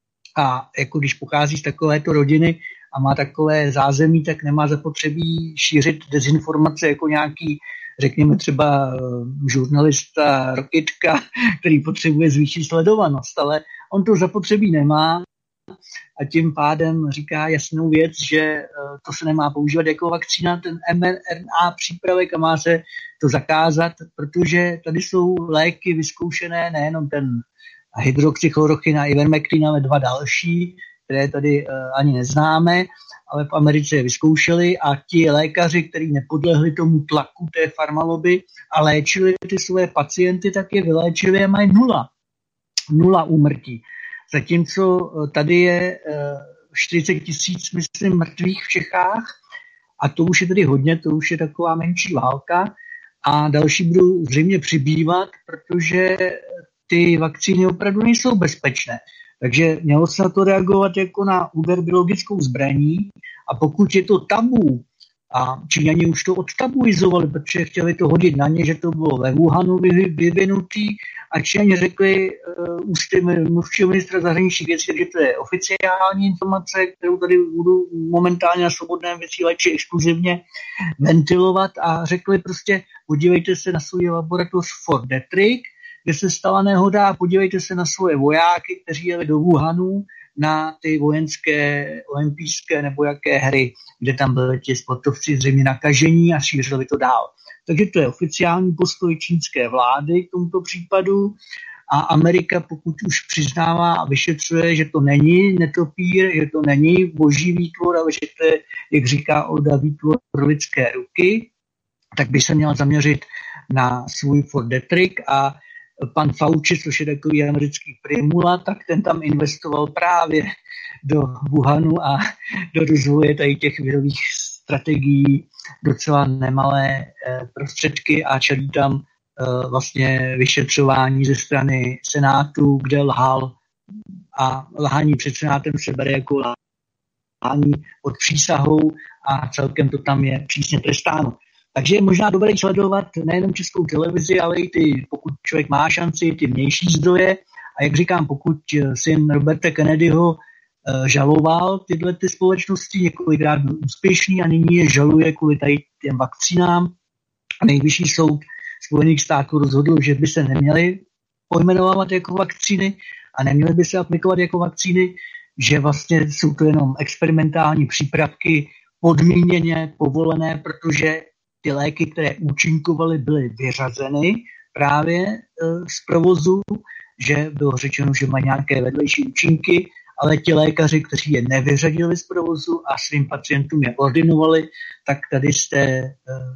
a jako když pochází z takovéto rodiny a má takové zázemí, tak nemá zapotřebí šířit dezinformace jako nějaký, řekněme třeba žurnalista Rokytka, který potřebuje zvýšit sledovanost, ale on to zapotřebí nemá a tím pádem říká jasnou věc, že to se nemá používat jako vakcína, ten em er en á přípravek a má se to zakázat, protože tady jsou léky vyzkoušené, nejenom ten hydroxychlorochina, ivermectin, ale dva další, které tady ani neznáme, ale v Americe je vyzkoušeli a ti lékaři, kteří nepodlehli tomu tlaku té farmalobby a léčili ty své pacienty, tak je vyléčili a mají nula. Nula úmrtí. Zatímco tady je čtyřicet tisíc, myslím, mrtvých v Čechách a to už je tedy hodně, to už je taková menší válka a další budou zřejmě přibývat, protože ty vakcíny opravdu nejsou bezpečné. Takže mělo se na to reagovat jako na úder biologickou zbraní a pokud je to tabu, a Číňani už to odtabuizovali, protože chtěli to hodit na ně, že to bylo ve Wuhanu vyvinutý a Číňani řekli uh, ústy mluvčího ministra zahraničních věcí, že to je oficiální informace, kterou tady budu momentálně na svobodném vysílači exkluzivně ventilovat a řekli prostě, podívejte se na svůj laboratoř Fort Detrick, kde se stala nehoda, a podívejte se na svoje vojáky, kteří jeli do Wuhanu na ty vojenské, olympijské nebo jaké hry, kde tam byli ti sportovci zřejmě nakažení a šířili to dál. Takže to je oficiální postoj čínské vlády k tomuto případu a Amerika, pokud už přiznává a vyšetřuje, že to není netopír, že to není boží výtvor, ale že to je, jak říká Olda, výtvor lidské ruky, tak by se měla zaměřit na svůj Fort Detrick a pan Fauci, což je takový americký primula, tak ten tam investoval právě do Wuhanu a do rozvoje tady těch virových strategií docela nemalé prostředky a čelí tam vlastně vyšetřování ze strany Senátu, kde lhal a lhání před Senátem se bere jako lhání pod přísahou a celkem to tam je přísně trestáno. Takže je možná dobré sledovat nejenom českou televizi, ale i ty, pokud člověk má šanci, ty vnější zdroje. A jak říkám, pokud syn Roberta Kennedyho žaloval tyhle ty společnosti, několikrát byl úspěšný a nyní je žaluje kvůli tady těm vakcínám. Nejvyšší soud Spojených států rozhodl, že by se neměly pojmenovávat jako vakcíny a neměly by se aplikovat jako vakcíny, že vlastně jsou to jenom experimentální přípravky podmíněně povolené, protože ty léky, které účinkovaly, byly vyřazeny právě e, z provozu, že bylo řečeno, že mají nějaké vedlejší účinky, ale ti lékaři, kteří je nevyřadili z provozu a svým pacientům je ordinovali, tak tady z té e,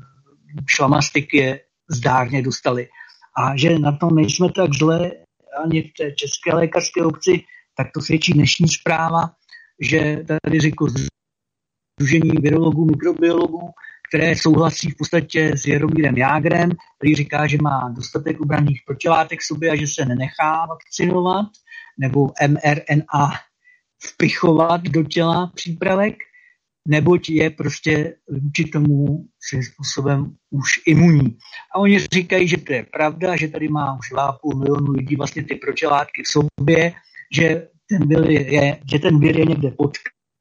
šlamastiky je zdárně dostali. A že na tom nejsme tak zle ani v té české lékařské obci, tak to svědčí dnešní zpráva, že tady řekl Sdružení virologů, mikrobiologů, které souhlasí v podstatě s Jaromírem Jágrem, který říká, že má dostatek obranných protilátek v sobě a že se nenechá vakcinovat nebo em er en á vpichovat do těla přípravek, neboť je prostě vůči tomu svým způsobem už imunní. A oni říkají, že to je pravda, že tady má už dva a půl milionu lidí vlastně ty protilátky v sobě, že ten vir je, že ten vir je někde pod.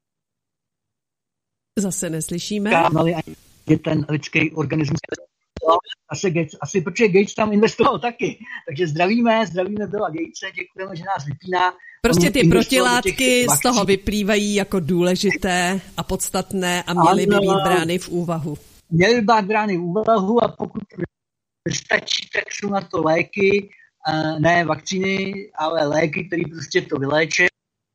Zase neslyšíme. Je ten lidský organismus. Asi, Gates, asi protože Gates tam investoval taky. Takže zdravíme, zdravíme Billa Gatese, děkujeme, že nás vypíná. Prostě ty protilátky z toho vyplývají jako důležité a podstatné a měly by být brány v úvahu. Měly by být brány v úvahu a pokud stačí, tak jsou na to léky, ne vakcíny, ale léky, které prostě to vyléčí.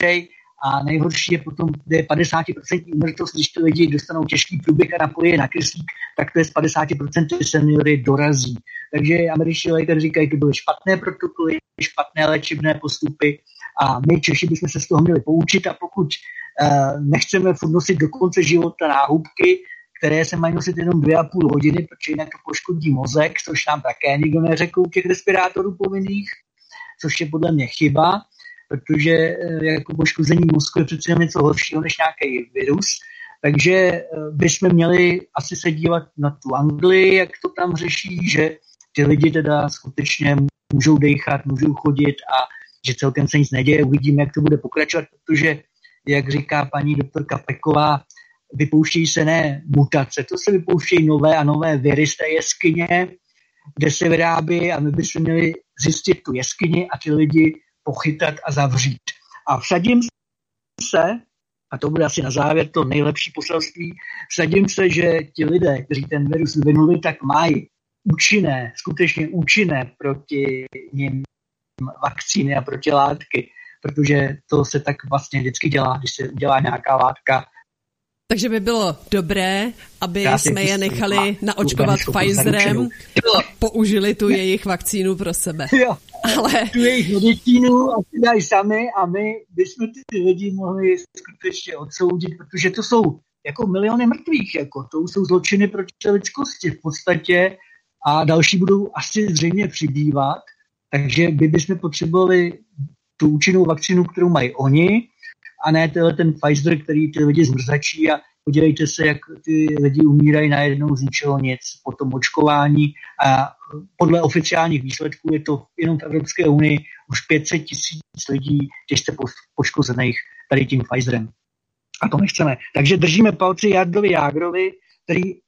A nejhorší je potom, kde je padesát procent úmrtnost, když ty lidi dostanou těžký průběh a napojí je na kyslík, tak to je z padesát procent seniory dorazí. Takže američtí lékaři říkají, že to byly špatné protokoly, špatné léčebné postupy a my Češi bychom se z toho měli poučit a pokud uh, nechceme furt nosit do konce života náhubky, které se mají nosit jenom dvě a půl hodiny, protože jinak to poškodí mozek, což nám také nikdo neřekl u těch respirátorů povinných, což je podle mě chyba, protože jako poškození mozku je přece něco horšího než nějaký virus. Takže bychom měli asi se dívat na tu Anglii, jak to tam řeší, že ty lidi teda skutečně můžou dejchat, můžou chodit a že celkem se nic neděje. Uvidíme, jak to bude pokračovat, protože, jak říká paní doktorka Peková, vypouštějí se ne mutace, to se vypouštějí nové a nové viry z té jeskyně, kde se vyrábí a my bychom měli zjistit tu jeskyni a ty lidi pochytat a zavřít. A vsadím se, a to bude asi na závěr to nejlepší poselství, vsadím se, že ti lidé, kteří ten virus vyvinuli, tak mají účinné, skutečně účinné proti nim vakcíny a protilátky, protože to se tak vlastně vždycky dělá, když se udělá nějaká látka. Takže by bylo dobré, aby jsme je nechali naočkovat Pfizerem a použili tu jejich vakcínu pro sebe. Jo, ale tu jejich medicínu a si dají sami a my bychom ty lidi mohli skutečně odsoudit, protože to jsou jako miliony mrtvých, jako to jsou zločiny proti lidskosti v podstatě a další budou asi zřejmě přibývat, takže by bychom potřebovali tu účinnou vakcínu, kterou mají oni, a ne tenhle ten Pfizer, který ty lidi zmrzačí a podívejte se, jak ty lidi umírají najednou z ničeho nic po tom očkování a podle oficiálních výsledků je to jenom v Evropské unii už pět set tisíc lidí těžce poškozených tady tím Pfizerem. A to nechceme. Takže držíme palci Jardovi Jágrovi, který, a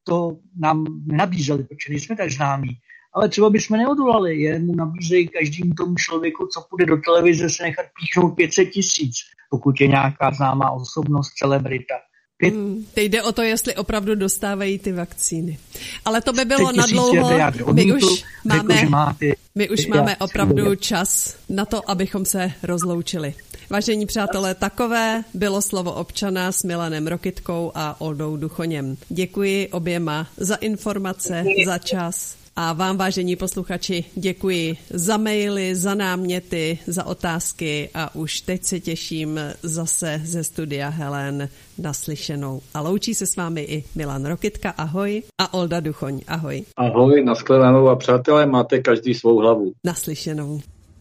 to nám nenabízeli, protože nejsme tak známí. Ale třeba bychom neodolali, jen mu nabízejí každému tomu člověku, co půjde do televize, se nechat píchnout pět set tisíc, pokud je nějaká známá osobnost, celebrita. Pět... Hmm, teď jde o to, jestli opravdu dostávají ty vakcíny. Ale to by bylo nadlouho. My už máme, řekl, máte... my už máme opravdu čas na to, abychom se rozloučili. Vážení přátelé, takové bylo slovo občana s Milanem Rokitkou a Oldou Duchoněm. Děkuji oběma za informace, za čas. A vám, vážení posluchači, děkuji za maily, za náměty, za otázky a už teď se těším zase ze studia Helen naslyšenou. A loučí se s vámi i Milan Rokitka, ahoj, a Olda Duchoň, ahoj. Ahoj, nashledanou a přátelé, máte každý svou hlavu. Naslyšenou.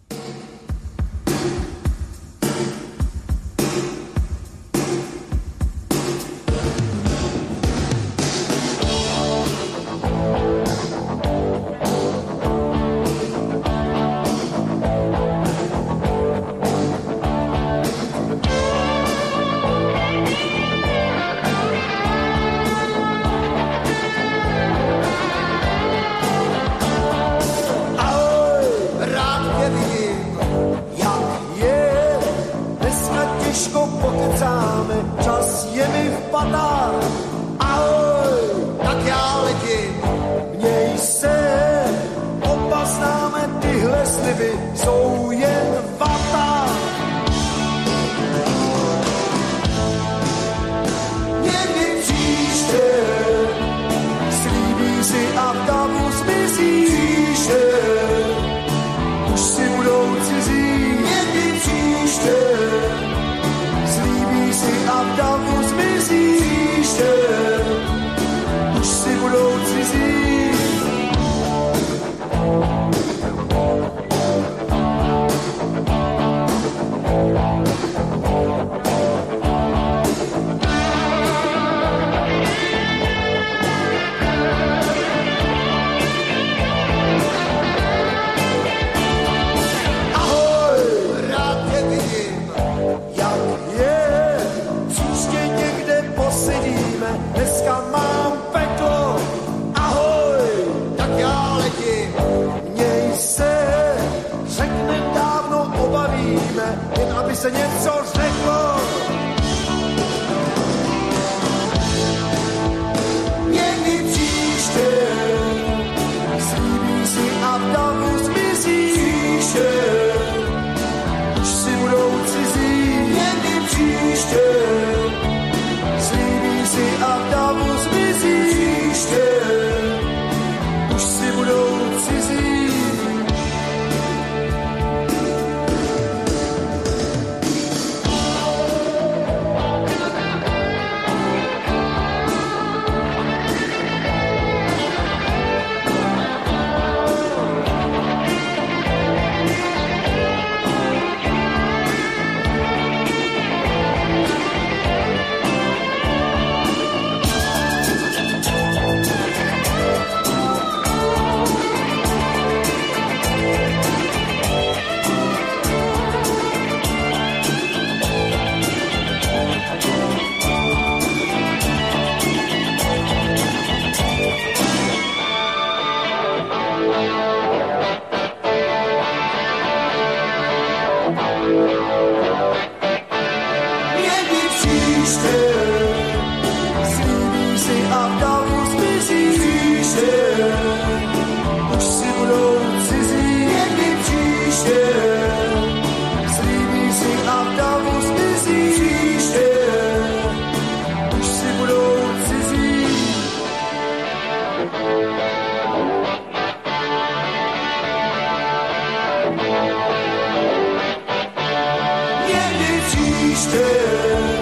se něco řeklo. Někdy příště slíbí si a v davu zmizíš, už si budou cizí. Někdy příště slíbí si a v davu zmizíš, už si budou cizí. Příště